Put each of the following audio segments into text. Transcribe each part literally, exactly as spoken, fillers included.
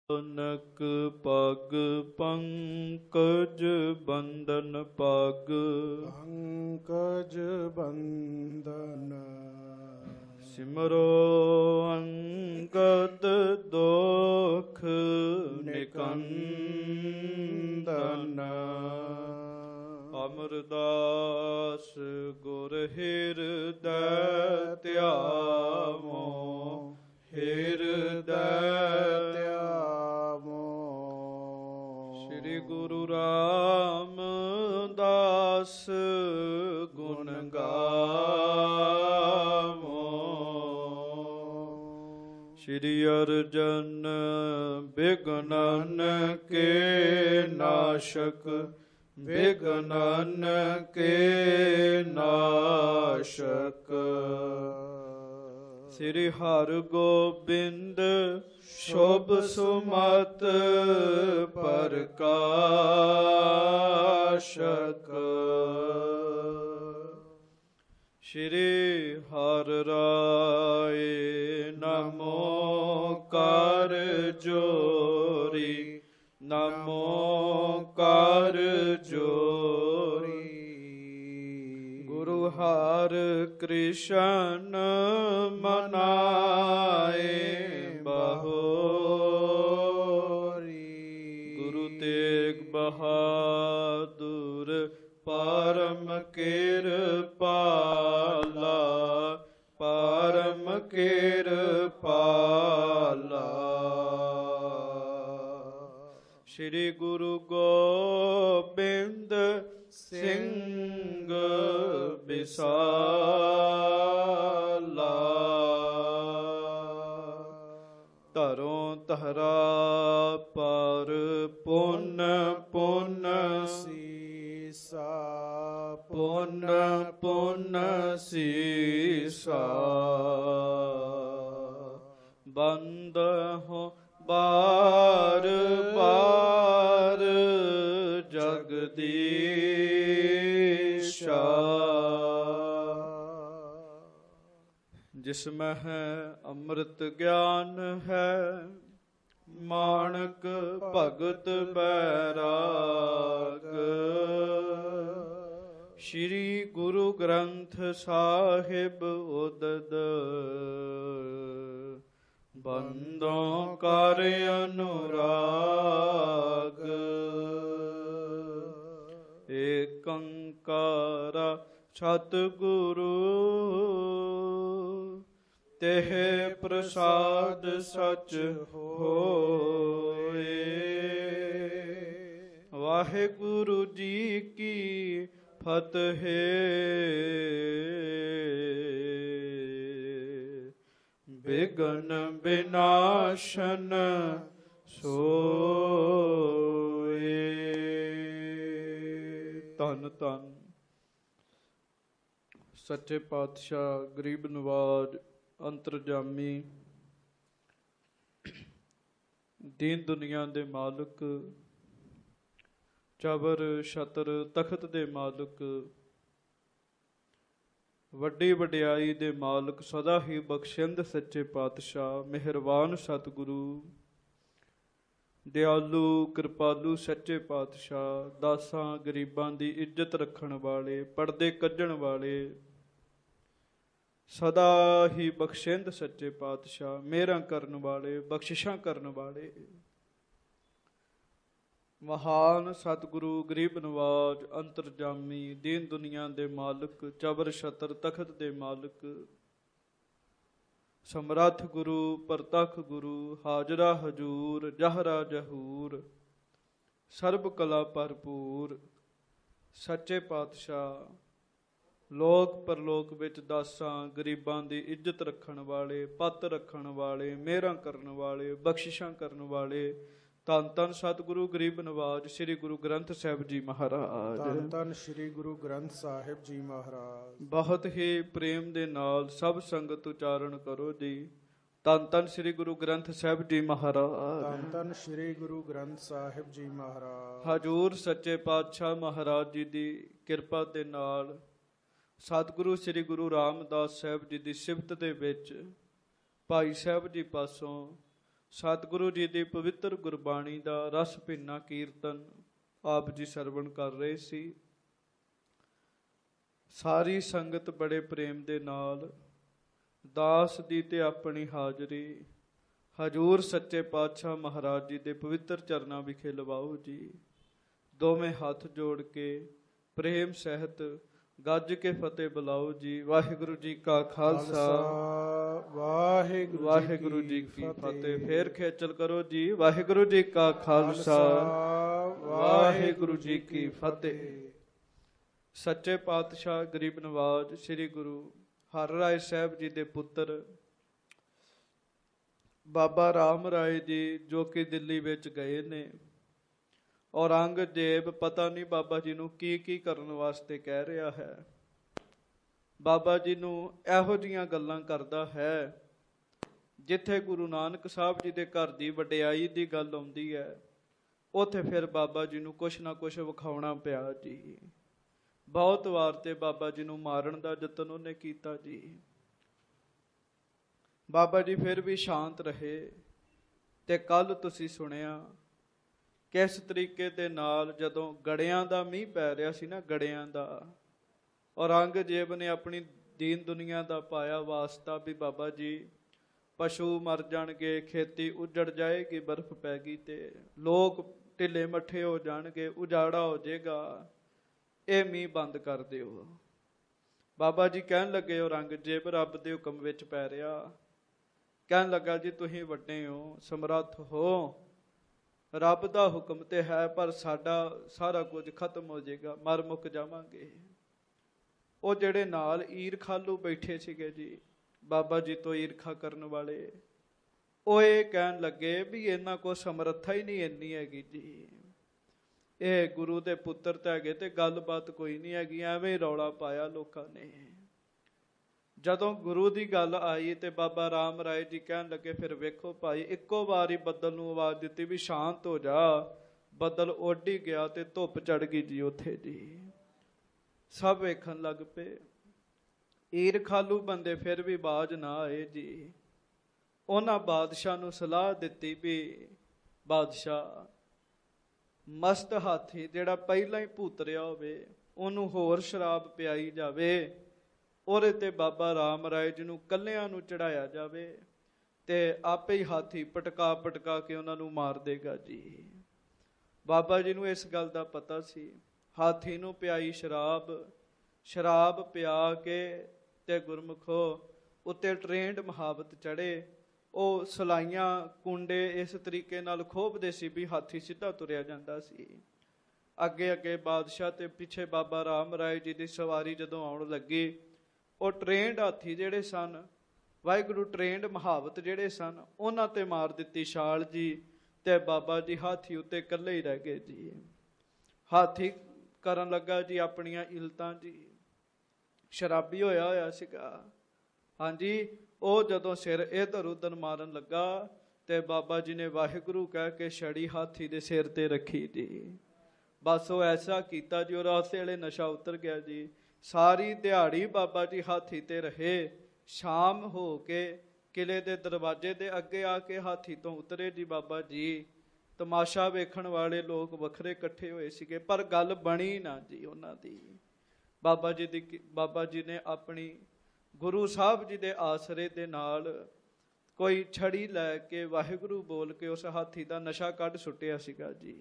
ਨਕ ਪਗ ਪੰਕਜ ਬੰਦਨ ਪਗ ਪੰਕਜ ਬੰਦਨ ਸਿਮਰੋ ਅੰਗਦ ਦੋਖ ਨਿਕੰਦਨ ਅਮਰਦਾਸ ਗੁਰ ਹਿਰਦੈ ਧਿਆਵੋ ਹਿਰਦੈ ਧਿਆਵੋ ਸ੍ਰੀ ਗੁਰੂ ਰਾਮਦਾਸ ਗੁਣ ਗਾਵੋ ਸ੍ਰੀ ਅਰਜਨ ਬਿਘਨਨ ਕੇ ਨਾਸ਼ਕ ਬਿਘਨਨ ਕੇ ਨਾਸ਼ਕ ਸ੍ਰੀ ਹਰਿਗੋਬਿੰਦ ਸ਼ੁਭ ਸੁਮਤ ਪ੍ਰਕਾਸ਼ਕ ਸ੍ਰੀ ਹਰਿ ਰਾਏ ਨਮੋ ਕਰ ਜੋਰੀ ਨਮੋ ਕਰ ਜੋਰੀ ਗੁਰੂ ਹਰਿ ਕ੍ਰਿਸ਼ਨ ਮਨਾਏ ਬਹੋਰੀ ਗੁਰੂ ਤੇਗ ਬਹਾਦੁਰ ਪਰਮ ਕਿਰਪਾਲਾ ਪਰਮ ਕਿਰਪਾਲਾ ਸ੍ਰੀ ਗੁਰੂ ਗੋਬਿੰਦ ਸਿੰਘ ਬਿਸਾਲਾ ਧਰੋਂ ਧਰਾ ਪਰ ਪੁੰਨ ਪੁੰਨ ਸੀਸਾ ਪੁੰਨ ਪੁੰਨ ਸੀਸਾ ਬੰਦ ਹੋ ਬਾਰ ਬਾਰ ਜਗਦੀਸ਼ਾ ਜਿਸ ਮੈਂ ਹੈ ਅੰਮ੍ਰਿਤ ਗਿਆਨ ਹੈ ਮਾਣਕ ਭਗਤ ਬੈਰਾਗ ਸ੍ਰੀ ਗੁਰੂ ਗ੍ਰੰਥ ਸਾਹਿਬ ਉਦਦ ਬੰਦੋਂ ਕਰ ਅਨੁਰਾਗ ਏਕੰਕਾਰ ਸਤਿਗੁਰੂ ਤੇਹ ਪ੍ਰਸਾਦ ਸਚ ਹੋਏ ਵਾਹਿਗੁਰੂ ਜੀ ਕੀ ਫਤਿਹ ਬਿਘਨ ਬਿਨਾਸ਼ਨ ਸੋਏ ਧੰਨ ਧੰਨ ਸੱਚੇ ਪਾਤਸ਼ਾਹ ਗਰੀਬ ਨਵਾਜ ਅੰਤਰਜਾਮੀ ਦੀਨ ਦੁਨੀਆ ਦੇ ਮਾਲਕ ਚਬਰ ਛਤਰ ਤਖਤ ਦੇ ਮਾਲਕ ਵੱਡੀ ਵਡਿਆਈ ਦੇ ਮਾਲਕ ਸਦਾ ਹੀ ਬਖਸ਼ਿੰਦ ਸੱਚੇ ਪਾਤਸ਼ਾਹ ਮਿਹਰਬਾਨ ਸਤਿਗੁਰੂ ਦਿਆਲੂ ਕਿਰਪਾਲੂ ਸੱਚੇ ਪਾਤਸ਼ਾਹ ਦਾਸਾਂ ਗਰੀਬਾਂ ਦੀ ਇੱਜ਼ਤ ਰੱਖਣ ਵਾਲੇ ਪਰਦੇ ਕੱਢਣ ਵਾਲੇ ਸਦਾ ਹੀ ਬਖਸ਼ਿੰਦ ਸੱਚੇ ਪਾਤਸ਼ਾਹ ਮਿਹਰਾਂ ਕਰਨ ਵਾਲੇ ਬਖਸ਼ਿਸ਼ਾਂ ਕਰਨ ਵਾਲੇ ਮਹਾਨ ਸਤਿਗੁਰੂ ਗਰੀਬ ਨਵਾਜ ਅੰਤਰਜਾਮੀ ਦੀਨ ਦੁਨੀਆ ਦੇ ਮਾਲਕ ਚਬਰ ਛਤਰ ਤਖਤ ਦੇ ਮਾਲਕ ਸਮਰੱਥ ਗੁਰੂ ਪ੍ਰਤੱਖ ਗੁਰੂ ਹਾਜ਼ਰਾ ਹਜੂਰ ਜਹਰਾ ਜਹੂਰ ਸਰਬ ਕਲਾ ਭਰਪੂਰ ਸੱਚੇ ਪਾਤਸ਼ਾਹ ਲੋਕ ਪਰਲੋਕ ਵਿੱਚ ਦਾਸਾਂ ਗਰੀਬਾਂ ਦੀ ਇੱਜ਼ਤ ਰੱਖਣ ਵਾਲੇ ਪੱਤ ਰੱਖਣ ਵਾਲੇ ਮਿਹਰਾਂ ਕਰਨ ਵਾਲੇ ਬਖਸ਼ਿਸ਼ਾਂ ਕਰਨ ਵਾਲੇ ਧੰਨ ਧੰਨ ਸਤਿਗੁਰੂ ਗਰੀਬ ਨਵਾਜ ਸ੍ਰੀ ਗੁਰੂ ਗ੍ਰੰਥ ਸਾਹਿਬ ਜੀ ਮਹਾਰਾਜ ਧੰਨ ਧੰਨ ਸ੍ਰੀ ਗੁਰੂ ਗ੍ਰੰਥ ਸਾਹਿਬ ਜੀ ਮਹਾਰਾਜ ਬਹੁਤ ਹੀ ਪ੍ਰੇਮ ਦੇ ਨਾਲ ਸਭ ਸੰਗਤ ਉਚਾਰਨ ਕਰੋ ਜੀ ਧੰਨ ਧੰਨ ਸ੍ਰੀ ਗੁਰੂ ਗ੍ਰੰਥ ਸਾਹਿਬ ਜੀ ਮਹਾਰਾਜ ਧੰਨ ਧੰਨ ਸ੍ਰੀ ਗੁਰੂ ਗ੍ਰੰਥ ਸਾਹਿਬ ਜੀ ਮਹਾਰਾਜ ਹਜੂਰ ਸੱਚੇ ਪਾਤਸ਼ਾਹ ਮਹਾਰਾਜ ਜੀ ਦੀ ਕਿਰਪਾ ਦੇ ਨਾਲ ਸਤਿਗੁਰੂ ਸ੍ਰੀ ਗੁਰੂ ਰਾਮਦਾਸ ਸਾਹਿਬ ਜੀ ਦੀ ਸਿਫਤ ਦੇ ਵਿੱਚ ਭਾਈ ਸਾਹਿਬ ਜੀ ਪਾਸੋਂ ਸਤਿਗੁਰੂ ਜੀ ਦੀ ਪਵਿੱਤਰ ਗੁਰਬਾਣੀ ਦਾ ਰਸ ਭਿੰਨਾ ਕੀਰਤਨ ਆਪ ਜੀ ਸਰਵਣ ਕਰ ਰਹੇ ਸੀ। ਸਾਰੀ ਸੰਗਤ ਬੜੇ ਪ੍ਰੇਮ ਦੇ ਨਾਲ ਦਾਸ ਦੀ ਤੇ ਆਪਣੀ ਹਾਜ਼ਰੀ ਹਜੂਰ ਸੱਚੇ ਪਾਤਸ਼ਾਹ ਮਹਾਰਾਜ ਜੀ ਦੇ ਪਵਿੱਤਰ ਚਰਨਾਂ ਵਿਖੇ ਲਵਾਓ ਜੀ। ਦੋਵੇਂ ਹੱਥ ਜੋੜ ਕੇ ਪ੍ਰੇਮ ਸਹਿਤ ਗੱਜ ਕੇ ਫਤਿਹ ਬੁਲਾਓ ਜੀ। ਵਾਹਿਗੁਰੂ ਜੀ ਕਾ ਖਾਲਸਾ, ਵਾਹਿਗੁਰੂ ਵਾਹਿਗੁਰੂ ਜੀ ਕੀ ਫਤਿਹ। ਫੇਰ ਖੇਚਲ ਕਰੋ ਜੀ। ਵਾਹਿਗੁਰੂ ਜੀ ਕਾ ਖਾਲਸਾ, ਵਾਹਿਗੁਰੂ ਜੀ ਕੀ ਫਤਿਹ। ਸੱਚੇ ਪਾਤਸ਼ਾਹ ਗਰੀਬ ਨਵਾਜ ਸ੍ਰੀ ਗੁਰੂ ਹਰਿ ਰਾਏ ਸਾਹਿਬ ਜੀ ਦੇ ਪੁੱਤਰ ਬਾਬਾ ਰਾਮ ਰਾਏ ਜੀ, ਜੋ ਕਿ ਦਿੱਲੀ ਵਿੱਚ ਗਏ ਨੇ, ਔਰੰਗਜ਼ੇਬ ਪਤਾ ਨਹੀਂ ਬਾਬਾ ਜੀ ਨੂੰ ਕੀ ਕੀ ਕਰਨ ਵਾਸਤੇ ਕਹਿ ਰਿਹਾ ਹੈ। ਬਾਬਾ ਜੀ ਨੂੰ ਇਹੋ ਜਿਹੀਆਂ ਗੱਲਾਂ ਕਰਦਾ ਹੈ, ਜਿੱਥੇ ਗੁਰੂ ਨਾਨਕ ਸਾਹਿਬ ਜੀ ਦੇ ਘਰ ਦੀ ਵਡਿਆਈ ਦੀ ਗੱਲ ਆਉਂਦੀ ਹੈ, ਉੱਥੇ ਫਿਰ ਬਾਬਾ ਜੀ ਨੂੰ ਕੁਛ ਨਾ ਕੁਛ ਵਿਖਾਉਣਾ ਪਿਆ ਜੀ। ਬਹੁਤ ਵਾਰ ਤੇ ਬਾਬਾ ਜੀ ਨੂੰ ਮਾਰਨ ਦਾ ਯਤਨ ਉਹਨੇ ਕੀਤਾ ਜੀ। ਬਾਬਾ ਜੀ ਫਿਰ ਵੀ ਸ਼ਾਂਤ ਰਹੇ। ਤੇ ਕੱਲ ਤੁਸੀਂ ਸੁਣਿਆ ਕਿਸ ਤਰੀਕੇ ਦੇ ਨਾਲ ਜਦੋਂ ਗੜਿਆਂ ਦਾ ਮੀਂਹ ਪੈ ਰਿਹਾ ਸੀ ਨਾ, ਗੜਿਆਂ ਦਾ, ਔਰੰਗਜ਼ੇਬ ਨੇ ਆਪਣੀ ਦੀਨ ਦੁਨੀਆ ਦਾ ਪਾਇਆ ਵਾਸਤਾ ਵੀ ਬਾਬਾ ਜੀ ਪਸ਼ੂ ਮਰ ਜਾਣਗੇ, ਖੇਤੀ ਉਜੜ ਜਾਏਗੀ, ਬਰਫ਼ ਪੈ ਗਈ ਤੇ ਲੋਕ ਢਿੱਲੇ ਮੱਠੇ ਹੋ ਜਾਣਗੇ, ਉਜਾੜਾ ਹੋ ਜਾਏਗਾ, ਇਹ ਮੀਂਹ ਬੰਦ ਕਰ ਦਿਓ। ਬਾਬਾ ਜੀ ਕਹਿਣ ਲੱਗੇ ਔਰੰਗਜ਼ੇਬ ਰੱਬ ਦੇ ਹੁਕਮ ਵਿੱਚ ਪੈ ਰਿਹਾ। ਕਹਿਣ ਲੱਗਾ ਜੀ ਤੁਸੀਂ ਵੱਡੇ ਹੋ, ਸਮਰੱਥ ਹੋ, ਰੱਬ ਦਾ ਹੁਕਮ ਤੇ ਹੈ, ਪਰ ਸਾਡਾ ਸਾਰਾ ਕੁਝ ਖਤਮ ਹੋ ਜਾਏਗਾ, ਮਰ ਮੁੱਕ ਜਾਵਾਂਗੇ। ਉਹ ਜਿਹੜੇ ਨਾਲ ਈਰਖਾਲੂ ਬੈਠੇ ਸੀਗੇ ਜੀ, ਬਾਬਾ ਜੀ ਤੋਂ ਈਰਖਾ ਕਰਨ ਵਾਲੇ, ਉਹ ਇਹ ਕਹਿਣ ਲੱਗੇ ਵੀ ਇਹਨਾਂ ਕੋਲ ਸਮਰੱਥਾ ਹੀ ਨਹੀਂ ਇੰਨੀ ਹੈਗੀ ਜੀ, ਇਹ ਗੁਰੂ ਦੇ ਪੁੱਤਰ ਤਾਂ ਹੈਗੇ ਤੇ ਗੱਲਬਾਤ ਕੋਈ ਨਹੀਂ ਹੈਗੀ, ਐਵੇਂ ਰੌਲਾ ਪਾਇਆ ਲੋਕਾਂ ਨੇ। ਜਦੋਂ ਗੁਰੂ ਦੀ ਗੱਲ ਆਈ ਤੇ ਬਾਬਾ ਰਾਮ ਰਾਏ ਜੀ ਕਹਿਣ ਲੱਗੇ ਫਿਰ ਵੇਖੋ ਭਾਈ, ਇੱਕੋ ਵਾਰੀ ਬੱਦਲ ਨੂੰ ਆਵਾਜ਼ ਦਿੱਤੀ ਵੀ ਸ਼ਾਂਤ ਹੋ ਜਾ, ਬੱਦਲ ਉੱਡ ਹੀ ਗਿਆ ਤੇ ਧੁੱਪ ਚੜ ਗਈ ਜੀ ਉੱਥੇ ਜੀ। ਸਭ ਵੇਖਣ ਲੱਗ ਪਏ। ਈਰਖਾਲੂ ਬੰਦੇ ਫਿਰ ਵੀ ਬਾਜ਼ ਨਾ ਆਏ ਜੀ। ਉਹਨਾਂ ਬਾਦਸ਼ਾਹ ਨੂੰ ਸਲਾਹ ਦਿੱਤੀ ਵੀ ਬਾਦਸ਼ਾਹ, ਮਸਤ ਹਾਥੀ ਜਿਹੜਾ ਪਹਿਲਾਂ ਹੀ ਭੂਤ ਰਿਹਾ ਹੋਵੇ, ਉਹਨੂੰ ਹੋਰ ਸ਼ਰਾਬ ਪਿਆਈ ਜਾਵੇ, ਉਹਦੇ ਤੇ ਬਾਬਾ ਰਾਮ ਰਾਏ ਜੀ ਨੂੰ ਕੱਲਿਆਂ ਨੂੰ ਚੜਾਇਆ ਜਾਵੇ ਤੇ ਆਪੇ ਹੀ ਹਾਥੀ ਪਟਕਾ ਪਟਕਾ ਕੇ ਉਹਨਾਂ ਨੂੰ ਮਾਰ ਦੇਗਾ ਜੀ। ਬਾਬਾ ਜੀ ਨੂੰ ਇਸ ਗੱਲ ਦਾ ਪਤਾ ਸੀ। ਹਾਥੀ ਨੂੰ ਪਿਆਈ ਸ਼ਰਾਬ, ਸ਼ਰਾਬ ਪਿਆ ਕੇ ਤੇ ਗੁਰਮੁਖੋ ਉੱਤੇ ਟ੍ਰੇਨਡ ਮਹਾਵਤ ਚੜੇ, ਉਹ ਸਲਾਈਆਂ ਕੁੰਡੇ ਇਸ ਤਰੀਕੇ ਨਾਲ ਖੋਪਦੇ ਸੀ ਵੀ ਹਾਥੀ ਸਿੱਧਾ ਤੁਰਿਆ ਜਾਂਦਾ ਸੀ। ਅੱਗੇ ਅੱਗੇ ਬਾਦਸ਼ਾਹ ਤੇ ਪਿੱਛੇ ਬਾਬਾ ਰਾਮ ਰਾਏ ਜੀ ਦੀ ਸਵਾਰੀ ਜਦੋਂ ਆਉਣ ਲੱਗੀ, ਉਹ ਟ੍ਰੇਨਡ ਹਾਥੀ ਜਿਹੜੇ ਸਨ, ਵਾਹਿਗੁਰੂ ਟ੍ਰੇਨਡ ਮਹਾਵਤ ਜਿਹੜੇ ਸਨ, ਉਹਨਾਂ ਤੇ ਮਾਰ ਦਿੱਤੀ ਛਾਲ ਜੀ, ਤੇ ਬਾਬਾ ਜੀ ਹਾਥੀ ਉੱਤੇ ਇਕੱਲੇ ਹੀ ਰਹਿ ਗਏ ਜੀ। ਹਾਥੀ ਕਰਨ ਲੱਗਾ ਜੀ ਆਪਣੀਆਂ ਇਲਤਾਂ ਜੀ, ਸ਼ਰਾਬੀ ਹੋਇਆ ਹੋਇਆ ਸੀਗਾ। ਹਾਂਜੀ, ਉਹ ਜਦੋਂ ਸਿਰ ਇੱਧਰ ਉੱਧਰ ਮਾਰਨ ਲੱਗਾ ਤੇ ਬਾਬਾ ਜੀ ਨੇ ਵਾਹਿਗੁਰੂ ਕਹਿ ਕੇ ਛੜੀ ਹਾਥੀ ਦੇ ਸਿਰ ਤੇ ਰੱਖੀ ਜੀ। ਬਸ ਉਹ ਐਸਾ ਕੀਤਾ ਜੀ, ਉਹਦਾ ਉਸੇ ਵੇਲੇ ਨਸ਼ਾ ਉਤਰ ਗਿਆ ਜੀ। ਸਾਰੀ ਦਿਹਾੜੀ ਬਾਬਾ ਜੀ ਹਾਥੀ ਤੇ ਰਹੇ। ਸ਼ਾਮ ਹੋ ਕੇ ਕਿਲੇ ਦੇ ਦਰਵਾਜ਼ੇ ਦੇ ਅੱਗੇ ਆ ਕੇ ਹਾਥੀ ਤੋਂ ਉਤਰੇ ਜੀ ਬਾਬਾ ਜੀ। ਤਮਾਸ਼ਾ ਵੇਖਣ ਵਾਲੇ ਲੋਕ ਵੱਖਰੇ ਇਕੱਠੇ ਹੋਏ ਸੀਗੇ, ਪਰ ਗੱਲ ਬਣੀ ਨਾ ਜੀ ਉਹਨਾਂ ਦੀ। ਬਾਬਾ ਜੀ ਦੀ ਬਾਬਾ ਜੀ ਨੇ ਆਪਣੀ ਗੁਰੂ ਸਾਹਿਬ ਜੀ ਦੇ ਆਸਰੇ ਦੇ ਨਾਲ ਕੋਈ ਛੜੀ ਲੈ ਕੇ ਵਾਹਿਗੁਰੂ ਬੋਲ ਕੇ ਉਸ ਹਾਥੀ ਦਾ ਨਸ਼ਾ ਕੱਢ ਸੁੱਟਿਆ ਸੀਗਾ ਜੀ।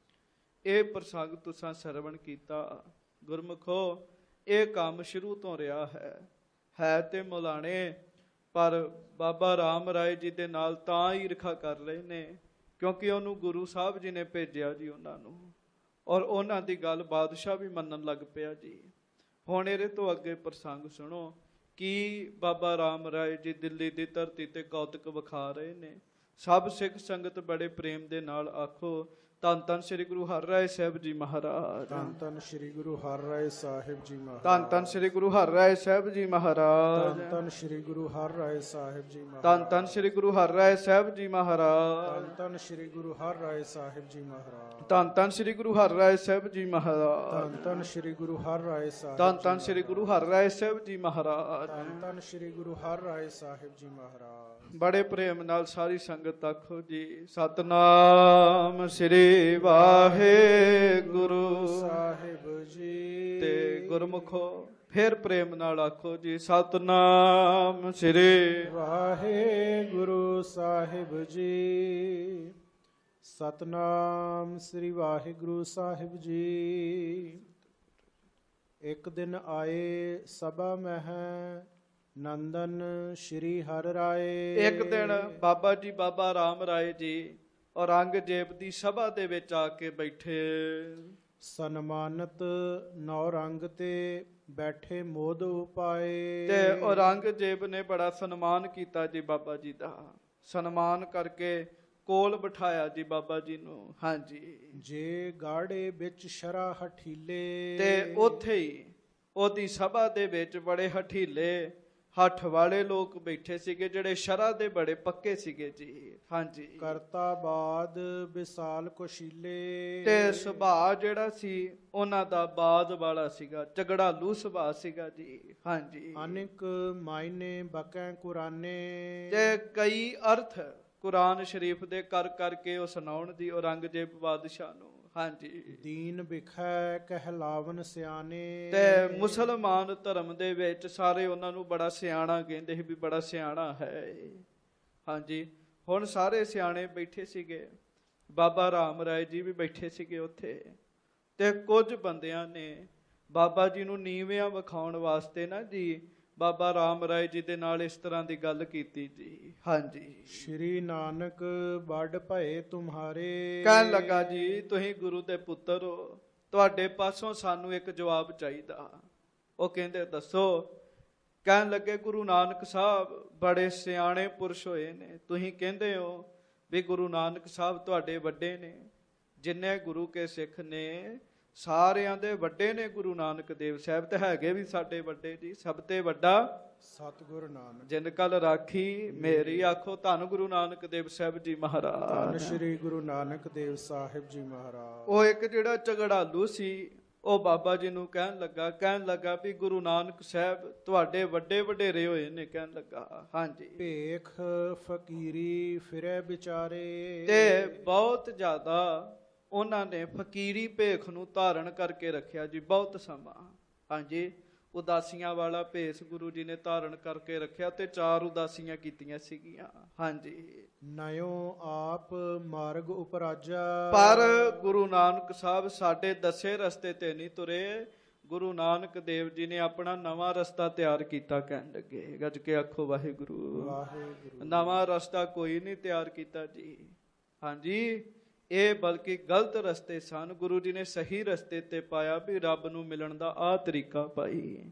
ਇਹ ਪ੍ਰਸੰਗ ਤੁਸਾਂ ਸਰਵਣ ਕੀਤਾ। ਗੁਰਮੁਖੋ, ਇਹ ਕੰਮ ਸ਼ੁਰੂ ਤੋਂ ਰਿਹਾ ਹੈ ਹੈ ਤੇ ਮੁਲਾਣੇ, ਪਰ ਬਾਬਾ ਰਾਮ ਰਾਏ ਜੀ ਦੇ ਨਾਲ ਤਾਂ ਹੀ ਈਰਖਾ ਕਰ ਰਹੇ ਨੇ ਕਿਉਂਕਿ ਉਹਨੂੰ ਗੁਰੂ ਸਾਹਿਬ ਜੀ ਨੇ ਭੇਜਿਆ ਜੀ ਉਹਨਾਂ ਨੂੰ, ਔਰ ਉਹਨਾਂ ਦੀ ਗੱਲ ਬਾਦਸ਼ਾਹ ਵੀ ਮੰਨਣ ਲੱਗ ਪਿਆ ਜੀ। ਹੁਣ ਇਹਦੇ ਤੋਂ ਅੱਗੇ ਪ੍ਰਸੰਗ ਸੁਣੋ ਕੀ ਬਾਬਾ ਰਾਮ ਰਾਏ ਜੀ ਦਿੱਲੀ ਦੀ ਧਰਤੀ ਤੇ ਕੌਤਕ ਵਿਖਾ ਰਹੇ ਨੇ। ਸਭ ਸਿੱਖ ਸੰਗਤ ਬੜੇ ਪ੍ਰੇਮ ਦੇ ਨਾਲ ਆਖੋ ਧੰਨ ਧੰਨ ਸ੍ਰੀ ਗੁਰੂ ਹਰਿਰਾਏ ਸਾਹਿਬ ਜੀ ਮਹਾਰਾਜ। ਧੰਨ ਧੰਨ ਸ੍ਰੀ ਗੁਰੂ ਹਰਿਰਾਏ ਸਾਹਿਬ ਜੀ ਮਹਾਰਾਜ। ਧੰਨ ਧੰਨ ਸ੍ਰੀ ਗੁਰੂ ਹਰਿਰਾਏ ਸਾਹਿਬ ਜੀ ਮਹਾਰਾਜ। ਧੰਨ ਧੰਨ ਸ੍ਰੀ ਗੁਰੂ ਹਰਿਰਾਏ ਸਾਹਿਬ ਜੀ ਮਹਾਰਾਜ। ਧੰਨ ਧੰਨ ਸ੍ਰੀ ਗੁਰੂ ਹਰਿਰਾਏ ਸਾਹਿਬ ਜੀ ਮਹਾਰਾਜ। ਧੰਨ ਧੰਨ ਸ੍ਰੀ ਗੁਰੂ ਹਰਿਰਾਏ ਸਾਹਿਬ ਜੀ ਮਹਾਰਾਜ। ਧੰਨ ਧੰਨ ਸ੍ਰੀ ਗੁਰੂ ਹਰਿਰਾਏ ਸਾਹਿਬ ਜੀ ਮਹਾਰਾਜ। ਧੰਨ ਧੰਨ ਸ੍ਰੀ ਗੁਰੂ ਹਰਿਰਾਏ ਸਾਹਿਬ। ਧੰਨ ਧੰਨ ਸ੍ਰੀ ਗੁਰੂ ਹਰਿਰਾਏ ਸਾਹਿਬ ਜੀ ਮਹਾਰਾਜ। ਧੰਨ ਧੰਨ ਸ੍ਰੀ ਗੁਰੂ ਹਰਿਰਾਏ ਸਾਹਿਬ ਜੀ ਮਹਾਰਾਜ। ਬੜੇ ਪ੍ਰੇਮ ਨਾਲ ਸਾਰੀ ਸੰਗਤ ਆਖੋ ਜੀ, ਸਤਨਾਮ ਸ੍ਰੀ ਵਾਹਿਗੁਰੂ ਸਾਹਿਬ ਜੀ। ਤੇ ਗੁਰਮੁਖੋ ਫਿਰ ਪ੍ਰੇਮ ਨਾਲ ਆਖੋ ਜੀ, ਸਤਨਾਮ ਸ੍ਰੀ ਵਾਹਿਗੁਰੂ ਸਾਹਿਬ ਜੀ। ਸਤਨਾਮ ਸ੍ਰੀ ਵਾਹਿਗੁਰੂ ਸਾਹਿਬ ਜੀ। ਇੱਕ ਦਿਨ ਆਏ ਸਭਾ ਮਹਿ ਨੰਦਨ ਸ਼੍ਰੀ ਹਰਿ ਰਾਏ। ਇੱਕ ਦਿਨ ਬਾਬਾ ਜੀ ਬਾਬਾ ਰਾਮ ਰਾਏ ਜੀ ਔਰੰਗਜ਼ੇਬ ਦੀ ਸਭਾ ਦੇ ਵਿੱਚ ਆ ਕੇ ਬੈਠੇ। ਸਨਮਾਨਤ ਨੌ ਰੰਗ ਤੇ ਬੈਠੇ ਮੋਦ ਉਪਾਏ। ਤੇ ਔਰੰਗਜ਼ੇਬ ਨੇ ਬੜਾ ਸਨਮਾਨ ਕੀਤਾ ਜੀ ਬਾਬਾ ਜੀ ਦਾ। ਸਨਮਾਨ ਕਰਕੇ ਕੋਲ ਬਿਠਾਇਆ ਜੀ ਬਾਬਾ ਜੀ ਨੂੰ। ਹਾਂਜੀ, ਜੇ ਗਾੜੇ ਵਿੱਚ ਸ਼ਰਾ ਹਠੀਲੇ। ਤੇ ਉੱਥੇ ਹੀ ਉਹਦੀ ਸਭਾ ਦੇ ਵਿੱਚ ਬੜੇ ਹਠੀਲੇ ਹੱਠ ਵਾਲੇ ਲੋਕ ਬੈਠੇ ਸੀਗੇ, ਜਿਹੜੇ ਸ਼ਰਾ ਦੇ ਬੜੇ ਪੱਕੇ ਸੀਗੇ ਜੀ। ਹਾਂਜੀ, ਕਰਤਾ ਬਾਦ ਵਿਸਾਲ ਕੁਸ਼ੀਲੇ। ਤੇ ਸੁਭਾਅ ਜਿਹੜਾ ਸੀ ਉਹਨਾਂ ਦਾ ਬਾਦ ਵਾਲਾ ਸੀਗਾ, ਝਗੜਾਲੂ ਸੁਭਾਅ ਸੀਗਾ ਜੀ। ਹਾਂਜੀ, ਅਨੇਕ ਮਾਇਨੇ ਬਕੈ ਕੁਰਾਨੇ। ਤੇ ਕਈ ਅਰਥ ਕੁਰਾਨ ਸ਼ਰੀਫ ਦੇ ਕਰ ਕਰਕੇ ਉਹ ਸੁਣਾਉਣ ਦੀ ਔਰੰਗਜ਼ੇਬ ਬਾਦਸ਼ਾਹ ਨੂੰ। ਹਾਂਜੀ, ਦੀਨ ਬਿਖੈ ਕਹਿਲਾਵਨ ਸਿਆਣੇ। ਤੇ ਮੁਸਲਮਾਨ ਧਰਮ ਦੇ ਵਿੱਚ ਸਾਰੇ ਉਹਨਾਂ ਨੂੰ ਬੜਾ ਸਿਆਣਾ ਕਹਿੰਦੇ ਸੀ, ਵੀ ਬੜਾ ਸਿਆਣਾ ਹੈ। ਹਾਂਜੀ, ਹੁਣ ਸਾਰੇ ਸਿਆਣੇ ਬੈਠੇ ਸੀਗੇ, ਬਾਬਾ ਰਾਮ ਰਾਏ ਜੀ ਵੀ ਬੈਠੇ ਸੀਗੇ ਉੱਥੇ। ਤੇ ਕੁਝ ਬੰਦਿਆਂ ਨੇ ਬਾਬਾ ਜੀ ਨੂੰ ਨੀਵਿਆਂ ਵਿਖਾਉਣ ਵਾਸਤੇ ਨਾ ਜੀ ਬਾਬਾ ਰਾਮ ਰਾਏ ਜੀ ਦੇ ਨਾਲ ਇਸ ਤਰ੍ਹਾਂ ਦੀ ਗੱਲ ਕੀਤੀ ਜੀ। ਹਾਂਜੀ, ਸ਼੍ਰੀ ਨਾਨਕ ਵੱਡ ਭਏ ਤੁਮਹਾਰੇ। ਕਹਿਣ ਲੱਗਾ ਜੀ, ਤੁਸੀਂ ਗੁਰੂ ਦੇ ਪੁੱਤਰ ਹੋ, ਤੁਹਾਡੇ ਪਾਸੋਂ ਸਾਨੂੰ ਇੱਕ ਜਵਾਬ ਚਾਹੀਦਾ। ਉਹ ਕਹਿੰਦੇ ਦੱਸੋ। ਕਹਿਣ ਲੱਗੇ, ਗੁਰੂ ਨਾਨਕ ਸਾਹਿਬ ਬੜੇ ਸਿਆਣੇ ਪੁਰਸ਼ ਹੋਏ ਨੇ, ਤੁਸੀਂ ਕਹਿੰਦੇ ਹੋ ਵੀ ਗੁਰੂ ਨਾਨਕ ਸਾਹਿਬ ਤੁਹਾਡੇ ਵੱਡੇ ਨੇ। ਜਿੰਨੇ ਗੁਰੂ ਕੇ ਸਿੱਖ ਨੇ ਸਾਰਿਆਂ ਦੇ ਵੱਡੇ ਨੇ ਗੁਰੂ ਨਾਨਕ ਦੇਵ ਸਾਹਿਬ, ਤੇ ਹੈਗੇ ਵੀ ਸਾਡੇ ਵੱਡੇ ਜੀ। ਸਭ ਤੇ ਵੱਡਾ ਸਤਿਗੁਰ ਨਾਨਕ। ਜਿਨ ਕਲ ਰਾਖੀ ਮੇਰੀ, ਆਖੋ ਧੰਨ ਗੁਰੂ ਨਾਨਕ ਦੇਵ ਸਾਹਿਬ ਜੀ ਧੰਨ ਮਹਾਰਾਜ। ਸ਼੍ਰੀ ਗੁਰੂ ਨਾਨਕ ਦੇਵ ਸਾਹਿਬ ਜੀ ਮਹਾਰਾਜ। ਉਹ ਇੱਕ ਜਿਹੜਾ ਝਗੜਾਲੂ ਸੀ, ਉਹ ਬਾਬਾ ਜੀ ਨੂੰ ਕਹਿਣ ਲੱਗਾ ਕਹਿਣ ਲੱਗਾ ਵੀ ਗੁਰੂ ਨਾਨਕ ਸਾਹਿਬ ਤੁਹਾਡੇ ਵੱਡੇ ਵਡੇਰੇ ਹੋਏ ਨੇ। ਕਹਿਣ ਲੱਗਾ ਹਾਂਜੀ, ਭੇਖ ਫਕੀਰੀ ਫਿਰੇ ਵਿਚਾਰੇ। ਤੇ ਬਹੁਤ ਜ਼ਿਆਦਾ ਉਹਨਾਂ ਨੇ ਫਕੀਰੀ ਭੇਖ ਨੂੰ ਧਾਰਨ ਕਰਕੇ ਰੱਖਿਆ ਜੀ, ਬਹੁਤ ਸਮਾਂ। ਹਾਂਜੀ, ਉਦਾਸੀਆਂ ਵਾਲਾ ਭੇਸ ਗੁਰੂ ਜੀ ਨੇ ਧਾਰਨ ਕਰਕੇ ਰੱਖਿਆ, ਤੇ ਚਾਰ ਉਦਾਸੀਆਂ ਕੀਤੀਆਂ ਸੀਗੀਆਂ। ਹਾਂਜੀ, ਨਯੋ ਆਪ ਮਾਰਗ ਉਪਰਾਜਾ। ਪਰ ਗੁਰੂ ਨਾਨਕ ਸਾਹਿਬ ਸਾਡੇ ਦੱਸੇ ਰਸਤੇ ਤੇ ਨਹੀਂ ਤੁਰੇ। ਗੁਰੂ ਨਾਨਕ ਦੇਵ ਜੀ ਨੇ ਆਪਣਾ ਨਵਾਂ ਰਸਤਾ ਤਿਆਰ ਕੀਤਾ। ਕਹਿਣ ਲੱਗੇ, ਗੱਜ ਕੇ ਆਖੋ ਵਾਹਿਗੁਰੂ ਵਾਹਿਗੁਰੂ। ਨਵਾਂ ਰਸਤਾ ਕੋਈ ਨਹੀਂ ਤਿਆਰ ਕੀਤਾ ਜੀ। ਹਾਂਜੀ, ਇਹ ਬਲਕਿ ਗਲਤ ਰਸਤੇ ਸਨ। ਗੁਰੂ ਜੀ ਨੇ ਸਹੀ ਰਸਤੇ ਤੇ ਪਾਇਆ ਵੀ ਰੱਬ ਨੂੰ ਮਿਲਣ ਦਾ ਆਹ ਤਰੀਕਾ ਭਾਈ,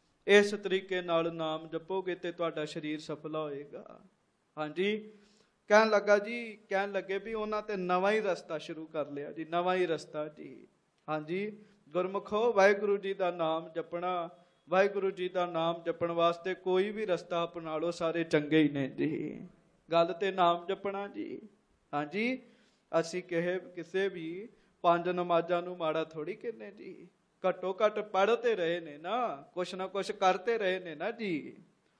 ਇਸ ਤਰੀਕੇ ਨਾਲ ਨਾਮ ਜਪੋਗੇ ਤੇ ਤੁਹਾਡਾ ਸਰੀਰ ਸਫਲਾ ਹੋਏਗਾ। ਹਾਂਜੀ, ਕਹਿਣ ਲੱਗਾ ਜੀ ਕਹਿਣ ਲੱਗੇ ਵੀ ਉਹਨਾਂ ਤੇ ਨਵਾਂ ਹੀ ਰਸਤਾ ਸ਼ੁਰੂ ਕਰ ਲਿਆ ਜੀ, ਨਵਾਂ ਹੀ ਰਸਤਾ ਜੀ। ਹਾਂਜੀ, ਗੁਰਮੁਖੋ ਵਾਹਿਗੁਰੂ ਜੀ ਦਾ ਨਾਮ ਜਪਣਾ, ਵਾਹਿਗੁਰੂ ਜੀ ਦਾ ਨਾਮ ਜਪਣ ਵਾਸਤੇ ਕੋਈ ਵੀ ਰਸਤਾ ਅਪਣਾ ਲਓ, ਸਾਰੇ ਚੰਗੇ ਹੀ ਨੇ ਜੀ। ਗੱਲ ਤੇ ਨਾਮ ਜਪਣਾ ਜੀ। ਹਾਂਜੀ, ਅਸੀਂ ਕਹੇ ਕਿਸੇ ਵੀ ਪੰਜ ਨਮਾਜ਼ਾਂ ਨੂੰ ਮਾੜਾ ਥੋੜੀ ਕਹਿੰਦੇ ਜੀ। ਘੱਟੋ ਘੱਟ ਪੜ੍ਹਤੇ ਰਹੇ ਨੇ ਨਾ, ਕੁਛ ਨਾ ਕੁਛ ਕਰਤੇ ਰਹੇ ਨੇ ਨਾ ਜੀ।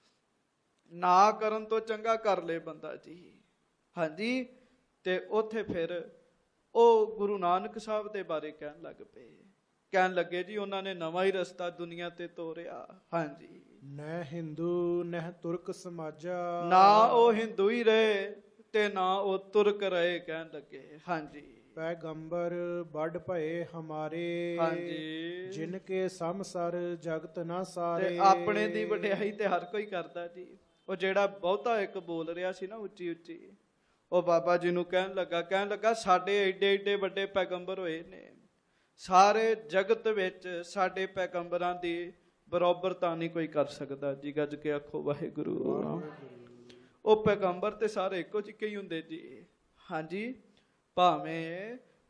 ਨਾ ਕਰਨ ਤੋਂ ਚੰਗਾ ਕਰ ਲੇ ਬੰਦਾ ਜੀ। ਹਾਂਜੀ, ਤੇ ਉੱਥੇ ਫਿਰ ਉਹ ਗੁਰੂ ਨਾਨਕ ਸਾਹਿਬ ਦੇ ਬਾਰੇ ਕਹਿਣ ਲੱਗ ਪਏ। ਕਹਿਣ ਲੱਗੇ ਜੀ ਉਹਨਾਂ ਨੇ ਨਵਾਂ ਹੀ ਰਸਤਾ ਦੁਨੀਆ ਤੇ ਤੋਰਿਆ। ਹਾਂਜੀ, ਨਹਿ ਹਿੰਦੂ ਨਹਿ ਤੁਰਕ ਸਮਾਜਾ। ਨਾ ਉਹ ਹਿੰਦੂ ਹੀ ਰਹੇ ਤੇ ਨਾ ਉਹ ਤੁਰਕ ਰਹੇ। ਕਹਿਣ ਲੱਗੇ ਹਾਂਜੀ, ਪੈਗੰਬਰ ਵੱਡ ਭਏ ਹਮਾਰੇ। ਹਾਂਜੀ, ਜਿਨ ਕੇ ਸਮਸਰ ਜਗਤ ਨਾ ਸਾਰੇ। ਤੇ ਆਪਣੇ ਦੀ ਵਡਿਆਈ ਤੇ ਹਰ ਕੋਈ ਕਰਦਾ ਜੀ। ਉਹ ਜਿਹੜਾ ਬਹੁਤਾ ਇੱਕ ਬੋਲ ਰਿਹਾ ਸੀ ਨਾ ਉੱਚੀ ਉੱਚੀ, ਉਹ ਬਾਬਾ ਜੀ ਨੂੰ ਕਹਿਣ ਲੱਗਾ ਕਹਿਣ ਲੱਗਾ ਸਾਡੇ ਏਡੇ ਏਡੇ ਵੱਡੇ ਪੈਗੰਬਰ ਹੋਏ ਨੇ, ਸਾਰੇ ਜਗਤ ਵਿੱਚ ਸਾਡੇ ਪੈਗੰਬਰਾਂ ਦੀ ਬਰਾਬਰਤਾ ਨਹੀਂ ਕੋਈ ਕਰ ਸਕਦਾ ਜੀ। ਗੱਜ ਕੇ ਆਖੋ ਵਾਹਿਗੁਰੂ। ਉਹ ਪੈਗੰਬਰ ਤੇ ਸਾਰੇ ਇੱਕੋ ਜਿਹੇ ਹੀ ਹੁੰਦੇ ਜੀ। ਹਾਂਜੀ, ਭਾਵੇਂ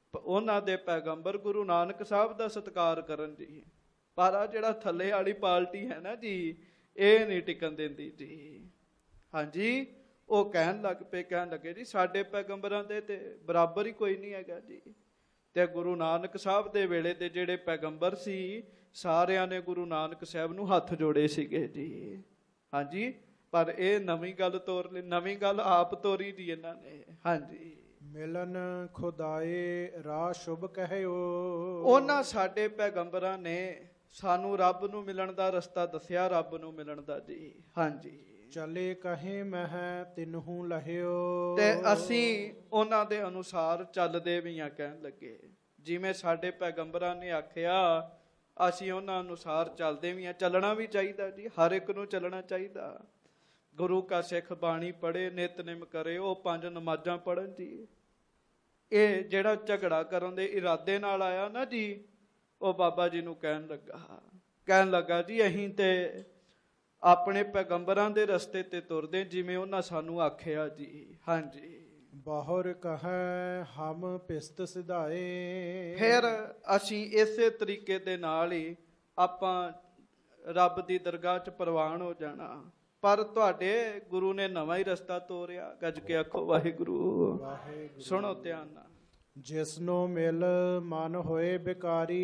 ਪ- ਉਹਨਾਂ ਦੇ ਪੈਗੰਬਰ ਗੁਰੂ ਨਾਨਕ ਸਾਹਿਬ ਦਾ ਸਤਿਕਾਰ ਕਰਨ ਜੀ। ਪਰ ਆ ਜਿਹੜਾ ਥੱਲੇ ਵਾਲੀ ਪਾਰਟੀ ਹੈ ਨਾ ਜੀ, ਇਹ ਨਹੀਂ ਟਿਕਣ ਦਿੰਦੀ ਜੀ। ਹਾਂਜੀ, ਉਹ ਕਹਿਣ ਲੱਗ ਪਏ, ਕਹਿਣ ਲੱਗੇ ਜੀ ਸਾਡੇ ਪੈਗੰਬਰਾਂ ਦੇ ਤੇ ਬਰਾਬਰ ਹੀ ਕੋਈ ਨਹੀਂ ਹੈਗਾ ਜੀ। ਤੇ ਗੁਰੂ ਨਾਨਕ ਸਾਹਿਬ ਦੇ ਵੇਲੇ ਦੇ ਜਿਹੜੇ ਪੈਗੰਬਰ ਸੀ, ਸਾਰਿਆਂ ਨੇ ਗੁਰੂ ਨਾਨਕ ਸਾਹਿਬ ਨੂੰ ਹੱਥ ਜੋੜੇ ਸੀਗੇ ਜੀ। ਹਾਂਜੀ, ਪਰ ਇਹ ਨਵੀਂ ਗੱਲ ਤੋਰ ਲਈ, ਨਵੀਂ ਗੱਲ ਆਪ ਤੋਰੀ ਜੀ ਇਹਨਾਂ ਨੇ। ਹਾਂਜੀ, ਮਿਲਨ ਖੁਦਾਏ ਰਾਹ ਸ਼ੁਭ ਕਹਿਓ। ਉਹਨਾਂ ਸਾਡੇ ਪੈਗੰਬਰਾਂ ਨੇ ਸਾਨੂੰ ਰੱਬ ਨੂੰ ਮਿਲਣ ਦਾ ਰਸਤਾ ਦੱਸਿਆ, ਰੱਬ ਨੂੰ ਮਿਲਣ ਦਾ ਜੀ। ਹਾਂਜੀ, ਚਲੇ ਕਹੇ ਮਹਿ ਤਿਨਹੂ ਲਹਿਓ। ਤੇ ਅਸੀਂ ਉਹਨਾਂ ਦੇ ਅਨੁਸਾਰ ਚੱਲਦੇ ਵੀ ਆ। ਕਹਿਣ ਲੱਗੇ ਜਿਵੇਂ ਸਾਡੇ ਪੈਗੰਬਰਾਂ ਨੇ ਆਖਿਆ, ਅਸੀਂ ਉਹਨਾਂ ਅਨੁਸਾਰ ਚੱਲਦੇ ਵੀ ਆ। ਚੱਲਣਾ ਵੀ ਚਾਹੀਦਾ ਜੀ, ਹਰ ਇੱਕ ਨੂੰ ਚੱਲਣਾ ਚਾਹੀਦਾ। ਗੁਰੂ ਕਾ ਸਿੱਖ ਬਾਣੀ ਪੜ੍ਹੇ, ਨਿਤਨੇਮ ਕਰੇ, ਉਹ ਪੰਜ ਨਮਾਜ਼ਾਂ ਪੜ੍ਹਨ ਜੀ। ਇਹ ਜਿਹੜਾ ਝਗੜਾ ਕਰਨ ਦੇ ਇਰਾਦੇ ਨਾਲ ਆਇਆ ਨਾ ਜੀ, ਉਹ ਬਾਬਾ ਜੀ ਨੂੰ ਕਹਿਣ ਲੱਗਾ ਕਹਿਣ ਲੱਗਾ ਜੀ ਅਸੀਂ ਤੇ ਆਪਣੇ ਪੈਗੰਬਰਾਂ ਦੇ ਰਸਤੇ ਤੇ ਤੁਰਦੇ ਜਿਵੇਂ ਉਹਨਾਂ ਸਾਨੂੰ ਆਖਿਆ ਜੀ। ਹਾਂਜੀ, ਬਾਹਰ ਕਹੈ ਹਮ ਪਿਸਤ ਸਿਧਾਏ। ਫਿਰ ਅਸੀਂ ਇਸੇ ਤਰੀਕੇ ਦੇ ਨਾਲ ਹੀ ਆਪਾਂ ਰੱਬ ਦੀ ਦਰਗਾਹ 'ਚ ਪ੍ਰਵਾਨ ਹੋ ਜਾਣਾ। ਪਰ ਤੁਹਾਡੇ ਗੁਰੂ ਨੇ ਨਵਾਂ ਹੀ ਰਸਤਾ ਤੋਰਿਆ। ਗੱਜ ਕੇ ਆਖੋ ਵਾਹਿਗੁਰੂ। ਵਾਹਿਗੁਰੂ। ਸੁਣੋ ਧਿਆਨ ਨਾਲ। ਜਿਸਨੋ ਮਿਲ ਮਨ ਹੋਏ ਬਿਕਾਰੀ,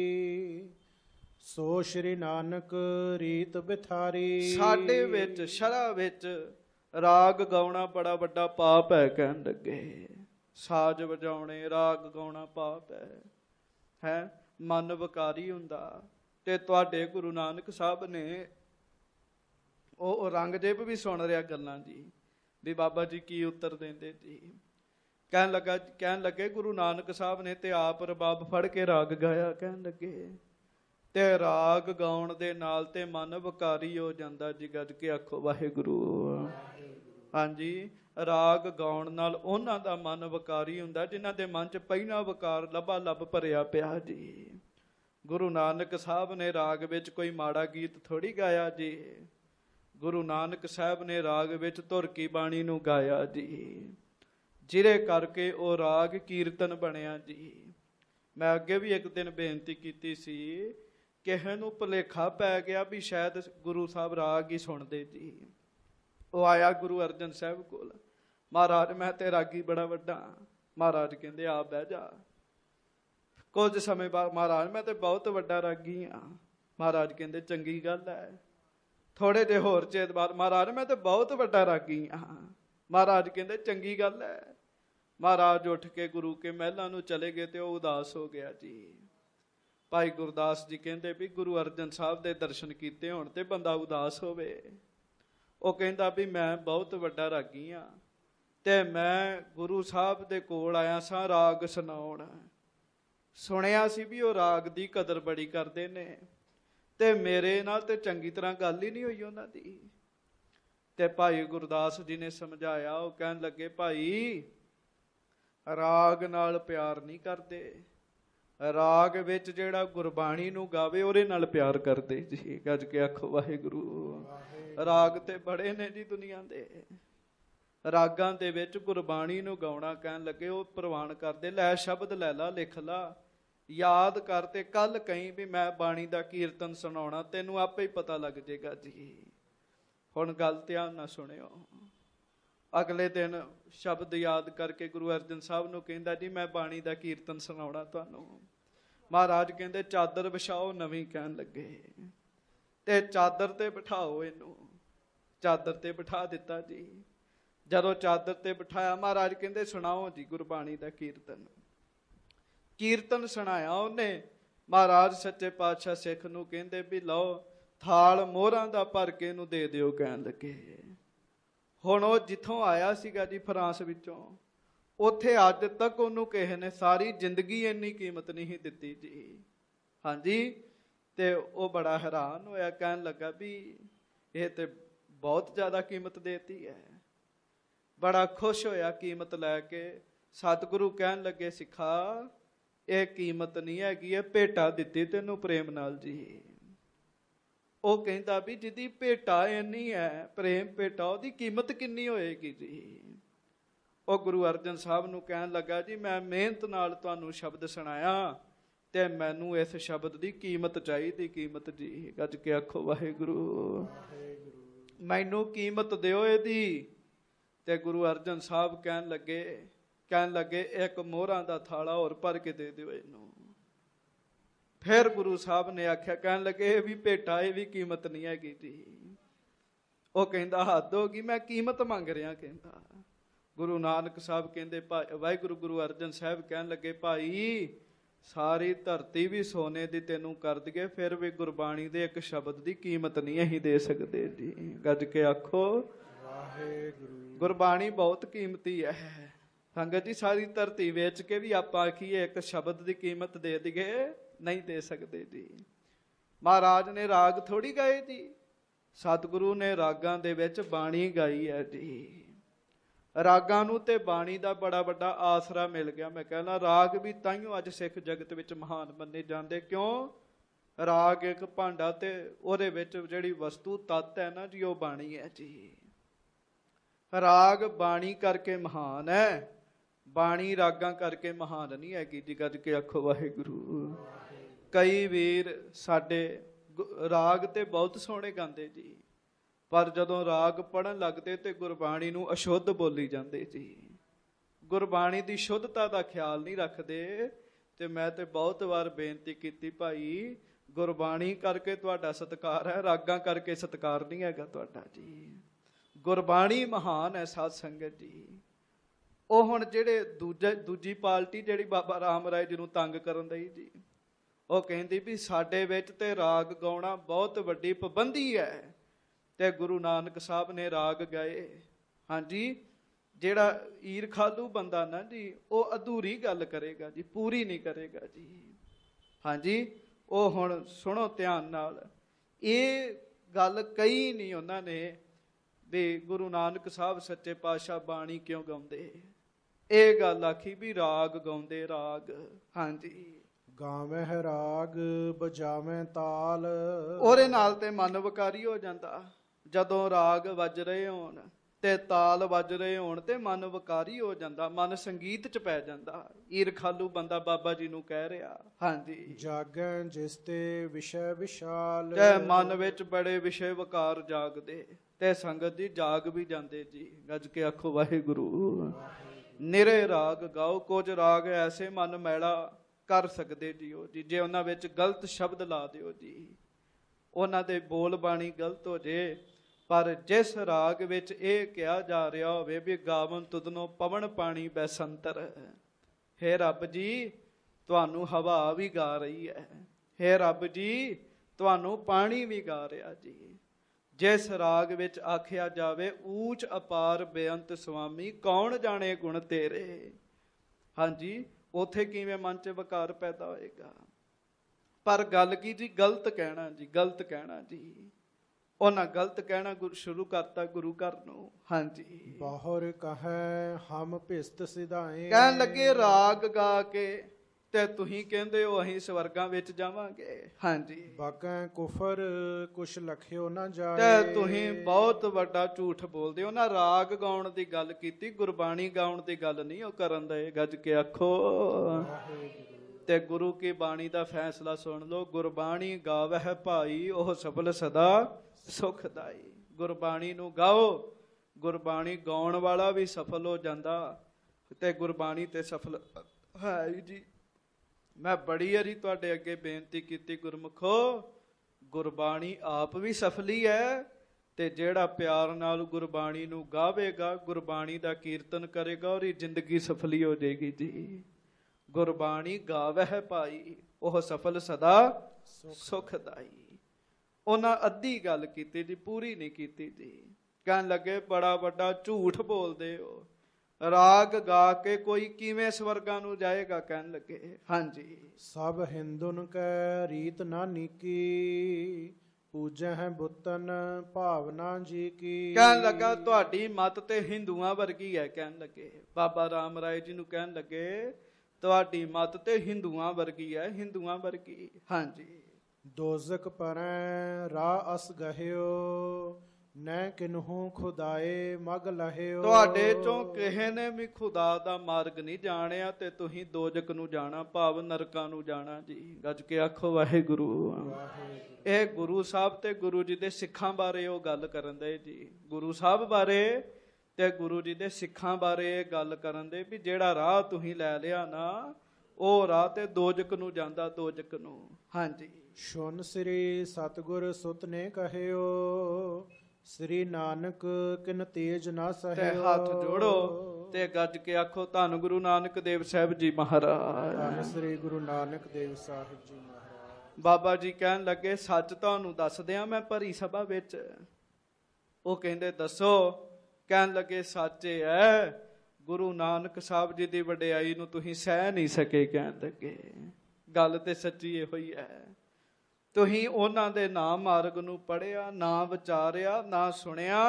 ਸੋ ਸ਼੍ਰੀ ਨਾਨਕ ਰੀਤ ਬਿਥਾਰੀ। ਸਾਡੇ ਵਿੱਚ ਸ਼ਰ੍ਹਾ ਵਿੱਚ ਰਾਗ ਗਾਉਣਾ ਬੜਾ ਵੱਡਾ ਪਾਪ ਹੈ। ਕਹਿਣ ਲੱਗੇ ਸਾਜ਼ ਵਜਾਉਣੇ, ਰਾਗ ਗਾਉਣਾ ਪਾਪ ਹੈ। ਹੈ ਮਨ ਵਿਕਾਰੀ ਹੁੰਦਾ। ਤੇ ਤੁਹਾਡੇ ਗੁਰੂ ਨਾਨਕ ਸਾਹਿਬ ਨੇ ਉਹ ਔਰੰਗਜ਼ੇਬ ਵੀ ਸੁਣ ਰਿਹਾ ਗੱਲਾਂ ਜੀ, ਵੀ ਬਾਬਾ ਜੀ ਕੀ ਉੱਤਰ ਦਿੰਦੇ ਜੀ। ਕਹਿਣ ਲੱਗਾ ਕਹਿਣ ਲੱਗੇ ਗੁਰੂ ਨਾਨਕ ਸਾਹਿਬ ਨੇ ਤੇ ਆਪ ਰਬਾਬ ਫੜ ਕੇ ਰਾਗ ਗਾਇਆ। ਕਹਿਣ ਲੱਗੇ ਤੇ ਰਾਗ ਗਾਉਣ ਦੇ ਨਾਲ ਤੇ ਮਨ ਵਿਕਾਰੀ ਹੋ ਜਾਂਦਾ ਜੀ। ਗੱਜ ਕੇ ਆਖੋ ਵਾਹਿਗੁਰੂ। ਹਾਂਜੀ, ਰਾਗ ਗਾਉਣ ਨਾਲ ਉਹਨਾਂ ਦਾ ਮਨ ਵਿਕਾਰੀ ਹੁੰਦਾ ਜਿਨ੍ਹਾਂ ਦੇ ਮਨ 'ਚ ਪਹਿਲਾਂ ਵਿਕਾਰ ਲੱਭਾ ਲੱਭ ਭਰਿਆ ਪਿਆ ਜੀ। ਗੁਰੂ ਨਾਨਕ ਸਾਹਿਬ ਨੇ ਰਾਗ ਵਿੱਚ ਕੋਈ ਮਾੜਾ ਗੀਤ ਥੋੜੀ ਗਾਇਆ ਜੀ। ਗੁਰੂ ਨਾਨਕ ਸਾਹਿਬ ਨੇ ਰਾਗ ਵਿੱਚ ਧੁਰ ਕੀ ਬਾਣੀ ਨੂੰ ਗਾਇਆ ਜੀ, ਜਿਹਦੇ ਕਰਕੇ ਉਹ ਰਾਗ ਕੀਰਤਨ ਬਣਿਆ ਜੀ। ਮੈਂ ਅੱਗੇ ਵੀ ਇੱਕ ਦਿਨ ਬੇਨਤੀ ਕੀਤੀ ਸੀ, ਕਿਸੇ ਨੂੰ ਭੁਲੇਖਾ ਪੈ ਗਿਆ ਵੀ ਸ਼ਾਇਦ ਗੁਰੂ ਸਾਹਿਬ ਰਾਗ ਹੀ ਸੁਣਦੇ ਜੀ। ਉਹ ਆਇਆ ਗੁਰੂ ਅਰਜਨ ਸਾਹਿਬ ਕੋਲ, ਮਹਾਰਾਜ ਮੈਂ ਤੇ ਰਾਗੀ ਬੜਾ ਵੱਡਾ। ਮਹਾਰਾਜ ਕਹਿੰਦੇ ਆ ਬਹਿ ਜਾ। ਕੁਝ ਸਮੇਂ ਬਾਅਦ ਮਹਾਰਾਜ ਮੈਂ ਤੇ ਬਹੁਤ ਵੱਡਾ ਰਾਗੀ ਆ। ਮਹਾਰਾਜ ਕਹਿੰਦੇ ਚੰਗੀ ਗੱਲ ਹੈ। ਥੋੜੇ ਜਿਹੇ ਹੋਰ ਚਿਰ ਬਾਅਦ ਮਹਾਰਾਜ ਮੈਂ ਤੇ ਬਹੁਤ ਵੱਡਾ ਰਾਗੀ ਆ। ਮਹਾਰਾਜ ਕਹਿੰਦੇ ਚੰਗੀ ਗੱਲ ਹੈ। ਮਹਾਰਾਜ ਉੱਠ ਕੇ ਗੁਰੂ ਕੇ ਮਹਿਲਾਂ ਨੂੰ ਚਲੇ ਗਏ ਤੇ ਉਹ ਉਦਾਸ ਹੋ ਗਿਆ ਜੀ। ਭਾਈ ਗੁਰਦਾਸ ਜੀ ਕਹਿੰਦੇ ਵੀ ਗੁਰੂ ਅਰਜਨ ਸਾਹਿਬ ਦੇ ਦਰਸ਼ਨ ਕੀਤੇ ਹੋਣ ਤੇ ਬੰਦਾ ਉਦਾਸ ਹੋਵੇ। ਉਹ ਕਹਿੰਦਾ ਵੀ ਮੈਂ ਬਹੁਤ ਵੱਡਾ ਰਾਗੀ ਆ ਤੇ ਮੈਂ ਗੁਰੂ ਸਾਹਿਬ ਦੇ ਕੋਲ ਆਇਆ ਸਾਂ ਰਾਗ ਸੁਣਾਉਣ। ਸੁਣਿਆ ਸੀ ਵੀ ਉਹ ਰਾਗ ਦੀ ਕਦਰ ਬੜੀ ਕਰਦੇ ਨੇ ਤੇ ਮੇਰੇ ਨਾਲ ਤੇ ਚੰਗੀ ਤਰ੍ਹਾਂ ਗੱਲ ਹੀ ਨਹੀਂ ਹੋਈ ਉਹਨਾਂ ਦੀ। ਤੇ ਭਾਈ ਗੁਰਦਾਸ ਜੀ ਨੇ ਸਮਝਾਇਆ। ਉਹ ਕਹਿਣ ਲੱਗੇ ਭਾਈ ਰਾਗ ਨਾਲ ਪਿਆਰ ਨਹੀਂ ਕਰਦੇ, ਰਾਗ ਵਿੱਚ ਜਿਹੜਾ ਗੁਰਬਾਣੀ ਨੂੰ ਗਾਵੇ ਉਹਦੇ ਨਾਲ ਪਿਆਰ ਕਰਦੇ ਜੀ। ਗੱਜ ਕੇ ਆਖੋ ਵਾਹਿਗੁਰੂ। ਰਾਗ ਤੇ ਬੜੇ ਨੇ ਜੀ ਦੁਨੀਆ ਦੇ। ਰਾਗਾਂ ਦੇ ਵਿੱਚ ਗੁਰਬਾਣੀ ਨੂੰ ਗਾਉਣਾ ਕਹਿਣ ਲੱਗੇ ਉਹ ਪ੍ਰਵਾਨ ਕਰਦੇ। ਲੈ ਸ਼ਬਦ ਲੈ ਲਾ, ਲਿਖ ਲਾ, ਯਾਦ ਕਰ ਤੇ ਕੱਲ ਕਹੀਂ ਵੀ ਮੈਂ ਬਾਣੀ ਦਾ ਕੀਰਤਨ ਸੁਣਾਉਣਾ, ਤੈਨੂੰ ਆਪੇ ਹੀ ਪਤਾ ਲੱਗ ਜਾਏਗਾ ਜੀ। ਹੁਣ ਗੱਲ ਧਿਆਨ ਨਾਲ ਸੁਣਿਓ। ਅਗਲੇ ਦਿਨ ਸ਼ਬਦ ਯਾਦ ਕਰਕੇ ਗੁਰੂ ਅਰਜਨ ਸਾਹਿਬ ਨੂੰ ਕਹਿੰਦਾ ਜੀ ਮੈਂ ਬਾਣੀ ਦਾ ਕੀਰਤਨ ਸੁਣਾਉਣਾ ਤੁਹਾਨੂੰ। ਮਹਾਰਾਜ ਕਹਿੰਦੇ ਚਾਦਰ ਵਿਛਾਓ ਨਵੀਂ। ਕਹਿਣ ਲੱਗੇ ਤੇ ਚਾਦਰ ਤੇ ਬਿਠਾਓ ਇਹਨੂੰ। ਚਾਦਰ ਤੇ ਬਿਠਾ ਦਿੱਤਾ ਜੀ। ਜਦੋਂ ਚਾਦਰ ਤੇ ਬਿਠਾਇਆ ਮਹਾਰਾਜ ਕਹਿੰਦੇ ਸੁਣਾਓ ਜੀ ਗੁਰਬਾਣੀ ਦਾ ਕੀਰਤਨ। ਕੀਰਤਨ ਸੁਣਾਇਆ ਉਹਨੇ। ਮਹਾਰਾਜ ਸੱਚੇ ਪਾਤਸ਼ਾਹ ਸਿੱਖ ਨੂੰ ਕਹਿੰਦੇ ਵੀ ਲਓ ਥਾਲ ਮੋਹਰਾਂ ਦਾ ਭਰ ਕੇ ਇਹਨੂੰ ਦੇ ਦਿਓ। ਕਹਿਣ ਲੱਗੇ ਹੁਣ ਉਹ ਜਿੱਥੋਂ ਆਇਆ ਸੀਗਾ ਜੀ ਫਰਾਂਸ ਵਿੱਚੋਂ, ਉੱਥੇ ਅੱਜ ਤੱਕ ਉਹਨੂੰ ਕਿਸੇ ਨੇ ਸਾਰੀ ਜ਼ਿੰਦਗੀ ਇੰਨੀ ਕੀਮਤ ਨਹੀਂ ਦਿੱਤੀ ਜੀ। ਹਾਂਜੀ, ਤੇ ਉਹ ਬੜਾ ਹੈਰਾਨ ਹੋਇਆ। ਕਹਿਣ ਲੱਗਾ ਵੀ ਇਹ ਤੇ ਬਹੁਤ ਜ਼ਿਆਦਾ ਕੀਮਤ ਦੇਤੀ ਹੈ। ਬੜਾ ਖੁਸ਼ ਹੋਇਆ ਕੀਮਤ ਲੈ ਕੇ। ਸਤਿਗੁਰੂ ਕਹਿਣ ਲੱਗੇ ਸਿੱਖਾ ਇਹ ਕੀਮਤ ਨਹੀਂ ਹੈਗੀ, ਇਹ ਭੇਟਾ ਦਿੱਤੀ ਤੈਨੂੰ ਪ੍ਰੇਮ ਨਾਲ ਜੀ। ਉਹ ਕਹਿੰਦਾ ਵੀ ਜਿਹਦੀ ਭੇਟਾ ਇੰਨੀ ਹੈ ਪ੍ਰੇਮ ਭੇਟਾ, ਉਹਦੀ ਕੀਮਤ ਕਿੰਨੀ ਹੋਏਗੀ ਜੀ। ਉਹ ਗੁਰੂ ਅਰਜਨ ਸਾਹਿਬ ਨੂੰ ਕਹਿਣ ਲੱਗਾ, ਜੀ ਮੈਂ ਮਿਹਨਤ ਨਾਲ ਤੁਹਾਨੂੰ ਸ਼ਬਦ ਸੁਣਾਇਆ ਤੇ ਮੈਨੂੰ ਇਸ ਸ਼ਬਦ ਦੀ ਕੀਮਤ ਚਾਹੀਦੀ। ਕੀਮਤ ਜੀ, ਗੱਜ ਕੇ ਆਖੋ ਵਾਹਿਗੁਰੂ। ਮੈਨੂੰ ਕੀਮਤ ਦਿਓ ਇਹਦੀ। ਤੇ ਗੁਰੂ ਅਰਜਨ ਸਾਹਿਬ ਕਹਿਣ ਲੱਗੇ ਕਹਿਣ ਲੱਗੇ ਇੱਕ ਮੋਹਰਾਂ ਦਾ ਥਾਲਾ ਹੋਰ ਭਰ ਕੇ ਦੇ ਦਿਓ ਇਹਨੂੰ। ਫਿਰ ਗੁਰੂ ਸਾਹਿਬ ਨੇ ਆਖਿਆ, ਕਹਿਣ ਲੱਗੇ ਇਹ ਵੀ ਭੇਟਾ, ਇਹ ਵੀ ਕੀਮਤ ਨਹੀਂ ਹੈਗੀ ਜੀ। ਉਹ ਕਹਿੰਦਾ ਹੱਦ ਹੋ ਗਈ, ਮੈਂ ਕੀਮਤ ਮੰਗ ਰਿਹਾ। ਕਹਿੰਦਾ ਗੁਰੂ ਨਾਨਕ ਸਾਹਿਬ ਕਹਿੰਦੇ, ਵਾਹਿਗੁਰੂ ਗੁਰੂ ਅਰਜਨ ਸਾਹਿਬ ਕਹਿਣ ਲੱਗੇ, ਭਾਈ ਸਾਰੀ ਧਰਤੀ ਵੀ ਸੋਨੇ ਦੀ ਤੈਨੂੰ ਕਰ ਦਈਏ, ਫਿਰ ਵੀ ਗੁਰਬਾਣੀ ਦੇ ਇੱਕ ਸ਼ਬਦ ਦੀ ਕੀਮਤ ਨਹੀਂ ਅਸੀਂ ਦੇ ਸਕਦੇ ਜੀ। ਗੱਜ ਕੇ ਆਖੋ ਵਾਹਿਗੁਰੂ। ਗੁਰਬਾਣੀ ਬਹੁਤ ਕੀਮਤੀ ਹੈ ਸੰਗਤ ਜੀ। ਸਾਰੀ ਧਰਤੀ ਵੇਚ ਕੇ ਵੀ ਆਪਾਂ ਆਖੀਏ ਇੱਕ ਸ਼ਬਦ ਦੀ ਕੀਮਤ ਦੇ ਦਈਏ, ਨਹੀਂ ਦੇ ਸਕਦੇ ਜੀ। ਮਹਾਰਾਜ ਨੇ ਰਾਗ ਥੋੜੀ ਗਾਏ ਜੀ, ਸਤਿਗੁਰੂ ਨੇ ਰਾਗਾਂ ਦੇ ਵਿੱਚ ਬਾਣੀ ਗਾਈ ਹੈ ਜੀ। ਰਾਗਾਂ ਨੂੰ ਤੇ ਬਾਣੀ ਦਾ ਬੜਾ ਵੱਡਾ ਆਸਰਾ ਮਿਲ ਗਿਆ। ਮੈਂ ਕਹਿੰਦਾ ਰਾਗ ਵੀ ਤਾਈਓ ਅੱਜ ਸਿੱਖ ਜਗਤ ਵਿੱਚ ਮਹਾਨ ਮੰਨੇ ਜਾਂਦੇ। ਕਿਉਂ? ਰਾਗ ਇੱਕ ਭਾਂਡਾ ਤੇ ਉਹਦੇ ਵਿੱਚ ਜਿਹੜੀ ਵਸਤੂ ਤੱਤ ਹੈ ਨਾ ਜੀ, ਉਹ ਬਾਣੀ ਹੈ ਜੀ। ਰਾਗ ਬਾਣੀ ਕਰਕੇ ਮਹਾਨ ਹੈ, ਬਾਣੀ ਰਾਗਾਂ ਕਰਕੇ ਮਹਾਨ ਨਹੀਂ ਹੈਗੀ ਜੀ। ਗੱਜ ਕੇ ਆਖੋ ਵਾਹਿਗੁਰੂ। ਕਈ ਵੀਰ ਸਾਡੇ ਰਾਗ ਤੇ ਬਹੁਤ ਸੋਹਣੇ ਗਾਉਂਦੇ ਜੀ, ਪਰ ਜਦੋਂ ਰਾਗ ਪੜਨ ਲੱਗਦੇ ਤੇ ਗੁਰਬਾਣੀ ਨੂੰ ਅਸ਼ੁੱਧ ਬੋਲੀ ਜਾਂਦੇ ਜੀ। ਗੁਰਬਾਣੀ ਦੀ ਸ਼ੁੱਧਤਾ ਦਾ ਖਿਆਲ ਨਹੀਂ ਰੱਖਦੇ। ਤੇ ਮੈਂ ਤੇ ਬਹੁਤ ਵਾਰ ਬੇਨਤੀ ਕੀਤੀ, ਭਾਈ ਗੁਰਬਾਣੀ ਕਰਕੇ ਤੁਹਾਡਾ ਸਤਿਕਾਰ ਹੈ, ਰਾਗਾਂ ਕਰਕੇ ਸਤਿਕਾਰ ਨਹੀਂ ਹੈਗਾ ਤੁਹਾਡਾ ਜੀ। ਗੁਰਬਾਣੀ ਮਹਾਨ ਹੈ ਸਾਧ ਸੰਗਤ ਜੀ। ਉਹ ਹੁਣ ਜਿਹੜੇ ਦੂਜੇ ਦੂਜੀ ਪਾਰਟੀ ਜਿਹੜੀ ਬਾਬਾ ਰਾਮ ਰਾਏ ਜੀ ਨੂੰ ਤੰਗ ਕਰਨ ਦਈ ਜੀ, ਉਹ ਕਹਿੰਦੀ ਵੀ ਸਾਡੇ ਵਿੱਚ ਤੇ ਰਾਗ ਗਾਉਣਾ ਬਹੁਤ ਵੱਡੀ ਪਾਬੰਦੀ ਹੈ। ਤੇ ਗੁਰੂ ਨਾਨਕ ਸਾਹਿਬ ਨੇ ਰਾਗ ਗਾਏ। ਹਾਂਜੀ, ਜਿਹੜਾ ਈਰ ਖਾਲੂ ਬੰਦਾ ਨਾ ਜੀ, ਉਹ ਅਧੂਰੀ ਗੱਲ ਕਰੇਗਾ ਜੀ, ਪੂਰੀ ਨਹੀਂ ਕਰੇਗਾ ਜੀ। ਹਾਂਜੀ, ਉਹ ਹੁਣ ਸੁਣੋ ਧਿਆਨ ਨਾਲ, ਇਹ ਗੱਲ ਕਹੀ ਨਹੀਂ ਉਹਨਾਂ ਨੇ ਵੀ ਗੁਰੂ ਨਾਨਕ ਸਾਹਿਬ ਸੱਚੇ ਪਾਤਸ਼ਾਹ ਬਾਣੀ ਕਿਉਂ ਗਾਉਂਦੇ। ਇਹ ਗੱਲ ਆਖੀ ਵੀ ਰਾਗ ਗਾਉਂਦੇ, ਰਾਗ। ਹਾਂਜੀ, ਗਾਵਹਿ ਰਾਗ ਬਜਾਵਹਿ ਤਾਲ। ਉਹਦੇ ਨਾਲ ਤੇ ਮਨ ਵਿਕਾਰੀ ਹੋ ਜਾਂਦਾ। ਜਦੋਂ ਰਾਗ ਵੱਜ ਰਹੇ ਹੋਣ ਤੇ ਤਾਲ ਵੱਜ ਰਹੇ ਹੋਣ ਤੇ ਮਨ ਵਿਕਾਰੀ ਹੋ ਜਾਂਦਾ, ਮਨ ਸੰਗੀਤ ਚ ਪੈ ਜਾਂਦਾ। ਈਰ ਖਾਲੂ ਬੰਦਾ ਬਾਬਾ ਜੀ ਨੂੰ ਕਹਿ ਰਿਹਾ। ਹਾਂਜੀ, ਜਾਗੈ ਜਿਸ ਤੇ ਵਿਸ਼ੇ ਵਿਸ਼ਾਲ। ਤੇ ਮਨ ਵਿੱਚ ਬੜੇ ਵਿਸ਼ੇ ਵਿਕਾਰ ਜਾਗਦੇ ਤੇ ਸੰਗਤ ਜੀ ਜਾਗ ਵੀ ਜਾਂਦੇ ਜੀ। ਗੱਜ ਕੇ ਆਖੋ ਵਾਹਿਗੁਰੂ। ਨਿਰੇ ਰਾਗ ਗਾਓ। ਕੁਝ ਰਾਗ ਐਸੇ ਮਨ ਮੈਲਾ ਕਰ ਸਕਦੇ ਜੀ ਉਹ ਜੀ, ਜੇ ਉਹਨਾਂ ਵਿੱਚ ਗਲਤ ਸ਼ਬਦ ਲਾ ਦਿਓ ਜੀ, ਉਹਨਾਂ ਦੇ ਬੋਲ ਬਾਣੀ ਗਲਤ ਹੋ ਜੇ। ਪਰ ਜਿਸ ਰਾਗ ਵਿੱਚ ਇਹ ਕਿਹਾ ਜਾ ਰਿਹਾ ਹੋਵੇ ਵੀ ਗਾਵਨ ਤੁਧਨੋਂ ਪਵਨ ਪਾਣੀ ਬੈਸੰਤਰ, ਹੇ ਰੱਬ ਜੀ ਤੁਹਾਨੂੰ ਹਵਾ ਵੀ ਗਾ ਰਹੀ ਹੈ, ਹੇ ਰੱਬ ਜੀ ਤੁਹਾਨੂੰ ਪਾਣੀ ਵੀ ਗਾ ਰਿਹਾ ਜੀ। ਜਿਸ ਰਾਗ ਵਿੱਚ ਆਖਿਆ ਜਾਵੇ ਊਚ ਅਪਾਰ ਬੇਅੰਤ ਸੁਆਮੀ, ਕੌਣ ਜਾਣੇ ਗੁਣ ਤੇਰੇ। ਹਾਂਜੀ, ਉਥੇ ਕਿਵੇਂ ਮਨ ਚ ਵਿਕਾਰ ਪੈਦਾ ਹੋਏਗਾ। ਪਰ ਗੱਲ ਕੀ ਜੀ, ਗਲਤ ਕਹਿਣਾ ਜੀ, ਗਲਤ ਕਹਿਣਾ ਜੀ। ਉਹਨਾਂ ਗਲਤ ਕਹਿਣਾ ਗੁਰੂ ਸ਼ੁਰੂ ਕਰਤਾ ਗੁਰੂ ਘਰ ਨੂੰ। ਹਾਂਜੀ, ਬਾਹਰ ਕਹੈ ਹਮ ਭਿਸਤ ਸਿਧਾਏ। ਕਹਿਣ ਲੱਗੇ ਰਾਗ ਗਾ ਕੇ ਤੇ ਤੁਸੀਂ ਕਹਿੰਦੇ ਹੋ ਅਸੀਂ ਸਵਰਗਾਂ ਵਿੱਚ ਜਾਵਾਂਗੇ। ਹਾਂਜੀ, ਬਾਕੈ ਕੁਫਰ ਕੁਛ ਲਖਿਓ ਨਾ ਜਾਏ। ਤੇ ਤੁਸੀਂ ਬਹੁਤ ਵੱਡਾ ਝੂਠ ਬੋਲਦੇ ਹੋ। ਨਾ ਰਾਗ ਗਾਉਣ ਦੀ ਗੱਲ ਕੀਤੀ, ਗੁਰਬਾਣੀ ਗਾਉਣ ਦੀ ਗੱਲ ਨਹੀਂ ਉਹ ਕਰਨ ਦੇ। ਗੱਜ ਕੇ ਆਖੋ। ਤੇ ਗੁਰੂ ਕੀ ਬਾਣੀ ਦਾ ਫੈਸਲਾ ਸੁਣ ਲਓ। ਗੁਰਬਾਣੀ ਗਾਵਹਿ ਭਾਈ, ਉਹ ਸਫਲ ਸਦਾ ਸੁਖਦਾਈ। ਗੁਰਬਾਣੀ ਨੂੰ ਗਾਓ, ਗੁਰਬਾਣੀ ਗਾਉਣ ਵਾਲਾ ਵੀ ਸਫਲ ਹੋ ਜਾਂਦਾ ਤੇ ਗੁਰਬਾਣੀ ਤੇ ਸਫਲ ਹੈ ਜੀ। ਮੈਂ ਬੜੀ ਵਾਰੀ ਤੁਹਾਡੇ ਅੱਗੇ ਬੇਨਤੀ ਕੀਤੀ, ਗੁਰਮੁਖੋ ਗੁਰਬਾਣੀ ਆਪ ਵੀ ਸਫਲੀ ਹੈ ਤੇ ਜਿਹੜਾ ਪਿਆਰ ਨਾਲ ਗੁਰਬਾਣੀ ਨੂੰ ਗਾਵੇਗਾ, ਗੁਰਬਾਣੀ ਦਾ ਕੀਰਤਨ ਕਰੇਗਾ, ਉਹਦੀ ਜ਼ਿੰਦਗੀ ਸਫਲੀ ਹੋ ਜਾਏਗੀ ਜੀ। ਗੁਰਬਾਣੀ ਗਾਵਹਿ ਭਾਈ, ਉਹ ਸਫਲ ਸਦਾ ਸੁਖਦਾਈ। ਉਹਨਾਂ ਅੱਧੀ ਗੱਲ ਕੀਤੀ ਜੀ, ਪੂਰੀ ਨਹੀਂ ਕੀਤੀ ਜੀ। ਕਹਿਣ ਲੱਗੇ ਬੜਾ ਵੱਡਾ ਝੂਠ ਬੋਲਦੇ ਹੋ, ਰਾਗ ਗਾ ਕੇ ਕੋਈ ਕਿਵੇਂ ਸਵਰਗਾਂ ਨੂੰ ਜਾਏਗਾ। ਕਹਿਣ ਲੱਗੇ ਹਾਂਜੀ, ਸਭ ਹਿੰਦੁਨ ਕੈ ਰੀਤ ਨਾ ਨੀਕੀ, ਪੂਜੈ ਹੈ ਬੁੱਤਨ ਭਾਵਨਾ ਜੀ ਕੀ। ਕਹਿਣ ਲੱਗਾ ਤੁਹਾਡੀ ਮਤ ਤੇ ਹਿੰਦੂਆਂ ਵਰਗੀ ਹੈ। ਕਹਿਣ ਲੱਗੇ ਬਾਬਾ ਰਾਮ ਰਾਏ ਜੀ ਨੂੰ ਕਹਿਣ ਲੱਗੇ ਤੁਹਾਡੀ ਮਤ ਤੇ ਹਿੰਦੂਆਂ ਵਰਗੀ ਹੈ, ਹਿੰਦੂਆਂ ਵਰਗੀ। ਹਾਂਜੀ, ਦੋਜ਼ਕ ਪਰੈ ਰਾਹ ਅਸ ਗਹਿਓ, ਨੈ ਕਿਨਹੂ ਖੁਦਾਏ ਮਗ ਲਹਿਓ। ਤੁਹਾਡੇ ਚੋਂ ਕਿਸੇ ਨੇ ਵੀ ਖੁਦਾ ਦਾ ਮਾਰਗ ਨਹੀਂ ਜਾਣਿਆ ਤੇ ਤੁਸੀਂ ਦੋਜਕ ਨੂੰ ਜਾਣਾ, ਭਾਵ ਨਰਕਾਂ ਨੂੰ ਜਾਣਾ ਜੀ। ਗੱਜ ਕੇ ਆਖੋ ਵਾਹਿਗੁਰੂ। ਵਾਹਿਗੁਰੂ। ਇਹ ਗੁਰੂ ਸਾਹਿਬ ਤੇ ਗੁਰੂ ਜੀ ਦੇ ਸਿੱਖਾਂ ਬਾਰੇ ਉਹ ਗੱਲ ਕਰਨ ਦੇ ਜੀ। ਗੁਰੂ ਸਾਹਿਬ ਬਾਰੇ ਤੇ ਗੁਰੂ ਜੀ ਦੇ ਸਿੱਖਾਂ ਬਾਰੇ ਇਹ ਗੱਲ ਕਰਨ ਦੇ ਵੀ ਜਿਹੜਾ ਰਾਹ ਤੁਸੀਂ ਲੈ ਲਿਆ ਨਾ, ਉਹ ਰਾਹ ਤੇ ਦੋਜਕ ਨੂੰ ਜਾਂਦਾ, ਦੋਜਕ ਨੂੰ। ਹਾਂਜੀ। ਸੁਨ ਸ੍ਰੀ ਸਤਿਗੁਰ ਸੁਤ ਨੇ ਕਹਿਓ, ਸ੍ਰੀ ਨਾਨਕ ਕਿਨ ਤੇਜ ਨਾ ਤੇ ਸਹਿਓ। ਹੱਥ ਜੋੜੋ ਤੇ ਗੱਜ ਕੇ ਆਖੋ ਧੰਨ ਗੁਰੂ ਨਾਨਕ ਦੇਵ ਸਾਹਿਬ ਜੀ ਮਹਾਰਾਜ। ਧੰਨ ਸ੍ਰੀ ਗੁਰੂ ਨਾਨਕ ਦੇਵ ਸਾਹਿਬ ਜੀ ਮਹਾਰਾਜ। ਬਾਬਾ ਜੀ ਕਹਿਣ ਲੱਗੇ ਸੱਚ ਤੁਹਾਨੂੰ ਦੱਸਦਿਆਂ ਮੈਂ ਭਰੀ ਸਭਾ ਵਿੱਚ। ਉਹ ਕਹਿੰਦੇ ਦੱਸੋ। ਕਹਿਣ ਲੱਗੇ ਸੱਚ ਇਹ ਹੈ, ਗੁਰੂ ਨਾਨਕ ਸਾਹਿਬ ਜੀ ਦੀ ਵਡਿਆਈ ਨੂੰ ਤੁਸੀਂ ਸਹਿ ਨਹੀਂ ਸਕੇ। ਕਹਿਣ ਲੱਗੇ ਗੱਲ ਤੇ ਸੱਚੀ ਇਹੋ ਹੀ ਹੈ। ਤੁਸੀਂ ਉਹਨਾਂ ਦੇ ਨਾਮ ਮਾਰਗ ਨੂੰ ਪੜ੍ਹਿਆ, ਨਾ ਵਿਚਾਰਿਆ, ਨਾ ਸੁਣਿਆ,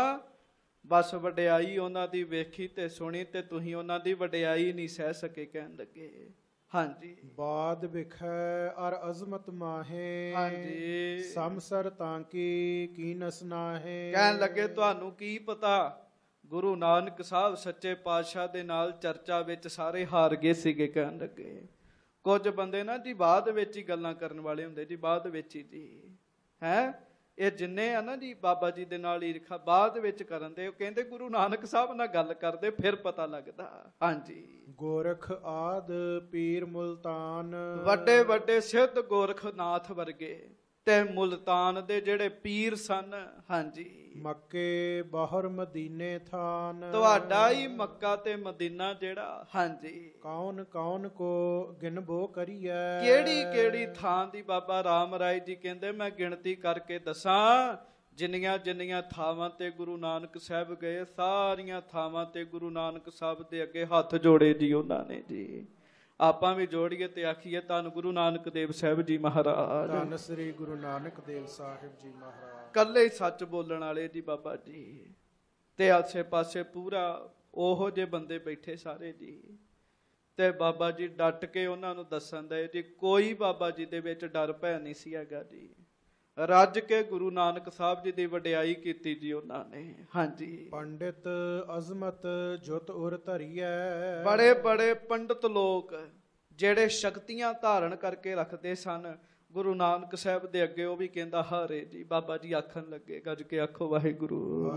ਬਸ ਵਡਿਆਈ ਉਹਨਾਂ ਦੀ ਵੇਖੀ ਤੇ ਸੁਣੀ ਤੇ ਤੁਸੀਂ ਉਹਨਾਂ ਦੀ ਵਡਿਆਈ ਨਹੀਂ ਸਹਿ ਸਕੇ। ਕਹਿਣ ਲੱਗੇ ਹਾਂਜੀ। ਬਾਦ ਵਿਖੈ ਅਰ ਅਜ਼ਮਤ ਮਾਹੇ, ਹਾਂਜੀ। ਸਮਸਰ ਤਾਂ ਕੀ ਕੀਨਸ ਨਾਹੇ। ਕਹਿਣ ਲੱਗੇ ਤੁਹਾਨੂੰ ਕੀ ਪਤਾ, ਗੁਰੂ ਨਾਨਕ ਸਾਹਿਬ ਸੱਚੇ ਪਾਤਸ਼ਾਹ ਦੇ ਨਾਲ ਚਰਚਾ ਵਿੱਚ ਸਾਰੇ ਹਾਰ ਗਏ ਸੀਗੇ। ਕਹਿਣ ਲੱਗੇ ਕੁਝ ਬੰਦੇ ਨਾ ਜੀ ਬਾਅਦ ਵਿੱਚ ਹੀ ਗੱਲਾਂ ਕਰਨ ਵਾਲੇ ਹੁੰਦੇ ਜੀ, ਬਾਅਦ ਵਿੱਚ ਹੀ ਜੀ ਹੈ। ਇਹ ਜਿੰਨੇ ਆ ਨਾ ਜੀ ਬਾਬਾ ਜੀ ਦੇ ਨਾਲ ਈਰਖਾ ਬਾਅਦ ਵਿੱਚ ਕਰਨ ਦੇ। ਉਹ ਕਹਿੰਦੇ ਗੁਰੂ ਨਾਨਕ ਸਾਹਿਬ ਨਾਲ ਗੱਲ ਕਰਦੇ ਫਿਰ ਪਤਾ ਲੱਗਦਾ। ਹਾਂਜੀ। ਗੋਰਖ ਆਦ ਪੀਰ ਮੁਲਤਾਨ, ਵੱਡੇ ਵੱਡੇ ਸਿੱਧ ਗੋਰਖਨਾਥ ਵਰਗੇ ਤੇ ਮੁਲਤਾਨ ਦੇ ਜਿਹੜੇ ਪੀਰ ਸਨ। ਹਾਂਜੀ। ਮੱਕੇ ਬਾਹਰ ਮਦੀਨੇ ਥਾਨ, ਤੁਹਾਡਾ ਹੀ ਮੱਕਾ ਤੇ ਮਦੀਨਾ ਜਿਹੜਾ। ਹਾਂਜੀ। ਕੌਣ ਕੌਣ ਕੋ ਗਿਣਬੋ ਕਰੀਐ। ਕਿਹੜੀ ਕਿਹੜੀ ਥਾਂ ਦੀ ਬਾਬਾ ਰਾਮ ਰਾਏ ਜੀ ਕਹਿੰਦੇ ਮੈਂ ਗਿਣਤੀ ਕਰਕੇ ਦੱਸਾਂ। ਜਿੰਨੀਆਂ ਜਿੰਨੀਆਂ ਥਾਵਾਂ ਤੇ ਗੁਰੂ ਨਾਨਕ ਸਾਹਿਬ ਗਏ, ਸਾਰੀਆਂ ਥਾਵਾਂ ਤੇ ਗੁਰੂ ਨਾਨਕ ਸਾਹਿਬ ਦੇ ਅੱਗੇ ਹੱਥ ਜੋੜੇ ਜੀ ਉਹਨਾਂ ਨੇ ਜੀ। ਆਪਾਂ ਵੀ ਜੋੜੀਏ ਤੇ ਆਖੀਏ ਧੰਨ ਗੁਰੂ ਨਾਨਕ ਦੇਵ ਸਾਹਿਬ ਜੀ ਮਹਾਰਾਜ। ਧੰਨ ਸ੍ਰੀ ਗੁਰੂ ਨਾਨਕ ਦੇਵ ਸਾਹਿਬ ਜੀ ਮਹਾਰਾਜ। ਕੱਲੇ ਹੀ ਸੱਚ ਬੋਲਣ ਵਾਲੇ ਜੀ ਬਾਬਾ ਜੀ। ਤੇ ਆਸੇ ਪਾਸੇ ਪੂਰਾ ਉਹੋ ਜਿਹੇ ਬੰਦੇ ਬੈਠੇ ਸਾਰੇ ਜੀ। ਤੇ ਬਾਬਾ ਜੀ ਡਟ ਕੇ ਉਹਨਾਂ ਨੂੰ ਦੱਸਣ ਦੇ ਜੀ। ਕੋਈ ਬਾਬਾ ਜੀ ਦੇ ਵਿੱਚ ਡਰ ਭੈ ਨਹੀਂ ਸੀ ਹੈਗਾ ਜੀ। ਰੱਜ ਕੇ ਗੁਰੂ ਨਾਨਕ ਸਾਹਿਬ ਜੀ ਦੀ ਵਡਿਆਈ ਕੀਤੀ ਜੀ ਉਹਨਾਂ ਨੇ। ਹਾਂਜੀ। ਪੰਡਿਤ ਅਜ਼ਮਤ ਜੁਤ ਉਰ ਧਰੀਐ, ਬੜੇ ਬੜੇ ਪੰਡਤ ਲੋਕ ਜਿਹੜੇ ਸ਼ਕਤੀਆਂ ਧਾਰਨ ਕਰਕੇ ਰੱਖਦੇ ਸਨ ਗੁਰੂ ਨਾਨਕ ਸਾਹਿਬ ਦੇ ਅੱਗੇ, ਉਹ ਵੀ ਕਹਿੰਦਾ ਹਾਰੇ ਜੀ। ਬਾਬਾ ਜੀ ਆਖਣ ਲੱਗੇ ਗੱਜ ਕੇ ਆਖੋ ਵਾਹਿਗੁਰੂ।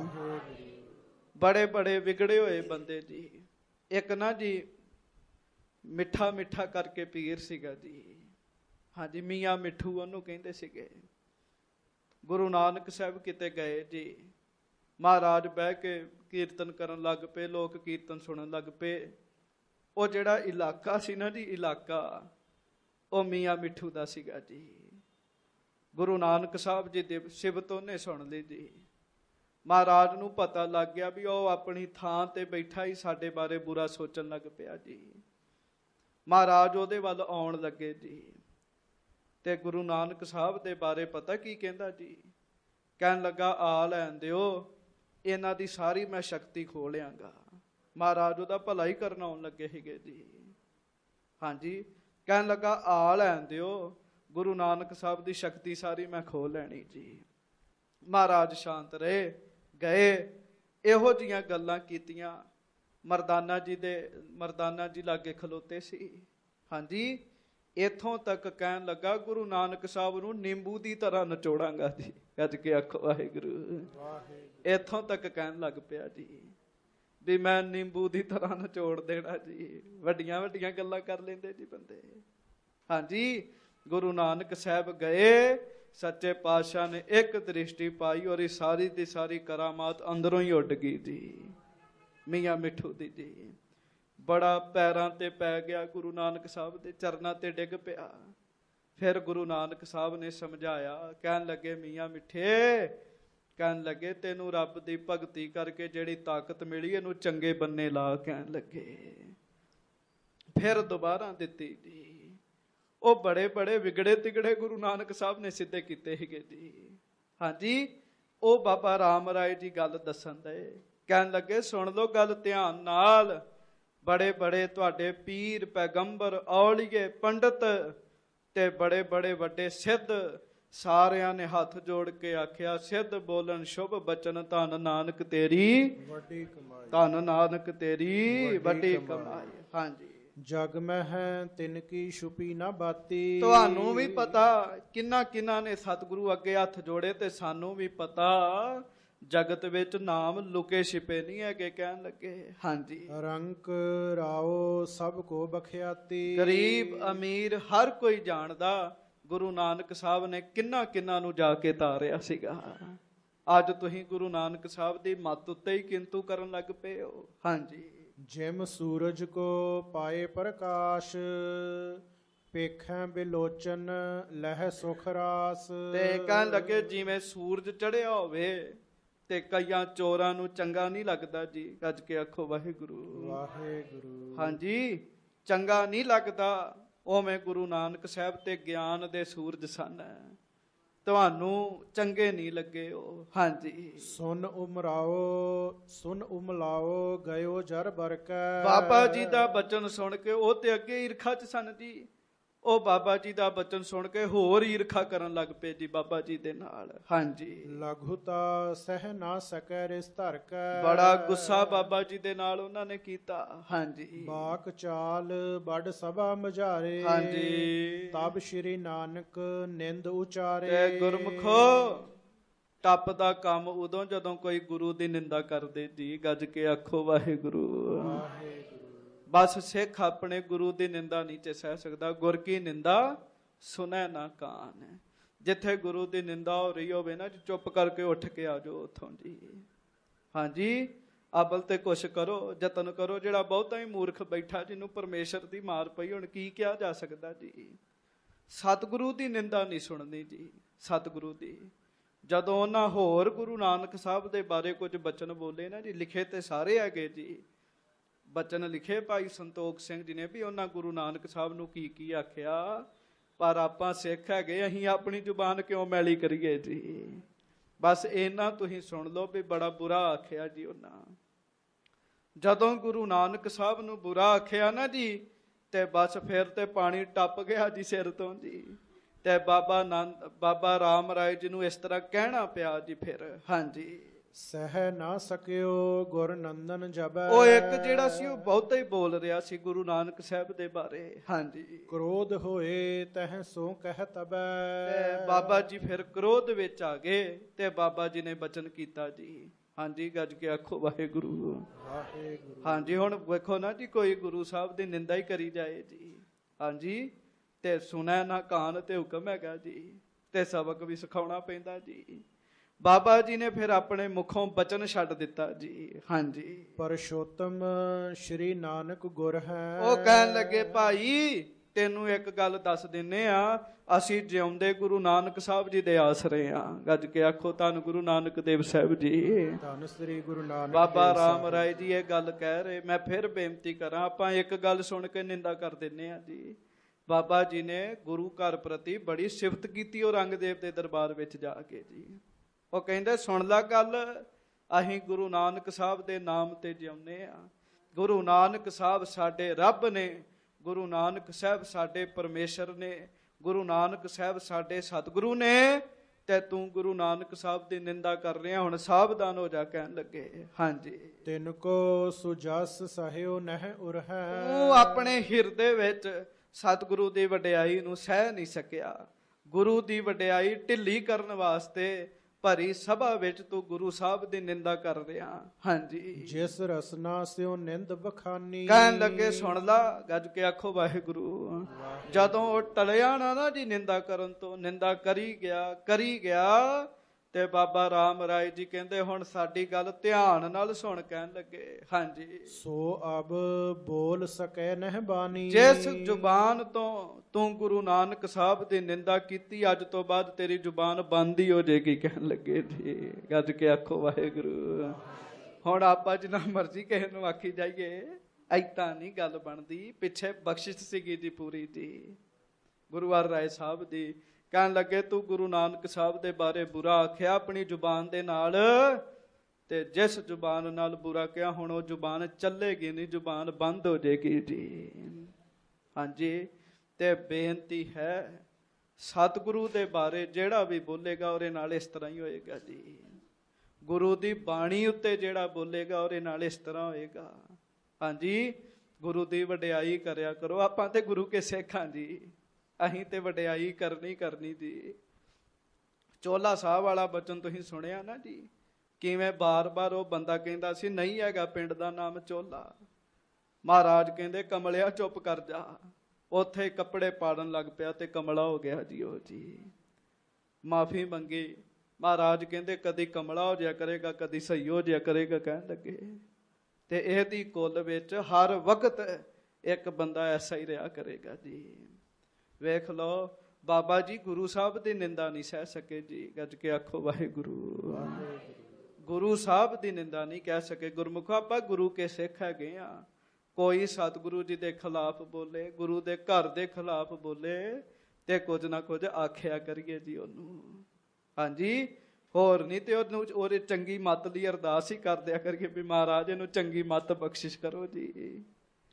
ਬੜੇ ਬੜੇ ਵਿਗੜੇ ਹੋਏ ਬੰਦੇ ਜੀ। ਇੱਕ ਨਾ ਜੀ ਮਿੱਠਾ ਮਿੱਠਾ ਕਰਕੇ ਪੀਰ ਸੀਗਾ ਜੀ। ਹਾਂਜੀ। ਮੀਆਂ ਮਿੱਠੂ ਉਹਨੂੰ ਕਹਿੰਦੇ ਸੀਗੇ। ਗੁਰੂ ਨਾਨਕ ਸਾਹਿਬ ਕਿਤੇ ਗਏ ਜੀ, ਮਹਾਰਾਜ ਬਹਿ ਕੇ ਕੀਰਤਨ ਕਰਨ ਲੱਗ ਪਏ, ਲੋਕ ਕੀਰਤਨ ਸੁਣਨ ਲੱਗ ਪਏ। ਉਹ ਜਿਹੜਾ ਇਲਾਕਾ ਸੀ ਨਾ ਜੀ, ਇਲਾਕਾ ਉਹ ਮੀਆਂ ਮਿੱਠੂ ਦਾ ਸੀਗਾ ਜੀ। ਗੁਰੂ ਨਾਨਕ ਸਾਹਿਬ ਜੀ ਦੇ ਸਿਫਤ ਉਹਨੇ ਸੁਣ ਲਈ ਜੀ। ਮਹਾਰਾਜ ਨੂੰ ਪਤਾ ਲੱਗ ਗਿਆ ਵੀ ਉਹ ਆਪਣੀ ਥਾਂ ਤੇ ਬੈਠਾ ਹੀ ਸਾਡੇ ਬਾਰੇ ਬੁਰਾ ਸੋਚਣ ਲੱਗ ਪਿਆ ਜੀ। ਮਹਾਰਾਜ ਉਹਦੇ ਵੱਲ ਆਉਣ ਲੱਗੇ ਜੀ। ਤੇ ਗੁਰੂ ਨਾਨਕ ਸਾਹਿਬ ਦੇ ਬਾਰੇ ਪਤਾ ਕੀ ਕਹਿੰਦਾ ਜੀ। ਕਹਿਣ ਲੱਗਾ ਆ ਲੈਣ ਦਿਓ, ਇਹਨਾਂ ਦੀ ਸਾਰੀ ਮੈਂ ਸ਼ਕਤੀ ਖੋ ਲਿਆਂਗਾ। ਮਹਾਰਾਜ ਉਹਦਾ ਭਲਾ ਹੀ ਕਰਨ ਆਉਣ ਲੱਗੇ ਸੀਗੇ ਜੀ। ਹਾਂਜੀ। ਕਹਿਣ ਲੱਗਾ ਆ ਲੈਣ ਦਿਓ, ਗੁਰੂ ਨਾਨਕ ਸਾਹਿਬ ਦੀ ਸ਼ਕਤੀ ਸਾਰੀ ਮੈਂ ਖੋ ਲੈਣੀ ਜੀ। ਮਹਾਰਾਜ ਸ਼ਾਂਤ ਰਹੇ। ਗਏ ਇਹੋ ਜੀਆਂ ਗੱਲਾਂ ਕੀਤੀਆਂ। ਮਰਦਾਨਾ ਜੀ ਦੇ ਮਰਦਾਨਾ ਜੀ ਲਾਗੇ ਖਲੋਤੇ ਸੀ। ਹਾਂਜੀ। ਇੱਥੋਂ ਤੱਕ ਕਹਿਣ ਲੱਗਾ ਗੁਰੂ ਨਾਨਕ ਸਾਹਿਬ ਨੂੰ ਨਿੰਬੂ ਦੀ ਤਰ੍ਹਾਂ ਨਚੋੜਾਂਗਾ ਜੀ। ਗੱਜ ਕੇ ਆਖੋ ਵਾਹਿਗੁਰੂ। ਇੱਥੋਂ ਤੱਕ ਕਹਿਣ ਲੱਗ ਪਿਆ ਜੀ ਵੀ ਮੈਂ ਨਿੰਬੂ ਦੀ ਤਰ੍ਹਾਂ ਨਚੋੜ ਦੇਣਾ ਜੀ। ਵੱਡੀਆਂ ਵੱਡੀਆਂ ਗੱਲਾਂ ਕਰ ਲੈਂਦੇ ਜੀ ਬੰਦੇ। ਹਾਂਜੀ। ਗੁਰੂ ਨਾਨਕ ਸਾਹਿਬ ਗਏ, ਸੱਚੇ ਪਾਤਸ਼ਾਹ ਨੇ ਇੱਕ ਦ੍ਰਿਸ਼ਟੀ ਪਾਈ ਔਰ ਇਹ ਸਾਰੀ ਦੀ ਸਾਰੀ ਕਰਾਮਾਤ ਅੰਦਰੋਂ ਹੀ ਉੱਡ ਗਈ ਜੀ ਮੀਆਂ ਮਿੱਠੂ ਦੀ ਜੀ। ਬੜਾ ਪੈਰਾਂ ਤੇ ਪੈ ਗਿਆ, ਗੁਰੂ ਨਾਨਕ ਸਾਹਿਬ ਦੇ ਚਰਨਾਂ ਤੇ ਡਿੱਗ ਪਿਆ। ਫਿਰ ਗੁਰੂ ਨਾਨਕ ਸਾਹਿਬ ਨੇ ਸਮਝਾਇਆ। ਕਹਿਣ ਲੱਗੇ ਮੀਆਂ ਮਿੱਠੇ, ਕਹਿਣ ਲੱਗੇ ਤੈਨੂੰ ਰੱਬ ਦੀ ਭਗਤੀ ਕਰਕੇ ਜਿਹੜੀ ਤਾਕਤ ਮਿਲੀ ਇਹਨੂੰ ਚੰਗੇ ਬੰਨੇ ਲਾ। ਕਹਿਣ ਲੱਗੇ ਫਿਰ ਦੁਬਾਰਾ ਦਿੱਤੀ ਜੀ। ਉਹ ਬੜੇ ਬੜੇ ਵਿਗੜੇ ਤਿਗੜੇ ਗੁਰੂ ਨਾਨਕ ਸਾਹਿਬ ਨੇ ਸਿੱਧੇ ਕੀਤੇ ਸੀਗੇ ਜੀ। ਹਾਂਜੀ। ਉਹ ਬਾਬਾ ਰਾਮ ਰਾਏ ਜੀ ਗੱਲ ਦੱਸਣ ਦੇ। ਕਹਿਣ ਲੱਗੇ ਸੁਣ ਲਓ ਗੱਲ ਧਿਆਨ ਨਾਲ। ਬੜੇ ਬੜੇ ਤੁਹਾਡੇ ਪੀਰ ਪੈਗੰਬਰ ਔਲੀਏ ਪੰਡਤ ਤੇ ਬੜੇ ਬੜੇ ਵੱਡੇ ਸਿੱਧ ਸਾਰਿਆਂ ਨੇ ਹੱਥ ਜੋੜ ਕੇ ਆਖਿਆ, ਸਿੱਧ ਬੋਲਣ ਸ਼ੁਭ ਬਚਨ, ਧੰਨ ਨਾਨਕ ਤੇਰੀ ਵੱਡੀ ਕਮਾਈ। ਧੰਨ ਨਾਨਕ ਤੇਰੀ ਵੱਡੀ ਵੱਡੀ ਕਮਾਈ। ਕਮਾਈ। ਹਾਂਜੀ, ਜਗ ਮਹਿ ਤਿਨ ਕੀ ਛੁਪੀ ਨਾ ਬਾਤੀ। ਤੁਹਾਨੂੰ ਵੀ ਪਤਾ ਕਿੰਨਾ ਕਿੰਨਾ ਨੇ ਸਤਿਗੁਰੂ ਅੱਗੇ ਹੱਥ ਜੋੜੇ, ਤੇ ਸਾਨੂੰ ਵੀ ਪਤਾ ਜਗਤ ਵਿੱਚ ਨਾਮ ਲੁਕੇ ਛਿਪੇ ਨਹੀਂ ਹੈਗੇ। ਕਹਿਣ ਲੱਗੇ ਹਾਂਜੀ, ਰੰਕ ਰਾਓ ਸਭ ਕੋ ਬਖਿਆਤੀ। ਗਰੀਬ ਅਮੀਰ ਹਰ ਕੋਈ ਜਾਣਦਾ ਗੁਰੂ ਨਾਨਕ ਸਾਹਿਬ ਨੇ ਕਿੰਨਾ ਕਿੰਨਾ ਨੂੰ ਜਾ ਕੇ ਤਾਰਿਆ ਸੀਗਾ। ਅੱਜ ਤੁਸੀਂ ਗੁਰੂ ਨਾਨਕ ਸਾਹਿਬ ਦੀ ਮੱਤ ਉੱਤੇ ਹੀ ਕਿੰਤੂ ਕਰਨ ਲੱਗ ਪਏ ਹੋ। ਹਾਂਜੀ, ਜਿਮ ਸੂਰਜ ਕੋ ਪਾਏ ਪ੍ਰਕਾਸ਼, ਪੇਖੈ ਬਿਲੋਚਨ ਲਹਿ ਸੁਖ ਰਾਸ। ਤੇ ਕਹਿਣ ਲੱਗੇ ਜਿਵੇਂ ਸੂਰਜ ਚੜਿਆ ਹੋਵੇ ਤੇ ਕਈਆਂ ਚੋਰਾਂ ਨੂੰ ਚੰਗਾ ਨਹੀਂ ਲੱਗਦਾ ਜੀ। ਗੱਜ ਕੇ ਆਖੋ ਵਾਹਿਗੁਰੂ ਵਾਹਿਗੁਰੂ। ਹਾਂਜੀ, ਚੰਗਾ ਨਹੀਂ ਲੱਗਦਾ। ਉਵੇਂ ਗੁਰੂ ਨਾਨਕ ਸਾਹਿਬ ਤੇ ਗਿਆਨ ਦੇ ਸੂਰਜ ਸਨ, ਤੁਹਾਨੂੰ ਚੰਗੇ ਨਹੀਂ ਲੱਗੇ ਉਹ। ਹਾਂਜੀ, ਸੁਨ ਉਮਰਾਓ ਸੁਨ ਉਮਲਾਓ ਗਇਓ ਜਰ ਬਰਕੈ। ਬਾਬਾ ਜੀ ਦਾ ਬਚਨ ਸੁਣ ਕੇ ਉਹ ਤੇ ਅੱਗੇ ਈਰਖਾ ਚ ਸਨ ਜੀ। ਉਹ ਬਾਬਾ ਜੀ ਦਾ ਬਚਨ ਸੁਣ ਕੇ ਹੋਰ ਈਰਖਾ ਕਰਨ ਲੱਗ ਪਏ ਜੀ ਬਾਬਾ ਜੀ ਦੇ ਨਾਲ। ਹਾਂਜੀ, ਲਘੁਤਾ ਸਹਿ ਨਾ ਸਕੈ ਰਿਸ ਧਰ ਕੈ। ਬੜਾ ਗੁੱਸਾ ਬਾਬਾ ਜੀ ਦੇ ਨਾਲ ਉਹਨਾਂ ਨੇ ਕੀਤਾ। ਹਾਂਜੀ, ਬਾਕ ਚਾਲ ਬੜ ਸਭਾ ਮਝਾਰੇ। ਹਾਂਜੀ, ਤਬ ਸ਼੍ਰੀ ਨਾਨਕ ਨਿੰਦ ਉਚਾਰੇ। ਤੇ ਗੁਰਮੁਖੋ ਟੱਪ ਦਾ ਕੰਮ ਉਦੋਂ ਜਦੋਂ ਕੋਈ ਗੁਰੂ ਦੀ ਨਿੰਦਾ ਕਰਦੇ ਜੀ। ਗੱਜ ਕੇ ਆਖੋ ਵਾਹਿਗੁਰੂ ਵਾਹਿਗੁਰੂ। ਬਸ ਸਿੱਖ ਆਪਣੇ ਗੁਰੂ ਦੀ ਨਿੰਦਾ ਨਹੀਂ ਚ ਸਹਿ ਸਕਦਾ। ਗੁਰ ਕੀ ਨਿੰਦਾ ਸੁਣੈ ਨਾ ਕਾਨ। ਜਿੱਥੇ ਗੁਰੂ ਦੀ ਨਿੰਦਾ ਹੋ ਰਹੀ ਹੋਵੇ ਨਾ, ਚੁੱਪ ਕਰਕੇ ਉੱਠ ਕੇ ਆ ਜਾਓ ਉੱਥੋਂ ਜੀ। ਹਾਂਜੀ, ਅਬਲ ਤੇ ਕੁਛ ਕਰੋ, ਯਤਨ ਕਰੋ। ਜਿਹੜਾ ਬਹੁਤਾ ਹੀ ਮੂਰਖ ਬੈਠਾ, ਜਿਹਨੂੰ ਪਰਮੇਸ਼ਰ ਦੀ ਮਾਰ ਪਈ, ਹੁਣ ਕੀ ਕਿਹਾ ਜਾ ਸਕਦਾ ਜੀ। ਸਤਿਗੁਰੂ ਦੀ ਨਿੰਦਾ ਨਹੀਂ ਸੁਣਨੀ ਜੀ। ਸਤਿਗੁਰੂ ਦੀ ਜਦੋਂ ਉਹਨਾਂ ਹੋਰ ਗੁਰੂ ਨਾਨਕ ਸਾਹਿਬ ਦੇ ਬਾਰੇ ਕੁਝ ਬਚਨ ਬੋਲੇ ਨਾ ਜੀ, ਲਿਖੇ ਤੇ ਸਾਰੇ ਹੈਗੇ ਜੀ। ਬਚਨ ਲਿਖੇ ਭਾਈ ਸੰਤੋਖ ਸਿੰਘ ਜੀ ਨੇ ਵੀ ਉਹਨਾਂ ਗੁਰੂ ਨਾਨਕ ਸਾਹਿਬ ਨੂੰ ਕੀ ਕੀ ਆਖਿਆ। ਪਰ ਆਪਾਂ ਸਿੱਖ ਹੈਗੇ, ਅਸੀਂ ਆਪਣੀ ਜ਼ੁਬਾਨ ਕਿਉਂ ਮੈਲੀ ਕਰੀਏ ਜੀ। ਬਸ ਇਹਨਾਂ ਤੁਸੀਂ ਸੁਣ ਲਓ ਵੀ ਬੜਾ ਬੁਰਾ ਆਖਿਆ ਜੀ ਉਹਨਾਂ। ਜਦੋਂ ਗੁਰੂ ਨਾਨਕ ਸਾਹਿਬ ਨੂੰ ਬੁਰਾ ਆਖਿਆ ਨਾ ਜੀ, ਤੇ ਬਸ ਫਿਰ ਤੇ ਪਾਣੀ ਟੱਪ ਗਿਆ ਜੀ ਸਿਰ ਤੋਂ ਜੀ। ਤੇ ਬਾਬਾ ਨੰਦ ਬਾਬਾ ਰਾਮ ਰਾਏ ਜੀ ਨੂੰ ਇਸ ਤਰ੍ਹਾਂ ਕਹਿਣਾ ਪਿਆ ਜੀ ਫਿਰ। ਹਾਂਜੀ, ਸਹਿ ਨਾ ਸਕਿਓ ਗੁਰ ਨੰਦਨ ਜਬੈ। ਉਹ ਇੱਕ ਜਿਹੜਾ ਸੀ ਉਹ ਬਹੁਤਾ ਹੀ ਬੋਲ ਰਿਹਾ ਸੀ ਗੁਰੂ ਨਾਨਕ ਸਾਹਿਬ ਦੇ ਬਾਰੇ। ਹਾਂਜੀ, ਕ੍ਰੋਧ ਹੋਏ ਤਹਿ ਸੋ ਕਹਿ ਤਬੈ। ਤੇ ਬਾਬਾ ਜੀ ਫਿਰ ਕ੍ਰੋਧ ਵਿੱਚ ਆ ਗਏ ਤੇ ਬਾਬਾ ਜੀ ਨੇ ਬਚਨ ਕੀਤਾ ਜੀ। ਹਾਂਜੀ, ਗੱਜ ਕੇ ਆਖੋ ਵਾਹਿਗੁਰੂ ਵਾਹਿਗੁਰੂ। ਹਾਂਜੀ, ਹੁਣ ਵੇਖੋ ਨਾ ਜੀ, ਕੋਈ ਗੁਰੂ ਸਾਹਿਬ ਦੀ ਨਿੰਦਾ ਹੀ ਕਰੀ ਜਾਏ ਜੀ। ਹਾਂਜੀ, ਤੇ ਸੁਣੈ ਨਾ ਕਾਨ ਤੇ ਹੁਕਮ ਹੈਗਾ ਜੀ, ਤੇ ਸਬਕ ਵੀ ਸਿਖਾਉਣਾ ਪੈਂਦਾ ਜੀ। ਬਾਬਾ ਜੀ ਨੇ ਫਿਰ ਆਪਣੇ ਮੁਖੋਂ ਬਚਨ ਛੱਡ ਦਿੱਤਾ ਜੀ। ਹਾਂਜੀ, ਪਰਸ਼ੋਤਮ ਸ਼੍ਰੀ ਨਾਨਕ ਗੁਰ ਹੈ। ਉਹ ਕਹਿਣ ਲੱਗੇ ਭਾਈ ਤੈਨੂੰ ਇੱਕ ਗੱਲ ਦੱਸ ਦਿੰਨੇ ਆ, ਅਸੀਂ ਜਿਉਂਦੇ ਗੁਰੂ ਨਾਨਕ ਸਾਹਿਬ ਜੀ ਦੇ ਆਸਰੇ ਆ। ਗੱਜ ਕੇ ਆਖੋ ਧੰਨ ਗੁਰੂ ਨਾਨਕ ਦੇਵ ਸਾਹਿਬ ਜੀ। ਧੰਨ ਸ੍ਰੀ ਗੁਰੂ ਨਾਨਕ ਬਾਬਾ ਰਾਮ ਰਾਏ ਜੀ ਇਹ ਗੱਲ ਕਹਿ ਰਹੇ। ਮੈਂ ਫਿਰ ਬੇਨਤੀ ਕਰਾਂ, ਆਪਾਂ ਇੱਕ ਗੱਲ ਸੁਣ ਕੇ ਨਿੰਦਾ ਕਰ ਦਿੰਨੇ ਆ ਜੀ। ਬਾਬਾ ਜੀ ਨੇ ਗੁਰੂ ਘਰ ਪ੍ਰਤੀ ਬੜੀ ਸਿਫਤ ਕੀਤੀ ਔਰੰਗਜ਼ੇਬ ਦੇ ਦਰਬਾਰ ਵਿੱਚ ਜਾ ਕੇ ਜੀ। ਉਹ ਕਹਿੰਦੇ ਸੁਣ ਲੈ ਗੱਲ, ਅਸੀਂ ਗੁਰੂ ਨਾਨਕ ਸਾਹਿਬ ਦੇ ਨਾਮ ਤੇ ਜਿਉਂਦੇ ਆ। ਗੁਰੂ ਨਾਨਕ ਸਾਹਿਬ ਸਾਡੇ ਰੱਬ ਨੇ, ਗੁਰੂ ਨਾਨਕ ਸਾਹਿਬ ਸਾਡੇ ਪਰਮੇਸ਼ਰ ਨੇ, ਗੁਰੂ ਨਾਨਕ ਸਾਹਿਬ ਸਾਡੇ ਸਤਿਗੁਰੂ ਨੇ, ਤੇ ਤੂੰ ਗੁਰੂ ਨਾਨਕ ਸਾਹਿਬ ਦੀ ਨਿੰਦਾ ਕਰ ਰਿਹਾ। ਹੁਣ ਸਾਵਧਾਨ ਹੋ ਜਾ। ਕਹਿਣ ਲੱਗੇ ਹਾਂਜੀ, ਤਿਨ ਕੋ ਸੁਜਸ ਸਹਿਓ ਨਹਿ ਉਰਹਿ। ਉਹ ਆਪਣੇ ਹਿਰਦੇ ਵਿੱਚ ਸਤਿਗੁਰੂ ਦੀ ਵਡਿਆਈ ਨੂੰ ਸਹਿ ਨਹੀਂ ਸਕਿਆ। ਗੁਰੂ ਦੀ ਵਡਿਆਈ ਢਿੱਲੀ ਕਰਨ ਵਾਸਤੇ ਭਰੀ ਸਭਾ ਵਿੱਚ ਤੂੰ ਗੁਰੂ ਸਾਹਿਬ ਦੀ ਨਿੰਦਾ ਕਰ ਰਿਹਾ। ਹਾਂਜੀ, ਜਿਸ ਰਸਨਾ ਸਿਓ ਨਿੰਦ ਬਖਾਨੀ। ਕਹਿਣ ਲੱਗੇ ਸੁਣ ਲਾ, ਗੱਜ ਕੇ ਆਖੋ ਵਾਹਿਗੁਰੂ। ਜਦੋਂ ਉਹ ਟਲਿਆ ਨਾ ਨਾ ਜੀ ਨਿੰਦਾ ਕਰਨ ਤੋਂ, ਨਿੰਦਾ ਕਰੀ ਗਿਆ ਕਰੀ ਗਿਆ ਤੇ ਬਾਬਾ ਰਾਮ ਰਾਏ ਜੀ ਕਹਿੰਦੇ ਹੁਣ ਸਾਡੀ ਗੱਲ ਧਿਆਨ ਨਾਲ ਸੁਣ। ਕਹਿਣ ਲੱਗੇ ਹਾਂਜੀ, ਸੋ ਅਬ ਬੋਲ ਸਕੈ ਨਹਿ ਬਾਣੀ। ਜਿਸ ਜ਼ੁਬਾਨ ਤੋਂ ਤੂੰ ਗੁਰੂ ਨਾਨਕ ਸਾਹਿਬ ਦੀ ਨਿੰਦਾ ਕੀਤੀ, ਅੱਜ ਤੋਂ ਬਾਅਦ ਤੇਰੀ ਜ਼ੁਬਾਨ ਬੰਦ ਹੀ ਹੋ ਜਾਏਗੀ। ਕਹਿਣ ਲੱਗੇ ਜੀ, ਗੱਜ ਕੇ ਆਖੋ ਵਾਹਿਗੁਰੂ। ਹੁਣ ਆਪਾਂ ਜਿੰਨਾ ਮਰਜ਼ੀ ਕਿਸੇ ਨੂੰ ਆਖੀ ਜਾਈਏ, ਏਦਾਂ ਨਹੀਂ ਗੱਲ ਬਣਦੀ। ਪਿੱਛੇ ਬਖਸ਼ਿਸ਼ ਸੀਗੀ ਜੀ ਪੂਰੀ ਜੀ ਗੁਰੂ ਹਰਿ ਰਾਏ ਸਾਹਿਬ ਦੀ। ਕਹਿਣ ਲੱਗੇ ਤੂੰ ਗੁਰੂ ਨਾਨਕ ਸਾਹਿਬ ਦੇ ਬਾਰੇ ਬੁਰਾ ਆਖਿਆ ਆਪਣੀ ਜ਼ੁਬਾਨ ਦੇ ਨਾਲ, ਤੇ ਜਿਸ ਜ਼ੁਬਾਨ ਨਾਲ ਬੁਰਾ ਕਿਹਾ ਹੁਣ ਉਹ ਜ਼ੁਬਾਨ ਚੱਲੇਗੀ ਨਹੀਂ, ਜ਼ੁਬਾਨ ਬੰਦ ਹੋ ਜਾਏਗੀ ਜੀ। ਹਾਂਜੀ, ਤੇ ਬੇਨਤੀ ਹੈ ਸਤਿਗੁਰੂ ਦੇ ਬਾਰੇ ਜਿਹੜਾ ਵੀ ਬੋਲੇਗਾ ਉਹਦੇ ਨਾਲ ਇਸ ਤਰ੍ਹਾਂ ਹੀ ਹੋਏਗਾ ਜੀ। ਗੁਰੂ ਦੀ ਬਾਣੀ ਉੱਤੇ ਜਿਹੜਾ ਬੋਲੇਗਾ ਉਹਦੇ ਨਾਲ ਇਸ ਤਰ੍ਹਾਂ ਹੋਏਗਾ। ਹਾਂਜੀ, ਗੁਰੂ ਦੀ ਵਡਿਆਈ ਕਰਿਆ ਕਰੋ। ਆਪਾਂ ਤੇ ਗੁਰੂ ਕੇ ਸਿੱਖ ਹਾਂ ਜੀ, ਅਸੀਂ ਤੇ ਵਡਿਆਈ ਕਰਨੀ ਕਰਨੀ ਜੀ। ਚੋਲਾ ਸਾਹਿਬ ਵਾਲਾ ਬਚਨ ਤੁਸੀਂ ਸੁਣਿਆ ਨਾ ਜੀ, ਕਿਵੇਂ ਬਾਰ-ਬਾਰ ਉਹ ਬੰਦਾ ਕਹਿੰਦਾ ਸੀ ਨਹੀਂ ਹੈਗਾ ਪਿੰਡ ਦਾ ਨਾਮ ਚੋਲਾ। ਮਹਾਰਾਜ ਕਹਿੰਦੇ ਕਮਲਿਆ ਚੁੱਪ ਕਰ ਜਾ। ਉੱਥੇ ਕੱਪੜੇ ਪਾੜਨ ਲੱਗ ਪਿਆ ਤੇ ਕਮਲਾ ਹੋ ਗਿਆ ਜੀ ਉਹ ਜੀ। ਮਾਫੀ ਮੰਗੀ। ਮਹਾਰਾਜ ਕਹਿੰਦੇ ਕਦੀ ਕਮਲਾ ਹੋ ਜਾਇਆ ਕਰੇਗਾ, ਕਦੀ ਸਹੀ ਹੋ ਜਾਇਆ ਕਰੇਗਾ। ਕਹਿਣ ਲੱਗੇ ਤੇ ਇਹਦੀ ਕੁੱਲ ਵਿੱਚ ਹਰ ਵਕਤ ਇੱਕ ਬੰਦਾ ਐਸਾ ਹੀ ਰਿਹਾ ਕਰੇਗਾ ਜੀ। ਵੇਖ ਲਓ ਬਾਬਾ ਜੀ ਗੁਰੂ ਸਾਹਿਬ ਦੀ ਨਿੰਦਾ ਨਹੀਂ ਸਹਿ ਸਕੇ ਜੀ। ਗੱਜ ਕੇ ਆਖੋ ਵਾਹਿਗੁਰੂ। ਗੁਰੂ ਸਾਹਿਬ ਦੀ ਨਿੰਦਾ ਨਹੀਂ ਕਹਿ ਸਕੇ। ਗੁਰਮੁਖੋ ਆਪਾਂ ਗੁਰੂ ਕੇ ਸਿੱਖ ਹੈਗੇ ਆ। ਕੋਈ ਸਤਿਗੁਰੂ ਜੀ ਦੇ ਖਿਲਾਫ ਬੋਲੇ, ਗੁਰੂ ਦੇ ਘਰ ਦੇ ਖਿਲਾਫ ਬੋਲੇ ਤੇ ਕੁਝ ਨਾ ਕੁਝ ਆਖਿਆ ਕਰੀਏ ਜੀ ਉਹਨੂੰ। ਹਾਂਜੀ, ਹੋਰ ਨਹੀਂ ਤੇ ਉਹਨੂੰ ਉਹਦੇ ਚੰਗੀ ਮੱਤ ਲਈ ਅਰਦਾਸ ਹੀ ਕਰ ਦਿਆ ਕਰੀਏ ਵੀ ਮਹਾਰਾਜ ਇਹਨੂੰ ਚੰਗੀ ਮੱਤ ਬਖਸ਼ਿਸ਼ ਕਰੋ ਜੀ।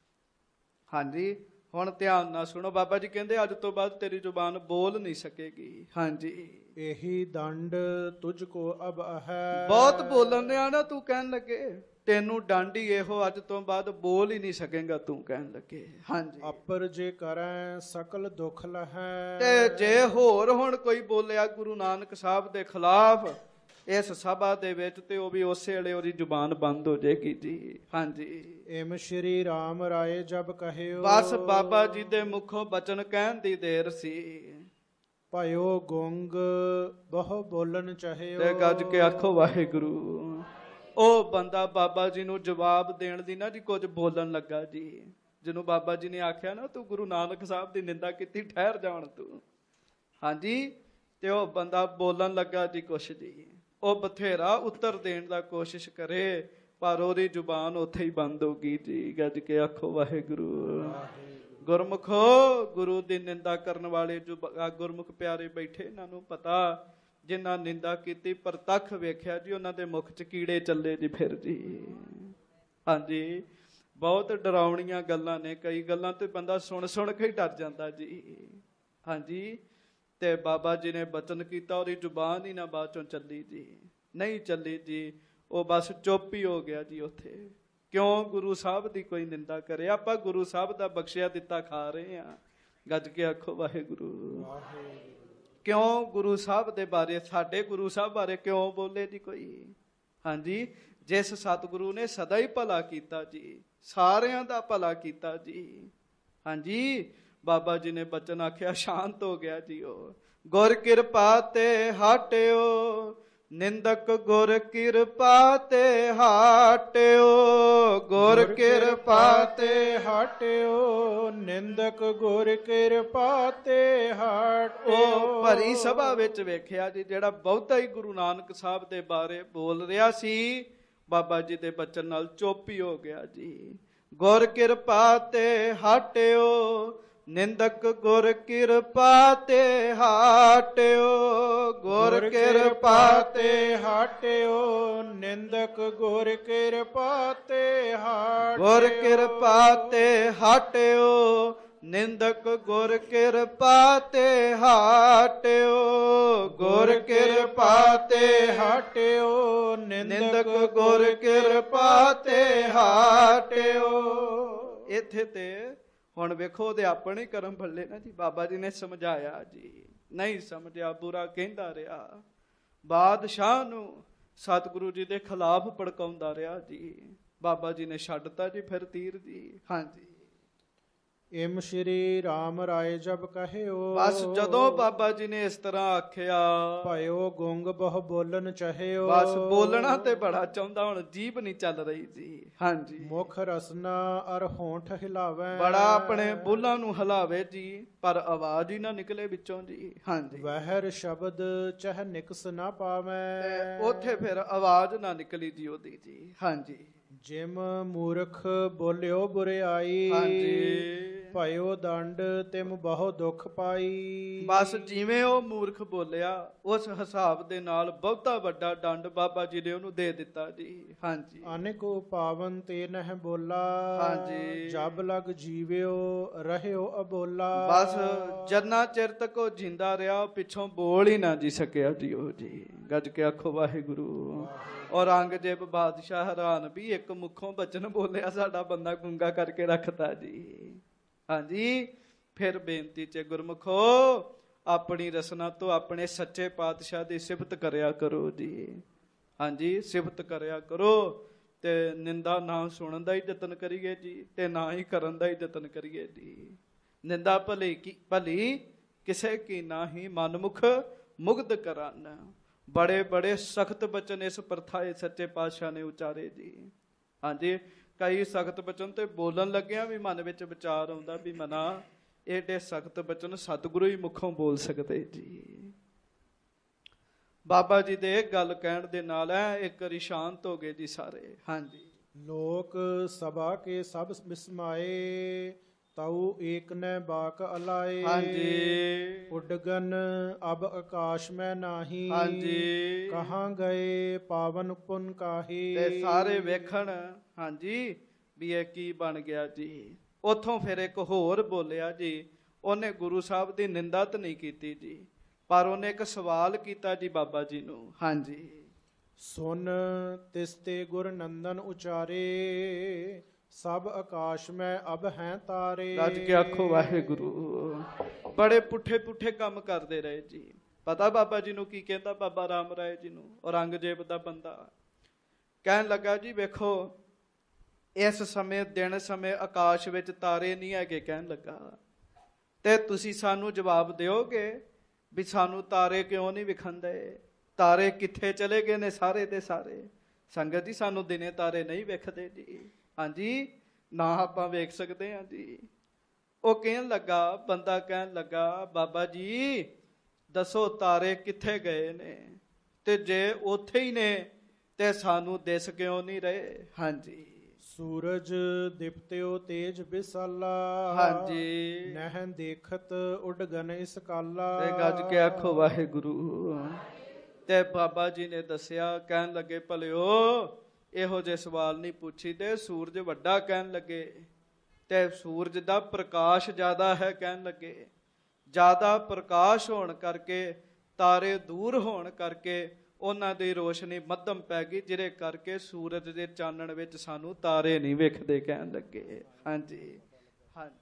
ਹਾਂਜੀ, ਹੁਣ ਧਿਆਨ ਨਾਲ ਸੁਣੋ। ਬਾਬਾ ਜੀ ਕਹਿੰਦੇ ਅੱਜ ਤੋਂ ਬਾਅਦ ਤੇਰੀ ਜ਼ੁਬਾਨ ਬੋਲ ਨਹੀਂ ਸਕੇਗੀ। ਹਾਂਜੀ, ਇਹੀ ਦੰਡ ਤੁਝ ਕੋ ਅਬ ਹੈ। ਬਹੁਤ ਬੋਲਣ ਆ ਨਾ ਤੂੰ। ਕਹਿਣ ਲੱਗੇ ਤੈਨੂੰ ਡੰਡ ਹੀ ਇਹੋ, ਅੱਜ ਤੋਂ ਬਾਅਦ ਬੋਲ ਹੀ ਨਹੀਂ ਸਕੇਗਾ ਤੂੰ। ਕਹਿਣ ਲੱਗੇ ਹਾਂਜੀ, ਅਪਰ ਜੇ ਕਰੈ ਸਕਲ ਦੁਖ ਲਹੈ। ਤੇ ਜੇ ਹੋਰ ਹੁਣ ਕੋਈ ਬੋਲਿਆ ਗੁਰੂ ਨਾਨਕ ਸਾਹਿਬ ਦੇ ਖਿਲਾਫ ਇਸ ਸਭਾ ਦੇ ਵਿੱਚ ਤੇ ਉਹ ਵੀ ਉਸੇ ਵੇਲੇ ਉਹਦੀ ਜ਼ੁਬਾਨ ਬੰਦ ਹੋ ਜਾਏਗੀ ਜੀ। ਹਾਂਜੀ, ਏਮ ਸ਼੍ਰੀ ਰਾਮ ਰਾਏ ਜਬ ਕਹਿਓ। ਬਸ ਬਾਬਾ ਜੀ ਦੇ ਮੁਖੋਂ ਬਚਨ ਕਹਿਣ ਦੀ ਦੇਰ ਸੀ। ਭਇਓ ਗੁੰਗ ਬਹੁ ਬੋਲਣ ਚਾਹਿਓ। ਤੇ ਗੱਜ ਕੇ ਆਖੋ ਵਾਹਿਗੁਰੂ। ਉਹ ਬੰਦਾ ਬਾਬਾ ਜੀ ਨੂੰ ਜਵਾਬ ਦੇਣ ਦੀ ਨਾ ਜੀ ਕੁਝ ਬੋਲਣ ਲੱਗਾ ਜੀ। ਜਿਹਨੂੰ ਬਾਬਾ ਜੀ ਨੇ ਆਖਿਆ ਨਾ ਤੂੰ ਗੁਰੂ ਨਾਨਕ ਸਾਹਿਬ ਦੀ ਨਿੰਦਾ ਕੀਤੀ, ਠਹਿਰ ਜਾਣ ਤੂੰ। ਹਾਂਜੀ, ਤੇ ਉਹ ਬੰਦਾ ਬੋਲਣ ਲੱਗਾ ਜੀ ਕੁਛ ਜੀ। ਉਹ ਬਥੇਰਾ ਉੱਤਰ ਦੇਣ ਦਾ ਕੋਸ਼ਿਸ਼ ਕਰੇ ਪਰ ਉਹਦੀ ਜ਼ੁਬਾਨ ਉੱਥੇ ਹੀ ਬੰਦ ਹੋ ਗਈ ਜੀ। ਗੱਜ ਕੇ ਆਖੋ ਵਾਹਿਗੁਰੂ। ਗੁਰਮੁਖੋ, ਗੁਰੂ ਦੀ ਨਿੰਦਾ ਕਰਨ ਵਾਲੇ ਜੋ ਗੁਰਮੁਖ ਪਿਆਰੇ ਬੈਠੇ, ਇਹਨਾਂ ਨੂੰ ਪਤਾ ਜਿਨ੍ਹਾਂ ਨਿੰਦਾ ਕੀਤੀ ਪ੍ਰਤੱਖ ਵੇਖਿਆ ਜੀ ਉਹਨਾਂ ਦੇ ਮੁਖ ਚ ਕੀੜੇ ਚੱਲੇ ਜੀ ਫਿਰ ਜੀ। ਹਾਂਜੀ, ਬਹੁਤ ਡਰਾਉਣੀਆਂ ਗੱਲਾਂ ਨੇ। ਕਈ ਗੱਲਾਂ ਤੇ ਬੰਦਾ ਸੁਣ ਸੁਣ ਕੇ ਹੀ ਡਰ ਜਾਂਦਾ ਜੀ। ਹਾਂਜੀ, ਤੇ ਬਾਬਾ ਜੀ ਨੇ ਬਚਨ ਕੀਤਾ, ਉਹਦੀ ਜ਼ੁਬਾਨ ਹੀ ਨਾ ਬਾਅਦ ਚੋਂ ਚੱਲੀ ਜੀ। ਨਹੀਂ ਚੱਲੀ ਜੀ, ਉਹ ਬਸ ਚੁੱਪ ਹੀ ਹੋ ਗਿਆ ਜੀ ਉੱਥੇ। ਕਿਉਂ ਗੁਰੂ ਸਾਹਿਬ ਦੀ ਕੋਈ ਨਿੰਦਾ ਕਰੇ? ਆਪਾਂ ਗੁਰੂ ਸਾਹਿਬ ਦਾ ਬਖਸ਼ਿਆ ਦਿੱਤਾ ਖਾ ਰਹੇ ਹਾਂ। ਗੱਜ ਕੇ ਆਖੋ ਵਾਹਿਗੁਰੂ। ਕਿਉਂ ਗੁਰੂ ਸਾਹਿਬ ਦੇ ਬਾਰੇ, ਸਾਡੇ ਗੁਰੂ ਸਾਹਿਬ ਬਾਰੇ ਕਿਉਂ ਬੋਲੇ ਜੀ ਕੋਈ? ਹਾਂਜੀ, ਜਿਸ ਸਤਿਗੁਰੂ ਨੇ ਸਦਾ ਹੀ ਭਲਾ ਕੀਤਾ ਜੀ, ਸਾਰਿਆਂ ਦਾ ਭਲਾ ਕੀਤਾ ਜੀ। ਹਾਂਜੀ, ਬਾਬਾ ਜੀ ਨੇ ਬਚਨ ਆਖਿਆ, ਸ਼ਾਂਤ ਹੋ ਗਿਆ ਜੀ ਉਹ। ਗੁਰ ਕਿਰਪਾ ਤੇ ਹਟਿਓ, ਨਿੰਦਕ ਗੁਰ ਕਿਰਪਾ ਤੇ ਹਟਿਓ। ਗੁਰ ਕਿਰਪਾ ਤੇ ਹਟਿਓ, ਨਿੰਦਕ ਗੁਰ ਕਿਰਪਾ ਤੇ ਹਟਿਓ। ਉਹ ਭਰੀ ਸਭਾ ਵਿੱਚ ਵੇਖਿਆ ਜੀ, ਜਿਹੜਾ ਬਹੁਤਾ ਹੀ ਗੁਰੂ ਨਾਨਕ ਸਾਹਿਬ ਦੇ ਬਾਰੇ ਬੋਲ ਰਿਹਾ ਸੀ, ਬਾਬਾ ਜੀ ਦੇ ਬਚਨ ਨਾਲ ਚੁੱਪ ਹੀ ਹੋ ਗਿਆ ਜੀ। ਗੁਰ ਕਿਰਪਾ ਤੇ ਹਟਿਓ, ਨਿੰਦਕ ਗੁਰ ਕਿਰਪਾ ਤੇ ਹਟਿਓ। ਗੁਰ ਕਿਰਪਾ ਤੇ ਹਟਿਓ, ਨਿੰਦਕ ਗੁਰ ਕਿਰਪਾ ਤੇ ਹਟਿਓ। ਗੁਰ ਕਿਰਪਾ ਤੇ ਹਟਿਓ, ਨਿੰਦਕ ਗੁਰ ਕਿਰਪਾ ਤੇ ਹਟਿਓ। ਗੁਰ ਕਿਰਪਾ ਤੇ ਹਟਿਓ, ਨਿੰਦਕ ਗੁਰ ਕਿਰਪਾ ਤੇ ਹਟਿਓ। ਇੱਥੇ ਤੇ ਹੁਣ ਵੇਖੋ ਉਹਦੇ ਆਪਣੇ ਕਰਮ ਭੱਲੇ ਨਾ ਜੀ। ਬਾਬਾ ਜੀ ਨੇ ਸਮਝਾਇਆ ਜੀ, ਨਹੀਂ ਸਮਝਿਆ, ਬੁਰਾ ਕਹਿੰਦਾ ਰਿਹਾ। ਬਾਦਸ਼ਾਹ ਨੂੰ ਸਤਿਗੁਰੂ ਜੀ ਦੇ ਖਿਲਾਫ ਭੜਕਾਉਂਦਾ ਰਿਹਾ ਜੀ। ਬਾਬਾ ਜੀ ਨੇ ਛੱਡਤਾ ਜੀ ਫਿਰ ਤੀਰ ਜੀ। ਹਾਂਜੀ, ਏਮ ਸ਼੍ਰੀ ਰਾਮ ਰਾਏ ਜਬ ਕਹਿਓ। ਬਸ ਜਦੋਂ ਬਾਬਾ ਜੀ ਨੇ ਇਸ ਤਰ੍ਹਾਂ ਆਖਿਆ, ਭਇਓ ਗੁੰਗ ਬਹੁ ਬੋਲਣ ਚਾਹਿਓ। ਬਸ ਬੋਲਣਾ ਤੇ ਬੜਾ ਚਾਹੁੰਦਾ, ਹੁਣ ਜੀਭ ਨਹੀਂ ਚੱਲ ਰਹੀ ਜੀ। ਹਾਂਜੀ, ਮੁਖ ਰਸਨਾ ਅਰ ਹੋਂਠ ਹਿਲਾਵੇ। ਬੜਾ ਆਪਣੇ ਬੁੱਲਾਂ ਨੂੰ ਹਿਲਾਵੇ ਜੀ, ਪਰ ਆਵਾਜ਼ ਹੀ ਨਾ ਨਿਕਲੇ ਵਿੱਚੋਂ ਜੀ। ਹਾਂਜੀ, ਵਹਿਰ ਸ਼ਬਦ ਚਹ ਨਿਕਸ ਨਾ ਪਾਵੇ। ਉੱਥੇ ਫਿਰ ਆਵਾਜ਼ ਨਾ ਨਿਕਲੀ ਜੀ ਉਹਦੀ ਜੀ। ਹਾਂਜੀ, ਜਿਮ ਮੂਰਖ ਬੋਲਿਓ ਬੁਰਿਆਈ। ਹਾਂਜੀ, ਭਇਓ ਦੰਡ ਤਿਮ ਬਹੁ ਦੁਖ ਪਾਈ। ਬਸ ਜਿਵੇਂ ਉਹ ਮੂਰਖ ਬੋਲਿਆ ਉਸ ਹਿਸਾਬ ਦੇ ਨਾਲ ਬਹੁਤਾ ਵੱਡਾ ਦੰਡ ਬਾਬਾ ਜੀ ਨੇ ਉਹਨੂੰ ਦੇ ਦਿੱਤਾ ਜੀ। ਹਾਂਜੀ ਅਨੇਕੋ ਪਾਵਨ ਤੇ ਨਹਿ ਬੋਲਾ। ਹਾਂਜੀ ਜਬ ਲਗ ਜੀਵਿਓ ਰਹਿਓ ਅਬੋਲਾ। ਬਸ ਜਨਾ ਚਿਰ ਤੱਕ ਉਹ ਜਿੰਦਾ ਰਿਹਾ ਪਿੱਛੋਂ ਬੋਲ ਹੀ ਨਾ ਜੀ ਸਕਿਆ ਜੀ ਉਹ ਜੀ। ਗੱਜ ਕੇ ਆਖੋ ਵਾਹਿਗੁਰੂ। ਔਰੰਗਜ਼ੇਬ ਬਾਦਸ਼ਾਹ ਹੈਰਾਨ ਵੀ ਇੱਕ ਮੁਖੋਂ ਬਚਨ ਬੋਲਿਆ ਸਾਡਾ ਬੰਦਾ ਗੁੰਗਾ ਕਰਕੇ ਰੱਖਤਾ ਜੀ। ਹਾਂਜੀ ਫਿਰ ਬੇਨਤੀ ਚ ਗੁਰਮੁਖੋ ਆਪਣੀ ਰਸਨਾ ਤੋਂ ਆਪਣੇ ਸੱਚੇ ਪਾਤਸ਼ਾਹ ਦੀ ਸਿਫਤ ਕਰਿਆ ਕਰੋ ਜੀ। ਹਾਂਜੀ ਸਿਫਤ ਕਰਿਆ ਕਰੋ ਤੇ ਨਿੰਦਾ ਨਾ ਸੁਣਨ ਦਾ ਹੀ ਯਤਨ ਕਰੀਏ ਜੀ ਤੇ ਨਾ ਹੀ ਕਰਨ ਦਾ ਹੀ ਯਤਨ ਕਰੀਏ ਜੀ। ਨਿੰਦਾ ਭਲੀ ਕੀ ਭਲੀ ਕਿਸੇ ਕੀ ਨਾ ਹੀ ਮਨਮੁਖ ਮੁਗਧ ਕਰਨ। ਬੜੇ ਬੜੇ ਸਖਤ ਬਚਨ ਇਸ ਪ੍ਰਥਾਏ ਸੱਚੇ ਪਾਤਸ਼ਾਹ ਨੇ ਉਚਾਰੇ ਜੀ। ਹਾਂਜੀ ਕਈ ਸਖਤ ਬਚਨ ਤੇ ਬੋਲਣ ਲੱਗਿਆ ਵੀ ਮਨ ਵਿੱਚ ਵਿਚਾਰ ਆਉਂਦਾ ਵੀ ਮਨਾ ਏਡੇ ਸਖਤ ਬਚਨ ਸਤਿਗੁਰੂ ਹੀ ਮੁਖੋਂ ਬੋਲ ਸਕਦੇ ਜੀ। ਬਾਬਾ ਜੀ ਦੇ ਇਹ ਗੱਲ ਕਹਿਣ ਦੇ ਨਾਲ ਹੈ ਇੱਕ ਵਾਰੀ ਸ਼ਾਂਤ ਹੋ ਗਏ ਜੀ ਸਾਰੇ। ਹਾਂਜੀ ਲੋਕ ਸਭਾ ਕੇ ਸਭ ਬਿਸਮਾਏ ਤਾਉ ਏਕ ਨੈ ਬਾਕ ਅਲਾਏ। ਹਾਂਜੀ ਉਡਗਨ ਅਬ ਆਕਾਸ਼ ਮੈਂ ਨਾਹੀ। ਹਾਂਜੀ ਕਹਾਂ ਗਏ ਪਾਵਨ ਪੁਨ ਕਾਹੀ। ਤੇ ਸਾਰੇ ਵੇਖਣ ਹਾਂਜੀ ਵੀ ਇਹ ਕੀ ਬਣ ਗਿਆ ਜੀ। ਉਥੋਂ ਫਿਰ ਇੱਕ ਹੋਰ ਬੋਲਿਆ ਜੀ। ਉਹਨੇ ਗੁਰੂ ਸਾਹਿਬ ਦੀ ਨਿੰਦਾ ਤਾਂ ਨਹੀਂ ਕੀਤੀ ਜੀ ਪਰ ਉਹਨੇ ਇੱਕ ਸਵਾਲ ਕੀਤਾ ਜੀ ਬਾਬਾ ਜੀ ਨੂੰ। ਹਾਂਜੀ ਸੁਨ ਤਿਸਤੇ ਗੁਰ ਨੰਦਨ ਉਚਾਰੇ ਸਭ ਆਕਾਸ਼ ਮੈਂ ਅਬ ਹੈ ਤਾਰੇ। ਰੱਜ ਕੇ ਆਖੋ ਵਾਹਿਗੁਰੂ। ਬੜੇ ਪੁੱਠੇ ਪੁੱਠੇ ਕੰਮ ਕਰਦੇ ਰਹੇ ਜੀ। ਪਤਾ ਬਾਬਾ ਜੀ ਨੂੰ ਕੀ ਕਹਿੰਦਾ ਬਾਬਾ ਰਾਮ ਰਾਏ ਜੀ ਨੂੰ? ਔਰੰਗਜ਼ੇਬ ਦਾ ਬੰਦਾ ਕਹਿਣ ਲੱਗਾ ਜੀ ਵੇਖੋ ਇਸ ਸਮੇਂ ਦਿਨ ਸਮੇਂ ਆਕਾਸ਼ ਵਿੱਚ ਤਾਰੇ ਨਹੀਂ ਹੈਗੇ। ਕਹਿਣ ਲੱਗਾ ਤੇ ਤੁਸੀਂ ਸਾਨੂੰ ਜਵਾਬ ਦਿਓਗੇ ਵੀ ਸਾਨੂੰ ਤਾਰੇ ਕਿਉਂ ਨਹੀਂ ਵਿਖੰਦੇ? ਤਾਰੇ ਕਿੱਥੇ ਚਲੇ ਗਏ ਨੇ ਸਾਰੇ ਦੇ ਸਾਰੇ? ਸੰਗਤ ਜੀ ਸਾਨੂੰ ਦਿਨੇ ਤਾਰੇ ਨਹੀਂ ਵਿਖਦੇ ਜੀ। ਹਾਂਜੀ ਨਾ ਆਪਾਂ ਵੇਖ ਸਕਦੇ ਹਾਂ ਜੀ। ਉਹ ਕਹਿਣ ਲੱਗਾ ਬੰਦਾ ਕਹਿਣ ਲੱਗਾ ਬਾਬਾ ਜੀ ਦੱਸੋ ਤਾਰੇ ਕਿੱਥੇ ਗਏ ਨੇ ਤੇ ਜੇ ਉੱਥੇ ਹੀ ਨੇ ਤੇ ਸਾਨੂੰ ਦਿਸ ਕਿਉਂ ਨਹੀਂ ਰਹੇ? ਹਾਂਜੀ ਸੂਰਜ ਦਿਪਤਿਓ ਤੇਜ ਬਿਸਾਲਾ। ਹਾਂਜੀ ਨਹਿ ਦੇਖਤ ਉਡਗਨ ਇਸ ਕਾਲਾ। ਤੇ ਗੱਜ ਕੇ ਆਖੋ ਵਾਹਿਗੁਰੂ। ਤੇ ਬਾਬਾ ਜੀ ਨੇ ਦੱਸਿਆ ਕਹਿਣ ਲੱਗੇ ਭਲਿਓ ਇਹੋ ਜਿਹੇ ਸਵਾਲ ਨਹੀਂ ਪੁੱਛੀ ਤੇ ਸੂਰਜ ਵੱਡਾ ਕਹਿਣ ਲੱਗੇ ਤੇ ਸੂਰਜ ਦਾ ਪ੍ਰਕਾਸ਼ ਜ਼ਿਆਦਾ ਹੈ। ਕਹਿਣ ਲੱਗੇ ਜ਼ਿਆਦਾ ਪ੍ਰਕਾਸ਼ ਹੋਣ ਕਰਕੇ ਤਾਰੇ ਦੂਰ ਹੋਣ ਕਰਕੇ ਉਹਨਾਂ ਦੀ ਰੋਸ਼ਨੀ ਮੱਧਮ ਪੈ ਗਈ ਜਿਹਦੇ ਕਰਕੇ ਸੂਰਜ ਦੇ ਚਾਨਣ ਵਿੱਚ ਸਾਨੂੰ ਤਾਰੇ ਨਹੀਂ ਵੇਖਦੇ। ਕਹਿਣ ਲੱਗੇ ਹਾਂਜੀ ਹਾਂਜੀ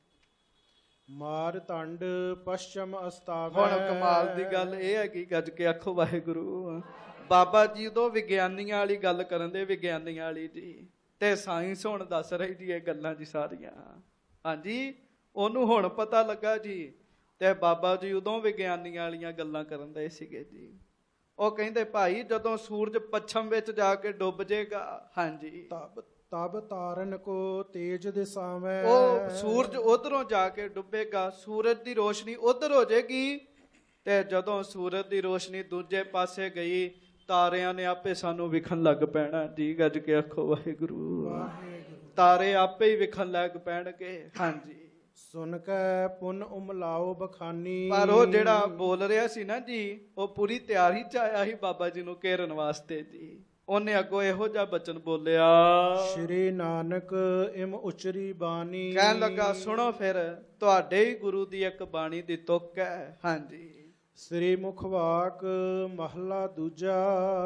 ਮਾਰ ਤੰਡ ਪਸ਼ਚਮ ਅਸਤਾਵੈ। ਹੁਣ ਕਮਾਲ ਦੀ ਗੱਲ ਇਹ ਹੈ ਕਿ ਗੱਜ ਕੇ ਆਖੋ ਵਾਹਿਗੁਰੂ। ਬਾਬਾ ਜੀ ਉਦੋਂ ਵਿਗਿਆਨੀਆਂ ਵਾਲੀ ਗੱਲ ਕਰਨ ਦੇ ਵਿਗਿਆਨੀਆਂ ਵਾਲੀ ਜੀ ਤੇ ਸਾਇੰਸ ਹੁਣ ਦੱਸ ਰਹੀ ਜੀ ਇਹ ਗੱਲਾਂ ਜੀ ਸਾਰੀਆਂ। ਹਾਂਜੀ ਉਹਨੂੰ ਹੁਣ ਪਤਾ ਲੱਗਾ ਜੀ ਤੇ ਬਾਬਾ ਜੀ ਉਦੋਂ ਵਿਗਿਆਨੀਆਂ ਵਾਲੀਆਂ ਗੱਲਾਂ ਕਰਨ ਦੇ ਸੀਗੇ ਜੀ। ਉਹ ਕਹਿੰਦੇ ਭਾਈ ਜਦੋਂ ਸੂਰਜ ਪੱਛਮ ਵਿੱਚ ਜਾ ਕੇ ਡੁੱਬ ਜਾਏਗਾ। ਹਾਂਜੀ ਤਬ ਤਬ ਤਾਰਨ ਕੋ ਤੇਜ ਦਿਸਾਵੇਂ। ਉਹ ਸੂਰਜ ਉਧਰੋਂ ਜਾ ਕੇ ਡੁੱਬੇਗਾ ਸੂਰਜ ਦੀ ਰੋਸ਼ਨੀ ਉਧਰ ਹੋ ਜਾਏਗੀ ਤੇ ਜਦੋਂ ਸੂਰਜ ਦੀ ਰੋਸ਼ਨੀ ਦੂਜੇ ਪਾਸੇ ਗਈ ਤਾਰਿਆਂ ਨੇ ਆਪੇ ਸਾਨੂੰ ਵਿਖਣ ਲੱਗ ਪੈਣਾ ਜੀ। ਗੱਜ ਕੇ ਆਖੋ ਵਾਹਿਗੁਰੂ। ਤਾਰੇ ਆਪੇ ਹੀ ਵਿਖਣ ਲੱਗ ਪੈਣਗੇ। ਹਾਂਜੀ ਸੁਨ ਕੇ ਪੁਨ ਉਮਲਾਓ ਬਖਾਨੀ। ਪਰ ਉਹ ਜਿਹੜਾ ਬੋਲ ਰਿਹਾ ਸੀ ਨਾ ਜੀ ਉਹ ਪੂਰੀ ਤਿਆਰੀ ਚ ਆਇਆ ਸੀ ਬਾਬਾ ਜੀ ਨੂੰ ਘੇਰਨ ਵਾਸਤੇ ਜੀ। ਉਹਨੇ ਅੱਗੋਂ ਇਹੋ ਜਿਹਾ ਬਚਨ ਬੋਲਿਆ ਸ਼੍ਰੀ ਨਾਨਕ ਇਮ ਉਚਰੀ ਬਾਣੀ। ਕਹਿਣ ਲੱਗਾ ਸੁਣੋ ਫਿਰ ਤੁਹਾਡੇ ਹੀ ਗੁਰੂ ਦੀ ਇੱਕ ਬਾਣੀ ਦੀ ਤੁਕ ਹੈ। ਹਾਂਜੀ ਸ੍ਰੀ ਮੁਖਵਾਕ ਮਹਲਾ ਦੂਜਾ।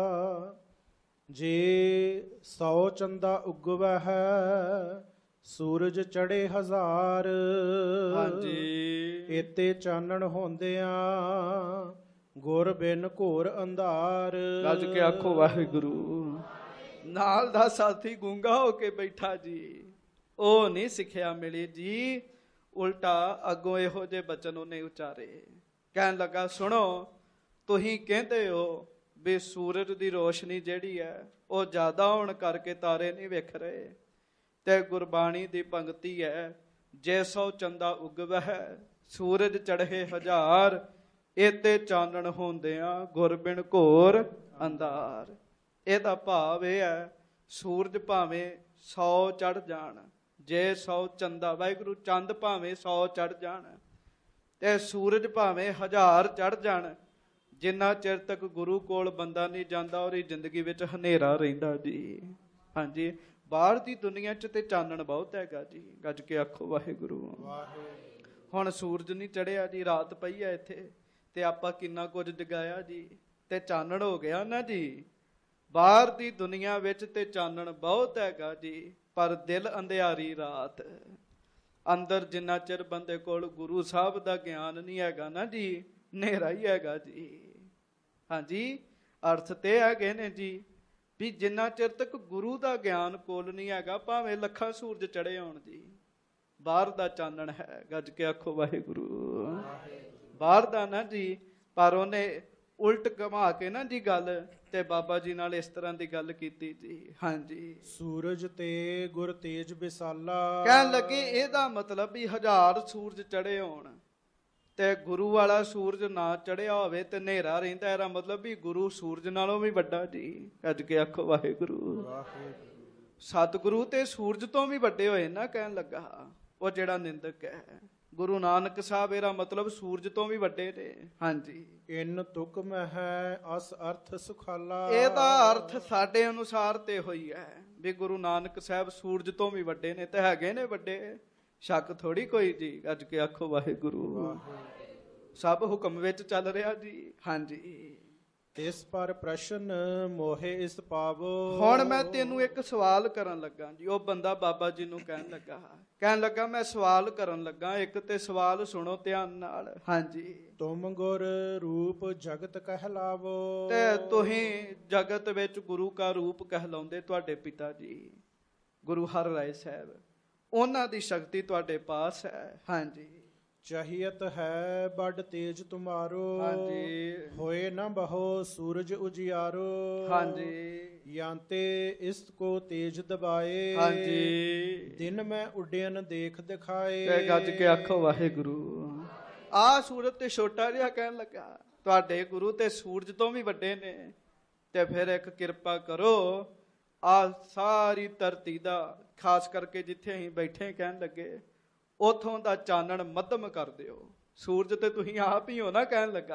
ਜੇ ਸੌ ਚੰਦਾ ਉਗਵੈ ਹੈ ਸੂਰਜ ਚੜੇ ਹਜ਼ਾਰ। ਹਾਂਜੀ ਏਤੇ ਚਾਨਣ ਹੁੰਦਿਆਂ ਗੁਰ ਬਿਨ ਘੋਰ ਅੰਧਾਰ। ਗੱਜ ਕੇ ਆਖੋ ਵਾਹਿਗੁਰੂ। ਨਾਲ ਦਾ ਸਾਥੀ ਗੂੰਗਾ ਹੋ ਕੇ ਬੈਠਾ ਜੀ। ਉਹ ਨਹੀਂ ਸਿੱਖਿਆ ਮਿਲੀ ਜੀ ਉਲਟਾ ਅੱਗੋਂ ਇਹੋ ਜਿਹੇ ਬਚਨ ਉਹਨੇ ਉਚਾਰੇ। ਕਹਿਣ ਲੱਗਾ ਸੁਣੋ ਤੁਸੀਂ ਕਹਿੰਦੇ ਹੋ ਵੀ ਸੂਰਜ ਦੀ ਰੋਸ਼ਨੀ ਜਿਹੜੀ ਹੈ ਉਹ ਜ਼ਿਆਦਾ ਹੋਣ ਕਰਕੇ ਤਾਰੇ ਨਹੀਂ ਵੇਖ ਰਹੇ ਤੇ ਗੁਰਬਾਣੀ ਦੀ ਪੰਕਤੀ ਹੈ ਜੇ ਸੌ ਚੰਦਾ ਉਗਵੈ ਸੂਰਜ ਚੜ੍ਹੇ ਹਜ਼ਾਰ ਏਤੇ ਚਾਨਣ ਹੁੰਦਿਆਂ ਗੁਰ ਬਿਨ ਘੋਰ ਅੰਧਾਰ। ਇਹਦਾ ਭਾਵ ਇਹ ਹੈ ਸੂਰਜ ਭਾਵੇਂ ਸੌ ਚੜ੍ਹ ਜਾਣ ਜੇ ਸੌ ਚੰਦਾ, ਵਾਹਿਗੁਰੂ ਚੰਦ ਭਾਵੇਂ ਸੌ ਚੜ ਜਾਣ ਤੇ ਸੂਰਜ ਭਾਵੇਂ ਹਜ਼ਾਰ ਚੜ ਜਾਣ, ਜਿੰਨਾ ਚਿਰ ਤੱਕ ਗੁਰੂ ਕੋਲ ਬੰਦਾ ਨਹੀਂ ਜਾਂਦਾ ਉਹਦੀ ਜ਼ਿੰਦਗੀ ਵਿੱਚ ਹਨੇਰਾ ਰਹਿੰਦਾ ਜੀ। ਹਾਂਜੀ, ਬਾਹਰ ਦੀ ਦੁਨੀਆ 'ਚ ਤੇ ਚਾਨਣ ਬਹੁਤ ਹੈਗਾ ਜੀ। ਗੱਜ ਕੇ ਆਖੋ ਵਾਹਿਗੁਰੂ। ਹੁਣ ਸੂਰਜ ਨਹੀਂ ਚੜਿਆ ਜੀ, ਰਾਤ ਪਈ ਹੈ ਇੱਥੇ, ਤੇ ਆਪਾਂ ਕਿੰਨਾ ਕੁਝ ਜਗਾਇਆ ਜੀ, ਤੇ ਚਾਨਣ ਹੋ ਗਿਆ ਨਾ ਜੀ। ਬਾਹਰ ਦੀ ਦੁਨੀਆ ਵਿੱਚ ਤੇ ਚਾਨਣ ਬਹੁਤ ਹੈਗਾ ਜੀ, ਪਰ ਦਿਲ ਅੰਧਿਆਰੀ ਰਾਤ। ਅੰਦਰ ਜਿੰਨਾ ਚਿਰ ਬੰਦੇ ਕੋਲ ਗੁਰੂ ਸਾਹਿਬ ਦਾ ਗਿਆਨ ਨਹੀਂ ਹੈਗਾ ਨਾ ਜੀ, ਹਨੇਰਾ ਹੀ ਹੈਗਾ ਜੀ। ਹਾਂਜੀ, ਅਰਥ ਤੇ ਹੈਗੇ ਨੇ ਜੀ ਵੀ ਜਿੰਨਾ ਚਿਰ ਤੱਕ ਗੁਰੂ ਦਾ ਗਿਆਨ ਕੋਲ ਨਹੀਂ ਹੈਗਾ, ਭਾਵੇਂ ਲੱਖਾਂ ਸੂਰਜ ਚੜੇ ਹੋਣ ਜੀ, ਬਾਹਰ ਦਾ ਚਾਨਣ ਹੈ। ਗੱਜ ਕੇ ਆਖੋ ਵਾਹਿਗੁਰੂ। ਬਾਹਰ ਦਾ ਨਾ ਜੀ, ਪਰ ਉਹਨੇ ਉਲਟ ਘੁਮਾ ਕੇ ਨਾ ਜੀ ਗੱਲ, ਤੇ ਬਾਬਾ ਜੀ ਨਾਲ ਇਸ ਤਰ੍ਹਾਂ ਦੀ ਗੱਲ ਕੀਤੀ ਜੀ। ਹਾਂਜੀ, ਸੂਰਜ ਤੇ ਗੁਰ ਤੇਜ ਵਿਸਾਲਾ। ਕਹਿਣ ਲੱਗੇ ਇਹਦਾ ਮਤਲਬ ਵੀ ਹਜ਼ਾਰ ਸੂਰਜ ਚੜੇ ਹੋਣ ਤੇ ਗੁਰੂ ਵਾਲਾ ਸੂਰਜ ਨਾ ਚੜਿਆ ਹੋਵੇ ਤੇ ਹਨੇਰਾ ਰਹਿੰਦਾ, ਇਹਦਾ ਮਤਲਬ ਵੀ ਗੁਰੂ ਸੂਰਜ ਨਾਲੋਂ ਵੀ ਵੱਡਾ ਜੀ। ਅੱਜ ਕੇ ਆਖੋ ਵਾਹਿਗੁਰੂ। ਸਤਿਗੁਰੂ ਤੇ ਸੂਰਜ ਤੋਂ ਵੀ ਵੱਡੇ ਹੋਏ ਨਾ, ਕਹਿਣ ਲੱਗਾ ਉਹ ਜਿਹੜਾ ਨਿੰਦਕ ਹੈ। ਗੁਰੂ ਨਾਨਕ ਸਾਹਿਬ ਇਹਦਾ ਮਤਲਬ ਸੂਰਜ ਤੋਂ ਵੀ ਵੱਡੇ ਨੇ। ਹਾਂਜੀ, ਇਨ ਤੁਕਮ ਹੈ ਅਸ ਅਰਥ ਸੁਖਾਲਾ। ਇਹਦਾ ਅਰਥ ਸਾਡੇ ਅਨੁਸਾਰ ਤੇ ਹੋਈ ਹੈ ਵੀ ਗੁਰੂ ਨਾਨਕ ਸਾਹਿਬ ਸੂਰਜ ਤੋਂ ਵੀ ਵੱਡੇ ਨੇ, ਤੇ ਹੈਗੇ ਨੇ ਵੱਡੇ, ਸ਼ੱਕ ਥੋੜੀ ਕੋਈ ਜੀ। ਅੱਜ ਕੇ ਆਖੋ ਵਾਹਿਗੁਰੂ। ਸਭ ਹੁਕਮ ਵਿੱਚ ਚੱਲ ਰਿਹਾ ਜੀ। ਹਾਂਜੀ, ਇਸ ਪਰ ਪ੍ਰਸ਼ਨ ਮੋਹੇ ਇਸ ਪਾਵੋ। ਹੁਣ ਮੈਂ ਤੈਨੂੰ ਇੱਕ ਸਵਾਲ ਕਰਨ ਲੱਗਾ ਜੀ। ਉਹ ਬੰਦਾ ਬਾਬਾ ਜੀ ਨੂੰ ਕਹਿਣ ਲੱਗਾ ਕਹਿਣ ਲੱਗਾ ਮੈਂ ਸਵਾਲ ਕਰਨ ਲੱਗਾ ਇੱਕ, ਤੇ ਸਵਾਲ ਸੁਣੋ ਧਿਆਨ ਨਾਲ। ਹਾਂਜੀ, ਤੁਮ ਗੁਰ ਰੂਪ ਜਗਤ ਕਹਿਲਾਵੋ। ਤੇ ਤੁਸੀਂ ਜਗਤ ਵਿੱਚ ਗੁਰੂ ਕਾ ਰੂਪ ਕਹਿਲਾਉਂਦੇ ਤੁਹਾਡੇ ਪਿਤਾ ਜੀ ਗੁਰੂ ਹਰਿ ਰਾਏ ਸਾਹਿਬ, ਉਹਨਾਂ ਦੀ ਸ਼ਕਤੀ ਤੁਹਾਡੇ ਪਾਸ ਹੈ। ਹਾਂਜੀ, ਚਾਹੀਅਤ ਹੈ ਬੜ ਤੇਜ ਤੁਮਾਰੋ। ਹਾਂਜੀ, ਹੋਏ ਨਾ ਬਹੋ ਸੂਰਜ ਉਜਿਆਰੋ। ਹਾਂਜੀ, ਯਾਂਤੇ ਇਸ ਕੋ ਤੇਜ ਦਬਾਏ। ਹਾਂਜੀ, ਦਿਨ ਮੈਂ ਉੱਡਿਆਨ ਦੇਖ ਦਿਖਾਏ। ਤੇ ਗੱਜ ਕੇ ਆਖੋ ਵਾਹਿਗੁਰੂ। ਆ ਸੂਰਜ ਤੇ ਛੋਟਾ ਜਿਹਾ ਕਹਿਣ ਲੱਗਾ, ਤੁਹਾਡੇ ਗੁਰੂ ਤੇ ਸੂਰਜ ਤੋਂ ਵੀ ਵੱਡੇ ਨੇ, ਤੇ ਫਿਰ ਇੱਕ ਕਿਰਪਾ ਕਰੋ ਆ ਸਾਰੀ ਧਰਤੀ ਦਾ, ਖਾਸ ਕਰਕੇ ਜਿੱਥੇ ਅਸੀਂ ਬੈਠੇ ਕਹਿਣ ਲੱਗੇ, ਉਥੋਂ ਦਾ ਚਾਨਣ ਮੱਧਮ ਕਰ ਦਿਓ। ਸੂਰਜ ਤੇ ਤੁਸੀਂ ਆਪ ਹੀ ਹੋ ਨਾ, ਕਹਿਣ ਲੱਗਾ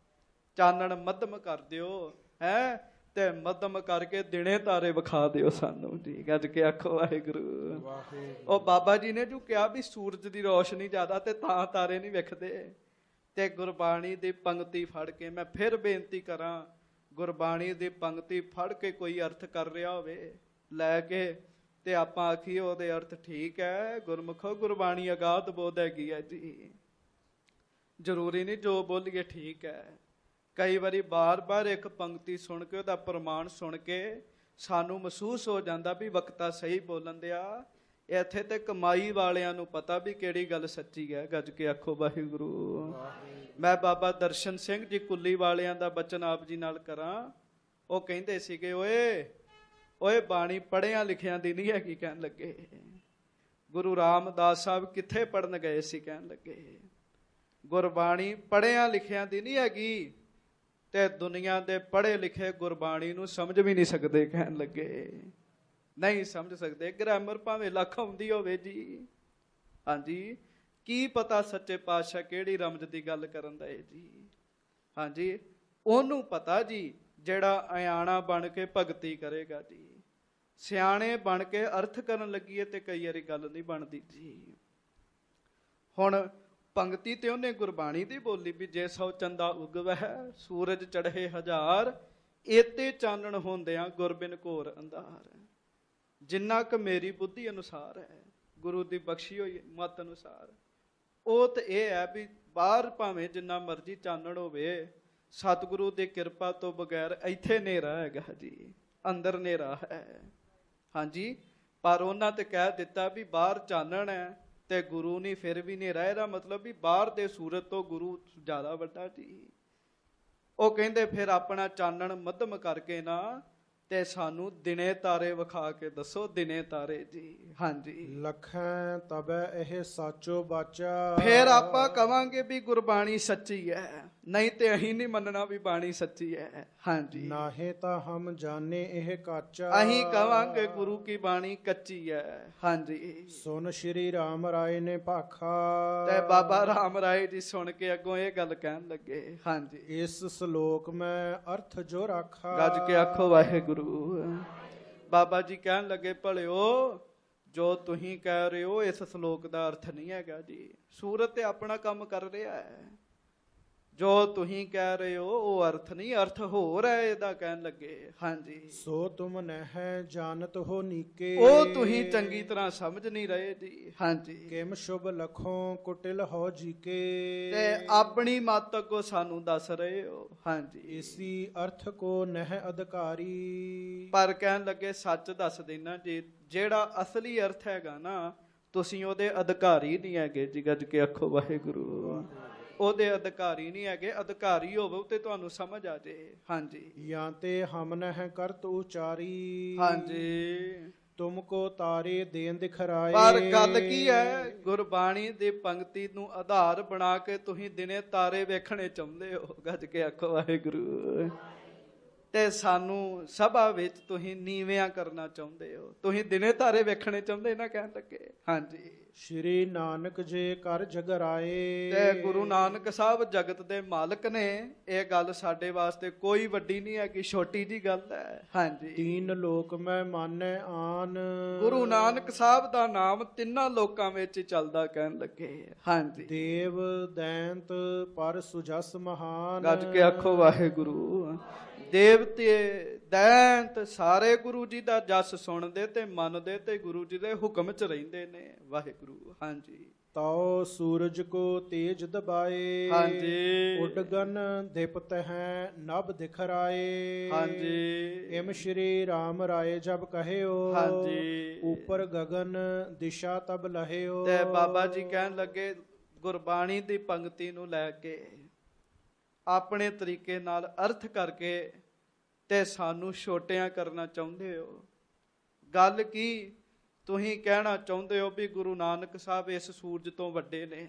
ਚਾਨਣ ਮੱਧਮ ਕਰ ਦਿਓ ਹੈ, ਤੇ ਮੱਧਮ ਕਰਕੇ ਦਿਨੇ ਤਾਰੇ ਵਿਖਾ ਦਿਓ ਸਾਨੂੰ ਜੀ। ਗੱਜ ਕੇ ਆਖੋ ਵਾਹਿਗੁਰੂ। ਉਹ ਬਾਬਾ ਜੀ ਨੇ ਜੋ ਕਿਹਾ ਵੀ ਸੂਰਜ ਦੀ ਰੋਸ਼ਨੀ ਜ਼ਿਆਦਾ ਤੇ ਤਾਂ ਤਾਰੇ ਨਹੀਂ ਵਿਖਦੇ। ਤੇ ਗੁਰਬਾਣੀ ਦੀ ਪੰਕਤੀ ਫੜ ਕੇ ਮੈਂ ਫਿਰ ਬੇਨਤੀ ਕਰਾਂ, ਗੁਰਬਾਣੀ ਦੀ ਪੰਕਤੀ ਫੜ ਕੇ ਕੋਈ ਅਰਥ ਕਰ ਰਿਹਾ ਹੋਵੇ ਲੈ ਕੇ, ਤੇ ਆਪਾਂ ਆਖੀਏ ਉਹਦੇ ਅਰਥ ਠੀਕ ਹੈ। ਗੁਰਮੁਖੋ ਗੁਰਬਾਣੀ ਅਗਾਧ ਬੋਧ ਹੈਗੀ ਹੈ ਜੀ, ਜ਼ਰੂਰੀ ਨਹੀਂ ਜੋ ਬੋਲੀਏ ਠੀਕ ਹੈ। ਕਈ ਵਾਰੀ ਬਾਰ-ਬਾਰ ਇੱਕ ਪੰਕਤੀ ਸੁਣ ਕੇ ਉਹਦਾ ਪ੍ਰਮਾਣ ਸੁਣ ਕੇ ਸਾਨੂੰ ਮਹਿਸੂਸ ਹੋ ਜਾਂਦਾ ਵੀ ਵਕਤਾ ਸਹੀ ਬੋਲਣ ਦਿਆ। ਇੱਥੇ ਤੇ ਕਮਾਈ ਵਾਲਿਆਂ ਨੂੰ ਪਤਾ ਵੀ ਕਿਹੜੀ ਗੱਲ ਸੱਚੀ ਹੈ। ਗੱਜ ਕੇ ਆਖੋ ਵਾਹਿਗੁਰੂ। ਮੈਂ ਬਾਬਾ ਦਰਸ਼ਨ ਸਿੰਘ ਜੀ ਕੁੱਲੀ ਵਾਲਿਆਂ ਦਾ ਬਚਨ ਆਪ ਜੀ ਨਾਲ ਕਰਾਂ। ਉਹ ਕਹਿੰਦੇ ਸੀਗੇ ਓਏ ਓਏ ਬਾਣੀ ਪੜ੍ਹਿਆਂ ਲਿਖਿਆਂ ਦੀ ਨਹੀਂ ਹੈਗੀ, ਕਹਿਣ ਲੱਗੇ। ਗੁਰੂ ਰਾਮਦਾਸ ਸਾਹਿਬ ਕਿੱਥੇ ਪੜ੍ਹਨ ਗਏ ਸੀ, ਕਹਿਣ ਲੱਗੇ ਗੁਰਬਾਣੀ ਪੜ੍ਹਿਆਂ ਲਿਖਿਆਂ ਦੀ ਨਹੀਂ ਹੈਗੀ, ਤੇ ਦੁਨੀਆ ਦੇ ਪੜ੍ਹੇ ਲਿਖੇ ਗੁਰਬਾਣੀ ਨੂੰ ਸਮਝ ਵੀ ਨਹੀਂ ਸਕਦੇ, ਕਹਿਣ ਲੱਗੇ ਨਹੀਂ ਸਮਝ ਸਕਦੇ। ਗ੍ਰਾਮਰ ਭਾਵੇਂ ਲੱਖ ਆਉਂਦੀ ਹੋਵੇ ਜੀ। ਹਾਂਜੀ, ਕੀ ਪਤਾ ਸੱਚੇ ਪਾਤਸ਼ਾਹ ਕਿਹੜੀ ਰਮਜ ਦੀ ਗੱਲ ਕਰਨ ਦਾ ਹੈ ਜੀ। ਹਾਂਜੀ, ਉਹਨੂੰ ਪਤਾ ਜੀ ਜਿਹੜਾ ਅਆਣਾ ਬਣ ਕੇ ਭਗਤੀ ਕਰੇਗਾ ਜੀ। ਸਿਆਣੇ ਬਣ ਕੇ ਅਰਥ ਕਰਨ ਲੱਗੀਏ ਤੇ ਕਈ ਵਾਰੀ ਗੱਲ ਨਹੀਂ ਬਣਦੀ ਜੀ। ਹੁਣ ਪੰਕਤੀ ਤੇ ਉਹਨੇ ਗੁਰਬਾਣੀ ਦੀ ਬੋਲੀ ਵੀ ਜੇ ਸੌ ਚੰਦਾ ਉਗਵਹਿ ਸੂਰਜ ਚੜ੍ਹੇ ਹਜ਼ਾਰ, ਏਤੇ ਚਾਨਣ ਹੁੰਦਿਆਂ ਗੁਰਬਿਨ ਘੋਰ ਅੰਧਾਰ। ਜਿੰਨਾ ਕੁ ਮੇਰੀ ਬੁੱਧੀ ਅਨੁਸਾਰ ਹੈ, ਗੁਰੂ ਦੀ ਬਖਸ਼ੀ ਹੋਈ ਮਤ ਅਨੁਸਾਰ, ਉਹ ਤੇ ਇਹ ਹੈ ਵੀ ਬਾਹਰ ਭਾਵੇਂ ਜਿੰਨਾ ਮਰਜ਼ੀ ਚਾਨਣ ਹੋਵੇ, ਸਤਿਗੁਰੂ ਦੀ ਕਿਰਪਾ ਤੋਂ ਬਗੈਰ ਇੱਥੇ ਹਨੇਰਾ ਹੈਗਾ ਜੀ, ਅੰਦਰ ਹਨੇਰਾ ਹੈ। ਹਾਂਜੀ, ਪਰ ਉਹਨਾਂ ਤੇ ਕਹਿ ਦਿੱਤਾ ਵੀ ਬਾਹਰ ਚਾਨਣ ਹੈ ਤੇ ਗੁਰੂ ਨਹੀਂ, ਫਿਰ ਵੀ ਹਨੇਰਾ। ਇਹਦਾ ਮਤਲਬ ਵੀ ਬਾਹਰ ਦੇ ਸੂਰਜ ਤੋਂ ਗੁਰੂ ਜ਼ਿਆਦਾ ਵੱਡਾ ਜੀ। ਉਹ ਕਹਿੰਦੇ ਫਿਰ ਆਪਣਾ ਚਾਨਣ ਮੱਧਮ ਕਰਕੇ ਨਾ, ਤੇ ਸਾਨੂੰ ਦਿਨੇ ਤਾਰੇ ਵਿਖਾ ਕੇ ਦੱਸੋ, ਦਿਨੇ ਤਾਰੇ ਜੀ। ਹਾਂਜੀ, ਲੱਖਾਂ ਤਬੈ ਇਹ ਸਾਚੋ ਬਾਚਾ। ਫਿਰ ਆਪਾਂ ਕਵਾਂਗੇ ਵੀ ਗੁਰਬਾਣੀ ਸੱਚੀ ਹੈ। ਨਹੀਂ ਤੇ ਅਸੀਂ ਨਹੀਂ ਮੰਨਣਾ ਵੀ ਬਾਣੀ ਸੱਚੀ ਹੈ। ਹਾਂਜੀ, ਨਾਹੇ ਤਾਂ ਹਮ ਜਾਣੇ ਇਹ ਕਾਚਾ, ਅਸੀਂ ਕਵਾਂਗੇ ਗੁਰੂ ਕੀ ਬਾਣੀ ਕੱਚੀ ਹੈ। ਹਾਂਜੀ, ਸੁਨ ਸ਼੍ਰੀ ਰਾਮ ਰਾਏ ਨੇ ਭਾਖਾ, ਤੇ ਬਾਬਾ ਰਾਮ ਰਾਏ ਜੀ ਸੁਣ ਕੇ ਅੱਗੋਂ ਇਹ ਗੱਲ ਕਹਿਣ ਲੱਗੇ। ਹਾਂਜੀ, ਇਸ ਸ਼ਲੋਕ ਮੈਂ ਅਰਥ ਜੋ ਰਾਖਾ, ਗੱਜ ਕੇ ਆਖੋ ਵਾਹਿਗੁਰੂ। ਬਾਬਾ ਜੀ ਕਹਿਣ ਲੱਗੇ ਭਲਿਓ, ਜੋ ਤੁਸੀਂ ਕਹਿ ਰਹੇ ਹੋ ਇਸ ਸ਼ਲੋਕ ਦਾ ਅਰਥ ਨਹੀਂ ਹੈਗਾ ਜੀ। ਸੂਰਤ ਤੇ ਆਪਣਾ ਕੰਮ ਕਰ ਰਿਹਾ ਹੈ। ਜੋ ਤੁਸੀਂ ਕਹਿ ਰਹੇ ਹੋ ਉਹ ਅਰਥ ਨਹੀਂ, ਅਰਥ ਹੋਰ ਹੈ ਇਹਦਾ। ਕਹਿਣ ਲੱਗੇ ਹਾਂਜੀ, ਸੋ ਤੁਮ ਨਹਿ ਜਾਣਤ ਹੋ ਨੀਕੇ, ਉਹ ਤੁਸੀਂ ਚੰਗੀ ਤਰ੍ਹਾਂ ਸਮਝ ਨਹੀਂ ਰਹੇ ਜੀ। ਹਾਂਜੀ, ਕਿਮ ਸ਼ੁਭ ਲਖੋਂ ਕੁਟਿਲ ਹੋ ਜੀਕੇ, ਤੇ ਆਪਣੀ ਮੱਤ ਕੋ ਸਾਨੂੰ ਦੱਸ ਰਹੇ ਹੋ। ਹਾਂਜੀ, ਇਸੀ ਅਰਥ ਕੋ ਨਹਿ ਅਧਿਕਾਰੀ, ਪਰ ਕਹਿਣ ਲੱਗੇ ਸੱਚ ਦੱਸ ਦੇਣਾ ਜੀ, ਜਿਹੜਾ ਅਸਲੀ ਅਰਥ ਹੈਗਾ ਨਾ ਤੁਸੀਂ ਉਹਦੇ ਅਧਿਕਾਰੀ ਨਹੀਂ ਹੈਗੇ ਜੀ। ਗੱਜ ਕੇ ਆਖੋ ਵਾਹਿਗੁਰੂ। ਉਹਦੇ ਅਧਿਕਾਰੀ ਨਹੀਂ ਹੈਗੇ। ਅਧਿਕਾਰੀ ਹੋਵੋ ਤੇ ਤੁਹਾਨੂੰ ਸਮਝ ਆ ਜੇ। ਹਾਂਜੀ, ਜਾਂ ਤੇ ਹਮ ਨਹਿ ਕਰਤ ਉਚਾਰੀ, ਹਾਂਜੀ, ਤੁਮ ਕੋ ਤਾਰੇ ਦੇਨ ਦਿਖਰਾਏ, ਪਰ ਗੱਲ ਕੀ ਹੈ, ਗੁਰਬਾਣੀ ਦੀ ਪੰਕਤੀ ਨੂੰ ਆਧਾਰ ਬਣਾ ਕੇ ਤੁਸੀਂ ਦਿਨੇ ਤਾਰੇ ਵੇਖਣੇ ਚਾਹੁੰਦੇ ਹੋ। ਗੱਜ ਕੇ ਆਖੋ ਵਾਹਿਗੁਰੂ। ਤੇ ਸਾਨੂੰ ਸਭਾ ਵਿੱਚ ਤੁਸੀਂ ਨੀਵਿਆਂ ਕਰਨਾ ਚਾਹੁੰਦੇ ਹੋ। ਤੁਸੀਂ ਦਿਨੇ ਤਾਰੇ ਵੇਖਣੇ ਚਾਹੁੰਦੇ ਨਾ। ਕਹਿਣ ਲੱਗੇ ਹਾਂਜੀ, ਸ਼੍ਰੀ ਨਾਨਕ ਜੇ ਕਰ ਜਗਰਾਏ, ਤੇ ਗੁਰੂ ਨਾਨਕ ਸਾਹਿਬ ਜਗਤ ਦੇ ਮਾਲਕ ਨੇ। ਇਹ ਗੱਲ ਸਾਡੇ ਵਾਸਤੇ ਕੋਈ ਵੱਡੀ ਨਹੀਂ ਹੈ ਕਿ ਛੋਟੀ ਜੀ ਗੱਲ ਹੈ। ਹਾਂਜੀ, ਤੀਨ ਲੋਕ ਮੈਂ ਮਾਨੈ ਆਨ, ਗੁਰੂ ਨਾਨਕ ਸਾਹਿਬ ਦਾ ਨਾਮ ਤਿੰਨਾਂ ਲੋਕਾਂ ਵਿੱਚ ਚੱਲਦਾ। ਕਹਿਣ ਲੱਗੇ ਹਾਂਜੀ, ਦੇਵ ਦੈਂਤ ਪਰ ਸੁਜਸ ਮਹਾਨ, ਗੱਜ ਕੇ ਆਖੋ ਵਾਹਿਗੁਰੂ। ਦੇਵਤੇ ਦੈਂਤ ਸਾਰੇ ਗੁਰੂ ਜੀ ਦਾ ਜਸ ਸੁਣਦੇ ਤੇ ਮੰਨਦੇ ਤੇ ਗੁਰੂ ਜੀ ਦੇ ਹੁਕਮ ਚ ਰਹਿੰਦੇ ਨੇ। ਵਾਹਿਗੁਰੂ ਹਾਂਜੀ, ਤਉ ਸੂਰਜ ਕੋ ਤੇਜ ਦਬਾਏ, ਹਾਂਜੀ, ਉਡਗਨ ਦਿਪਤ ਹੈ ਨਭ ਦਿਖਰਾਏ, ਹਾਂਜੀ, ਇਮ ਸ਼੍ਰੀ ਰਾਮ ਰਾਏ ਜਬ ਕਹਿਓ, ਹਾਂਜੀ, ਉਪਰ ਗਗਨ ਦਿਸ਼ਾ ਤਬ ਲਹਿਓ। ਤੇ ਬਾਬਾ ਜੀ ਕਹਿਣ ਲੱਗੇ ਗੁਰਬਾਣੀ ਦੀ ਪੰਕਤੀ ਨੂੰ ਲੈ ਕੇ ਆਪਣੇ ਤਰੀਕੇ ਨਾਲ ਅਰਥ ਕਰਕੇ ਤੇ ਸਾਨੂੰ ਛੋਟਿਆਂ ਕਰਨਾ ਚਾਹੁੰਦੇ ਹੋ। ਗੱਲ ਕੀ ਤੁਸੀਂ ਕਹਿਣਾ ਚਾਹੁੰਦੇ ਹੋ ਵੀ ਗੁਰੂ ਨਾਨਕ ਸਾਹਿਬ ਇਸ ਸੂਰਜ ਤੋਂ ਵੱਡੇ ਨੇ,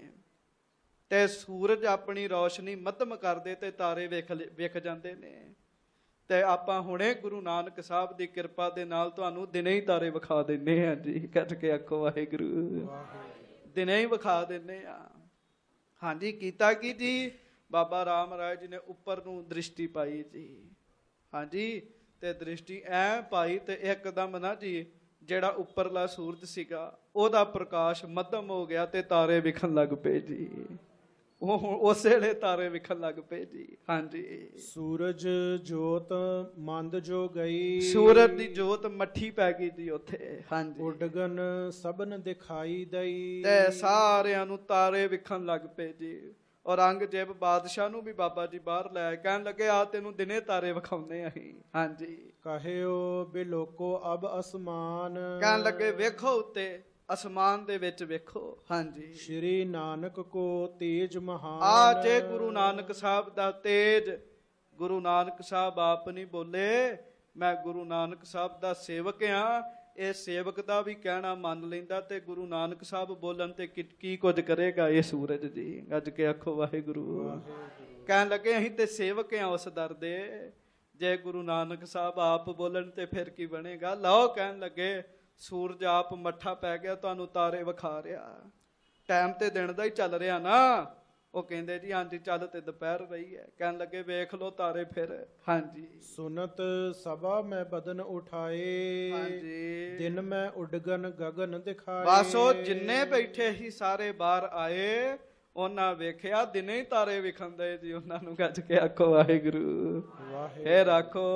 ਤੇ ਸੂਰਜ ਆਪਣੀ ਰੌਸ਼ਨੀ ਮੱਧਮ ਕਰਦੇ ਤੇ ਤਾਰੇ ਵੇਖ ਵੇਖ ਜਾਂਦੇ ਨੇ। ਤੇ ਆਪਾਂ ਹੁਣੇ ਗੁਰੂ ਨਾਨਕ ਸਾਹਿਬ ਦੀ ਕਿਰਪਾ ਦੇ ਨਾਲ ਤੁਹਾਨੂੰ ਦਿਨੇ ਹੀ ਤਾਰੇ ਵਿਖਾ ਦਿੰਨੇ ਆ ਜੀ। ਕੱਟ ਕੇ ਆਖੋ ਵਾਹਿਗੁਰੂ। ਦਿਨੇ ਹੀ ਵਿਖਾ ਦਿੰਨੇ ਆ। ਹਾਂਜੀ, ਕੀਤਾ ਕੀ ਜੀ, ਬਾਬਾ ਰਾਮ ਰਾਏ ਜੀ ਨੇ ਉੱਪਰ ਨੂੰ ਦ੍ਰਿਸ਼ਟੀ ਪਾਈ ਜੀ। ਹਾਂਜੀ, ਤੇ ਦ੍ਰਿਸ਼ਟੀ ਐ ਪਾਈ ਤੇ ਇੱਕਦਮ ਨਾ ਜੀ ਜਿਹੜਾ ਉੱਪਰਲਾ ਸੂਰਜ ਸੀਗਾ ਉਹਦਾ ਪ੍ਰਕਾਸ਼ ਮੱਧਮ ਹੋ ਗਿਆ ਤੇ ਤਾਰੇ ਵਿਖਣ ਲੱਗ ਪਏ ਜੀ। ਉਹ ਉਸੇ ਵੇਲੇ ਤਾਰੇ ਵਿਖਣ ਲੱਗ ਪਏ ਜੀ। ਹਾਂਜੀ, ਸੂਰਜ ਜੋਤ ਮੰਦ ਜੋ ਗਈ, ਸੂਰਜ ਦੀ ਜੋਤ ਮੱਠੀ ਪੈ ਗਈ ਜੀ ਉੱਥੇ। ਹਾਂਜੀ, ਉਡਗਨ ਸਭਨ ਦਿਖਾਈ ਦਈ, ਤੇ ਸਾਰਿਆਂ ਨੂੰ ਤਾਰੇ ਵਿਖਣ ਲੱਗ ਪਏ ਜੀ। ਔਰੰਗਜ਼ੇਬ ਬਾਦਸ਼ਾਹ ਨੂੰ ਵੀ ਬਾਬਾ ਜੀ ਬਾਹਰ ਲੈ ਕਹਿਣ ਲੱਗੇ ਆ ਤੈਨੂੰ ਦਿਨੇ ਤਾਰੇ ਵਿਖਾਉਂਦੇ ਅਸੀਂ। ਹਾਂਜੀ, ਕਹਿਓ ਬੇ ਲੋਕੋ ਅਬ ਅਸਮਾਨ, ਕਹਿਣ ਲੱਗੇ ਵੇਖੋ ਉੱਤੇ ਅਸਮਾਨ ਦੇ ਵਿੱਚ ਵੇਖੋ। ਹਾਂਜੀ, ਸ਼੍ਰੀ ਨਾਨਕ ਕੋ ਤੇਜ ਮਹਾਨ, ਆ ਜੇ ਗੁਰੂ ਨਾਨਕ ਸਾਹਿਬ ਦਾ ਤੇਜ। ਗੁਰੂ ਨਾਨਕ ਸਾਹਿਬ ਆਪ ਨਹੀਂ ਬੋਲੇ, ਮੈਂ ਗੁਰੂ ਨਾਨਕ ਸਾਹਿਬ ਦਾ ਸੇਵਕ ਆ। ਇਹ ਸੇਵਕ ਦਾ ਵੀ ਕਹਿਣਾ ਮੰਨ ਲੈਂਦਾ ਤੇ ਗੁਰੂ ਨਾਨਕ ਸਾਹਿਬ ਬੋਲਣ ਤੇ ਕੀ ਕੁਝ ਕਰੇਗਾ ਇਹ ਸੂਰਜ ਜੀ। ਗੱਜ ਕੇ ਆਖੋ ਵਾਹਿਗੁਰੂ। ਕਹਿਣ ਲੱਗੇ ਅਸੀਂ ਤੇ ਸੇਵਕ ਆ ਉਸ ਦਰ ਦੇ, ਜੇ ਗੁਰੂ ਨਾਨਕ ਸਾਹਿਬ ਆਪ ਬੋਲਣ ਤੇ ਫਿਰ ਕੀ ਬਣੇਗਾ। ਲਓ, ਕਹਿਣ ਲੱਗੇ ਸੂਰਜ ਆਪ ਮੱਠਾ ਪੈ ਗਿਆ, ਤੁਹਾਨੂੰ ਤਾਰੇ ਵਿਖਾ ਰਿਹਾ। ਟਾਈਮ ਤੇ ਦਿਨ ਦਾ ਹੀ ਚੱਲ ਰਿਹਾ ਨਾ। ਉਹ ਕਹਿੰਦੇ ਜੀ ਹਾਂਜੀ ਚੱਲ ਤੇ ਦੁਪਹਿਰ ਰਹੀ ਹੈ। ਕਹਿਣ ਲੱਗੇ ਵੇਖ ਲੋ ਤਾਰੇ ਫਿਰ। ਹਾਂਜੀ, ਸੁਨਤ ਸਭਾ ਮੈਂ ਬਦਨ ਉਠਾਏ, ਹਾਂਜੀ, ਦਿਨ ਮੈਂ ਉਡਗਨ ਗਗਨ ਦਿਖਾਏ। ਬਸ ਉਹ ਜਿੰਨੇ ਬੈਠੇ ਸੀ ਸਾਰੇ ਬਾਹਰ ਆਏ, ਉਹਨਾਂ ਵੇਖਿਆ ਦਿਨੇ ਹੀ ਤਾਰੇ ਵਿਖਾਉਂਦੇ ਜੀ ਉਹਨਾਂ ਨੂੰ। ਗੱਜ ਕੇ ਆਖੋ ਵਾਹਿਗੁਰੂ। ਫੇਰ ਆਖੋ,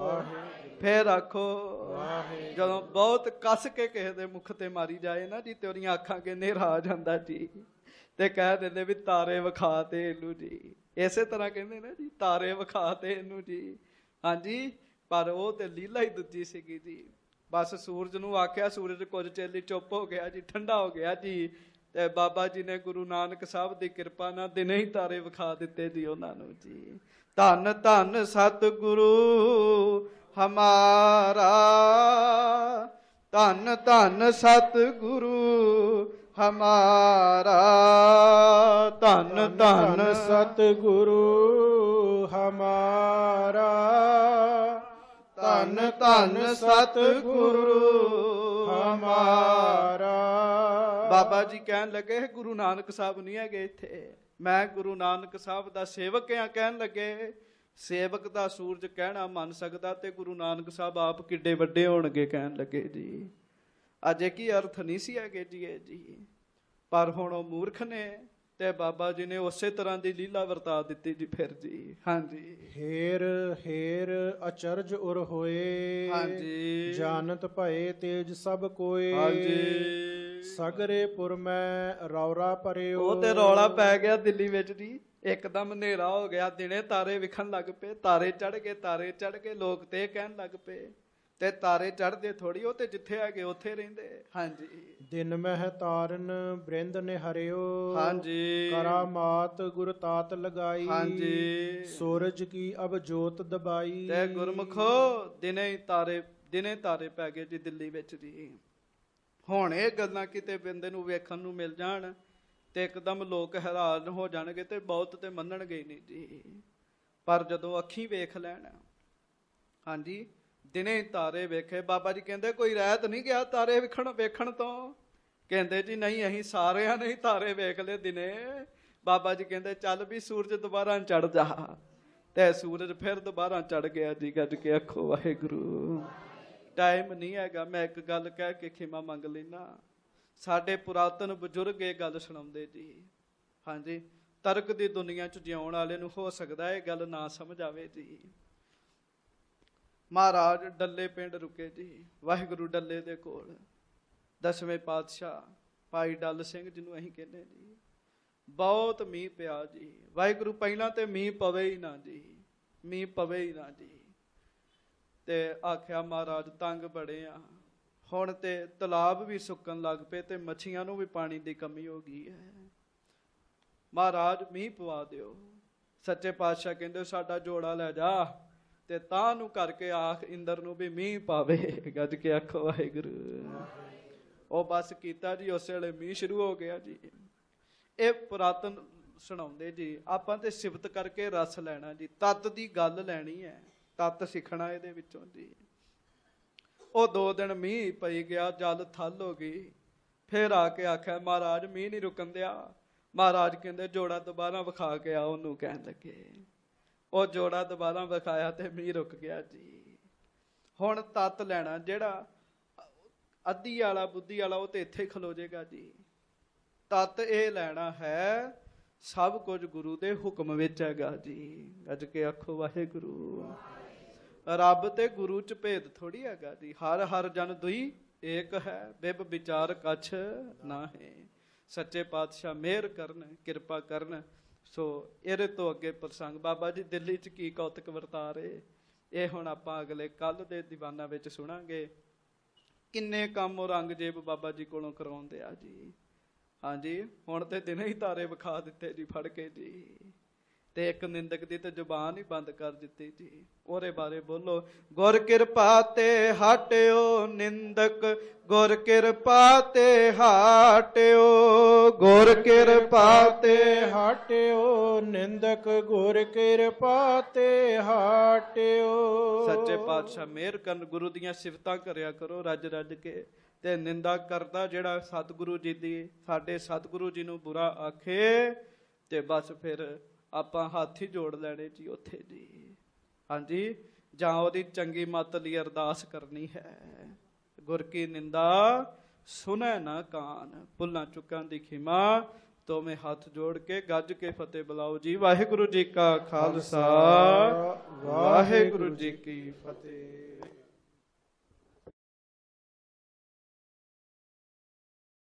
ਫੇਰ ਆਖੋ। ਜਦੋਂ ਬਹੁਤ ਕੱਸ ਕੇ ਕਿਸੇ ਦੇ ਮੁਖ ਤੇ ਮਾਰੀ ਜਾਏ ਨਾ ਜੀ ਤੇ ਉਹਦੀਆਂ ਅੱਖਾਂ ਕੇ ਹਨੇਰਾ ਆ ਜਾਂਦਾ ਜੀ, ਤੇ ਕਹਿ ਦਿੰਦੇ ਵੀ ਤਾਰੇ ਵਿਖਾ ਤੇ ਇਹਨੂੰ ਜੀ। ਇਸੇ ਤਰ੍ਹਾਂ ਕਹਿੰਦੇ ਨਾ ਜੀ ਤਾਰੇ ਵਿਖਾ ਤੇ ਇਹਨੂੰ ਜੀ। ਹਾਂਜੀ, ਪਰ ਉਹ ਤੇ ਲੀਲਾ ਹੀ ਦੂਜੀ ਸੀਗੀ ਜੀ। ਬਸ ਸੂਰਜ ਨੂੰ ਆਖਿਆ, ਸੂਰਜ ਕੁਝ ਚਿਰ ਲਈ ਚੁੱਪ ਹੋ ਗਿਆ ਜੀ, ਠੰਡਾ ਹੋ ਗਿਆ ਜੀ। ਤੇ ਬਾਬਾ ਜੀ ਨੇ ਗੁਰੂ ਨਾਨਕ ਸਾਹਿਬ ਦੀ ਕਿਰਪਾ ਨਾਲ ਦਿਨੇ ਹੀ ਤਾਰੇ ਵਿਖਾ ਦਿੱਤੇ ਜੀ ਉਹਨਾਂ ਨੂੰ ਜੀ। ਧੰਨ ਧੰਨ ਸਤਿਗੁਰੂ ਹਮਾਰਾ, ਧੰਨ ਧੰਨ ਸਤਿਗੁਰੂ ਹਮਾਰਾ, ਧੰਨ ਧੰਨ ਧੰਨ ਸਤਿਗੁਰੂ ਹਮਾਰਾ, ਧੰਨ ਧੰਨ ਸਤਿਗੁਰੂ ਹਮਾਰਾ। ਬਾਬਾ ਜੀ ਕਹਿਣ ਲੱਗੇ ਗੁਰੂ ਨਾਨਕ ਸਾਹਿਬ ਨਹੀਂ ਹੈਗੇ ਇੱਥੇ, ਮੈਂ ਗੁਰੂ ਨਾਨਕ ਸਾਹਿਬ ਦਾ ਸੇਵਕ ਹਾਂ। ਕਹਿਣ ਲੱਗੇ ਸੇਵਕ ਦਾ ਸੂਰਜ ਕਹਿਣਾ ਮੰਨ ਸਕਦਾ ਤੇ ਗੁਰੂ ਨਾਨਕ ਸਾਹਿਬ ਆਪ ਕਿੱਡੇ ਵੱਡੇ ਹੋਣਗੇ। ਕਹਿਣ ਲੱਗੇ ਜੀ ਅਜੇ ਕੀ ਅਰਥ ਨਹੀਂ ਸੀ ਹੈਗੇ ਜੀ ਇਹ ਜੀ, ਪਰ ਹੁਣ ਉਹ ਮੂਰਖ ਨੇ ਤੇ ਬਾਬਾ ਜੀ ਨੇ ਉਸੇ ਤਰ੍ਹਾਂ ਦੀ ਲੀਲਾ ਵਰਤਾ ਦਿੱਤੀ ਜੀ ਫਿਰ ਜੀ। ਹਾਂਜੀ ਹੇਰ ਹੇਰ ਅਚਰਜ ਉਰ ਹੋਏ, ਹਾਂਜੀ ਜਾਣਤ ਭਏ ਤੇਜ ਸਭ ਕੋਏ। ਹਾਂਜੀ ਸਗਰੇ ਪੁਰ ਮੈਂ ਰੌਰਾ ਭਰਿਓ। ਉਹ ਤੇ ਰੌਲਾ ਪੈ ਗਿਆ ਦਿੱਲੀ ਵਿੱਚ ਜੀ, ਇੱਕਦਮ ਹਨੇਰਾ ਹੋ ਗਿਆ, ਦਿਨੇ ਤਾਰੇ ਵਿਖਣ ਲੱਗ ਪਏ, ਤਾਰੇ ਚੜ ਗਏ, ਤਾਰੇ ਚੜ ਗਏ। ਲੋਕ ਤੇ ਕਹਿਣ ਲੱਗ ਪਏ ਤੇ ਤਾਰੇ ਚੜਦੇ ਥੋੜੀ, ਉਹ ਤੇ ਜਿੱਥੇ ਹੈਗੇ ਉੱਥੇ ਰਹਿੰਦੇ। ਹਾਂਜੀ ਦਿਨ ਮਹਿ ਤਾਰਨ ਬ੍ਰਿੰਦ ਨੇ ਹਰਿਓ, ਹਾਂਜੀ ਕਰਾਮਾਤ ਗੁਰ ਤਾਤ ਲਗਾਈ। ਹਾਂਜੀ ਸੂਰਜ ਕੀ ਅਬ ਜੋਤ ਦਬਾਈ। ਤੇ ਗੁਰਮੁਖੋ ਦਿਨੇ ਹੀ ਤਾਰੇ ਦਿਨੇ ਤਾਰੇ ਪੈ ਗਏ ਜੀ ਦਿੱਲੀ ਵਿੱਚ ਜੀ। ਹੁਣ ਇਹ ਗੱਲਾਂ ਕਿਤੇ ਬੰਦੇ ਨੂੰ ਵੇਖਣ ਨੂੰ ਮਿਲ ਜਾਣ ਤੇ ਇੱਕਦਮ ਲੋਕ ਹੈਰਾਨ ਹੋ ਜਾਣਗੇ ਤੇ ਬਹੁਤ ਤੇ ਮੰਨਣਗੇ ਹੀ ਨਹੀਂ ਜੀ। ਪਰ ਜਦੋਂ ਅੱਖੀਂ ਵੇਖ ਲੈਣ, ਹਾਂਜੀ ਦਿਨੇ ਤਾਰੇ ਵੇਖੇ। ਬਾਬਾ ਜੀ ਕਹਿੰਦੇ ਕੋਈ ਰਹਿਤ ਨਹੀਂ ਗਿਆ ਤਾਰੇ ਵੇਖਣ ਵੇਖਣ ਤੋਂ। ਕਹਿੰਦੇ ਜੀ ਨਹੀਂ ਅਸੀਂ ਸਾਰਿਆਂ ਨੇ ਹੀ ਤਾਰੇ ਵੇਖ ਲਏ ਦਿਨੇ। ਬਾਬਾ ਜੀ ਕਹਿੰਦੇ ਚੱਲ ਵੀ ਸੂਰਜ ਦੁਬਾਰਾ ਚੜ ਜਾ, ਤੇ ਸੂਰਜ ਫਿਰ ਦੁਬਾਰਾ ਚੜ ਗਿਆ ਜੀ। ਗੱਜ ਕੇ ਆਖੋ ਵਾਹਿਗੁਰੂ। ਟਾਈਮ ਨਹੀਂ ਹੈਗਾ, ਮੈਂ ਇੱਕ ਗੱਲ ਕਹਿ ਕੇ ਖਿਮਾ ਮੰਗ ਲੈਣਾ। ਸਾਡੇ ਪੁਰਾਤਨ ਬਜ਼ੁਰਗ ਇਹ ਗੱਲ ਸੁਣਾਉਂਦੇ ਜੀ। ਹਾਂਜੀ ਤਰਕ ਦੀ ਦੁਨੀਆ 'ਚ ਜਿਉਣ ਵਾਲੇ ਨੂੰ ਹੋ ਸਕਦਾ ਇਹ ਗੱਲ ਨਾ ਸਮਝ ਆਵੇ ਜੀ। ਮਹਾਰਾਜ ਡੱਲੇ ਪਿੰਡ ਰੁਕੇ ਜੀ, ਵਾਹਿਗੁਰੂ ਡੱਲੇ ਦੇ ਕੋਲ ਦਸਵੇਂ ਪਾਤਸ਼ਾਹ ਭਾਈ ਡੱਲ ਸਿੰਘ ਜਿਹਨੂੰ ਅਸੀਂ ਕਹਿੰਦੇ ਜੀ। ਬਹੁਤ ਮੀਂਹ ਪਿਆ ਜੀ। ਵਾਹਿਗੁਰੂ ਪਹਿਲਾਂ ਤੇ ਮੀਂਹ ਪਵੇ ਹੀ ਨਾ ਜੀ, ਮੀਂਹ ਪਵੇ ਹੀ ਨਾ ਜੀ। ਤੇ ਆਖਿਆ ਮਹਾਰਾਜ ਤੰਗ ਬੜੇ ਆ, ਹੁਣ ਤੇ ਤਲਾਬ ਵੀ ਸੁੱਕਣ ਲੱਗ ਪਏ ਤੇ ਮੱਛੀਆਂ ਨੂੰ ਵੀ ਪਾਣੀ ਦੀ ਕਮੀ ਹੋ ਗਈ ਹੈ। ਮਹਾਰਾਜ ਮੀਂਹ ਪਵਾ ਦਿਓ। ਸੱਚੇ ਪਾਤਸ਼ਾਹ ਕਹਿੰਦੇ ਸਾਡਾ ਜੋੜਾ ਲੈ ਜਾ ਤੇ ਤਾਂ ਨੂੰ ਕਰਕੇ ਆਖ ਇੰਦਰ ਨੂੰ ਵੀ ਮੀਂਹ ਪਾਵੇ। ਗੱਜ ਕੇ ਆਖੋ ਵਾਹਿਗੁਰੂ। ਉਹ ਬਸ ਕੀਤਾ ਜੀ, ਉਸ ਵੇਲੇ ਮੀਂਹ ਸ਼ੁਰੂ ਹੋ ਗਿਆ ਜੀ। ਇਹ ਪੁਰਾਤਨ ਸੁਣਾਉਂਦੇ ਜੀ। ਆਪਾਂ ਤੇ ਸਿਫਤ ਕਰਕੇ ਰਸ ਲੈਣਾ ਜੀ, ਤੱਤ ਦੀ ਗੱਲ ਲੈਣੀ ਹੈ, ਤੱਤ ਸਿੱਖਣਾ ਇਹਦੇ ਵਿੱਚੋਂ ਜੀ। ਉਹ ਦੋ ਦਿਨ ਮੀਂਹ ਪਈ ਗਿਆ, ਜਲ ਥਲ ਹੋ ਗਈ। ਫਿਰ ਆ ਕੇ ਆਖਿਆ ਮਹਾਰਾਜ ਮੀਂਹ ਨਹੀਂ ਰੁਕਣ ਦਿਆ। ਮਹਾਰਾਜ ਕਹਿੰਦੇ ਜੋੜਾ ਦੁਬਾਰਾ ਵਿਖਾ ਕੇ ਆ ਉਹਨੂੰ। ਕਹਿਣ ਲੱਗੇ ਉਹ ਜੋੜਾ ਦੁਬਾਰਾ ਵਿਖਾਇਆ ਤੇ ਮੀਂਹ ਰੁਕ ਗਿਆ ਜੀ। ਹੁਣ ਤੱਤ ਲੈਣਾ, ਜਿਹੜਾ ਅੱਧੀ ਵਾਲਾ ਬੁੱਧੀ ਵਾਲਾ ਉਹ ਤੇ ਇੱਥੇ ਖਲੋ ਜਾਏਗਾ ਜੀ। ਤੱਤ ਇਹ ਲੈਣਾ ਹੈ ਸਭ ਕੁਝ ਗੁਰੂ ਦੇ ਹੁਕਮ ਵਿੱਚ ਹੈਗਾ ਜੀ। ਅੱਜ ਕੇ ਆਖੋ ਵਾਹਿਗੁਰੂ। ਰੱਬ ਤੇ ਗੁਰੂ ਚ ਭੇਦ ਥੋੜੀ ਹੈਗਾ ਜੀ। ਹਰ ਹਰ ਜਨ ਦੁਈ ਏਕ ਹੈ, ਬਿਬ ਵਿਚਾਰ ਕਛ ਨਾ ਹੈ। ਸੱਚੇ ਪਾਤਸ਼ਾਹ ਮਿਹਰ ਕਰਨ, ਕਿਰਪਾ ਕਰਨ। ਸੋ ਇਹਦੇ ਤੋਂ ਅੱਗੇ ਪ੍ਰਸੰਗ ਬਾਬਾ ਜੀ ਦਿੱਲੀ ਚ ਕੀ ਕੌਤਕ ਵਰਤਾ ਰਹੇ, ਇਹ ਹੁਣ ਆਪਾਂ ਅਗਲੇ ਕੱਲ ਦੇ ਦੀਵਾਨਾਂ ਵਿੱਚ ਸੁਣਾਂਗੇ। ਕਿੰਨੇ ਕੰਮ ਔਰੰਗਜ਼ੇਬ ਬਾਬਾ ਜੀ ਕੋਲੋਂ ਕਰਵਾਉਂਦੇ ਆ ਜੀ। ਹਾਂਜੀ ਹੁਣ ਤੇ ਦਿਨੇ ਹੀ ਤਾਰੇ ਵਿਖਾ ਦਿੱਤੇ ਜੀ ਫੜ ਕੇ ਜੀ। ਤੇ ਇੱਕ ਨਿੰਦਕ ਦੀ ਤੇ ਜ਼ੁਬਾਨ ਹੀ ਬੰਦ ਕਰ ਦਿੱਤੀ ਜੀ। ਉਹਦੇ ਬਾਰੇ ਬੋਲੋ। ਗੁਰ ਕਿਰਪਾ ਤੇ ਹਟਿਓ ਨਿੰਦਕ, ਗੁਰ ਕਿਰਪਾ ਤੇ ਹਟਿਓ, ਗੁਰ ਕਿਰਪਾ ਤੇ ਹਟਿਓ ਨਿੰਦਕ, ਗੁਰ ਕਿਰਪਾ ਤੇ ਹਟਿਓ। ਸੱਚੇ ਪਾਤਸ਼ਾਹ ਮਿਹਰ ਕਰਨ, ਗੁਰੂ ਦੀਆਂ ਸਿਫਤਾਂ ਕਰਿਆ ਕਰੋ ਰੱਜ ਰੱਜ ਕੇ। ਤੇ ਨਿੰਦਾ ਕਰਦਾ ਜਿਹੜਾ ਸਤਿਗੁਰੂ ਜੀ ਦੀ, ਸਾਡੇ ਸਤਿਗੁਰੂ ਜੀ ਨੂੰ ਬੁਰਾ ਆਖੇ ਤੇ ਬਸ ਫਿਰ ਆਪਾਂ ਹੱਥ ਹੀ ਜੋੜ ਲੈਣੇ ਜੀ ਉੱਥੇ ਜੀ। ਹਾਂਜੀ ਜਾਂ ਉਹਦੀ ਚੰਗੀ ਮੱਤ ਲਈ ਅਰਦਾਸ ਕਰਨੀ ਹੈ। ਗੁਰ ਕੀ ਨਿੰਦਾ ਸੁਣੈ ਨਾ ਕਾਨ, ਭੁੱਲਾਂ ਚੁੱਕਾਂ ਦੀ ਖਿਮਾ। ਤੋਵੇਂ ਹੱਥ ਜੋੜ ਕੇ ਗੱਜ ਕੇ ਫਤਿਹ ਬੁਲਾਓ ਜੀ। ਵਾਹਿਗੁਰੂ ਜੀ ਕਾ ਖਾਲਸਾ, ਵਾਹਿਗੁਰੂ ਜੀ ਕੀ ਫਤਿਹ।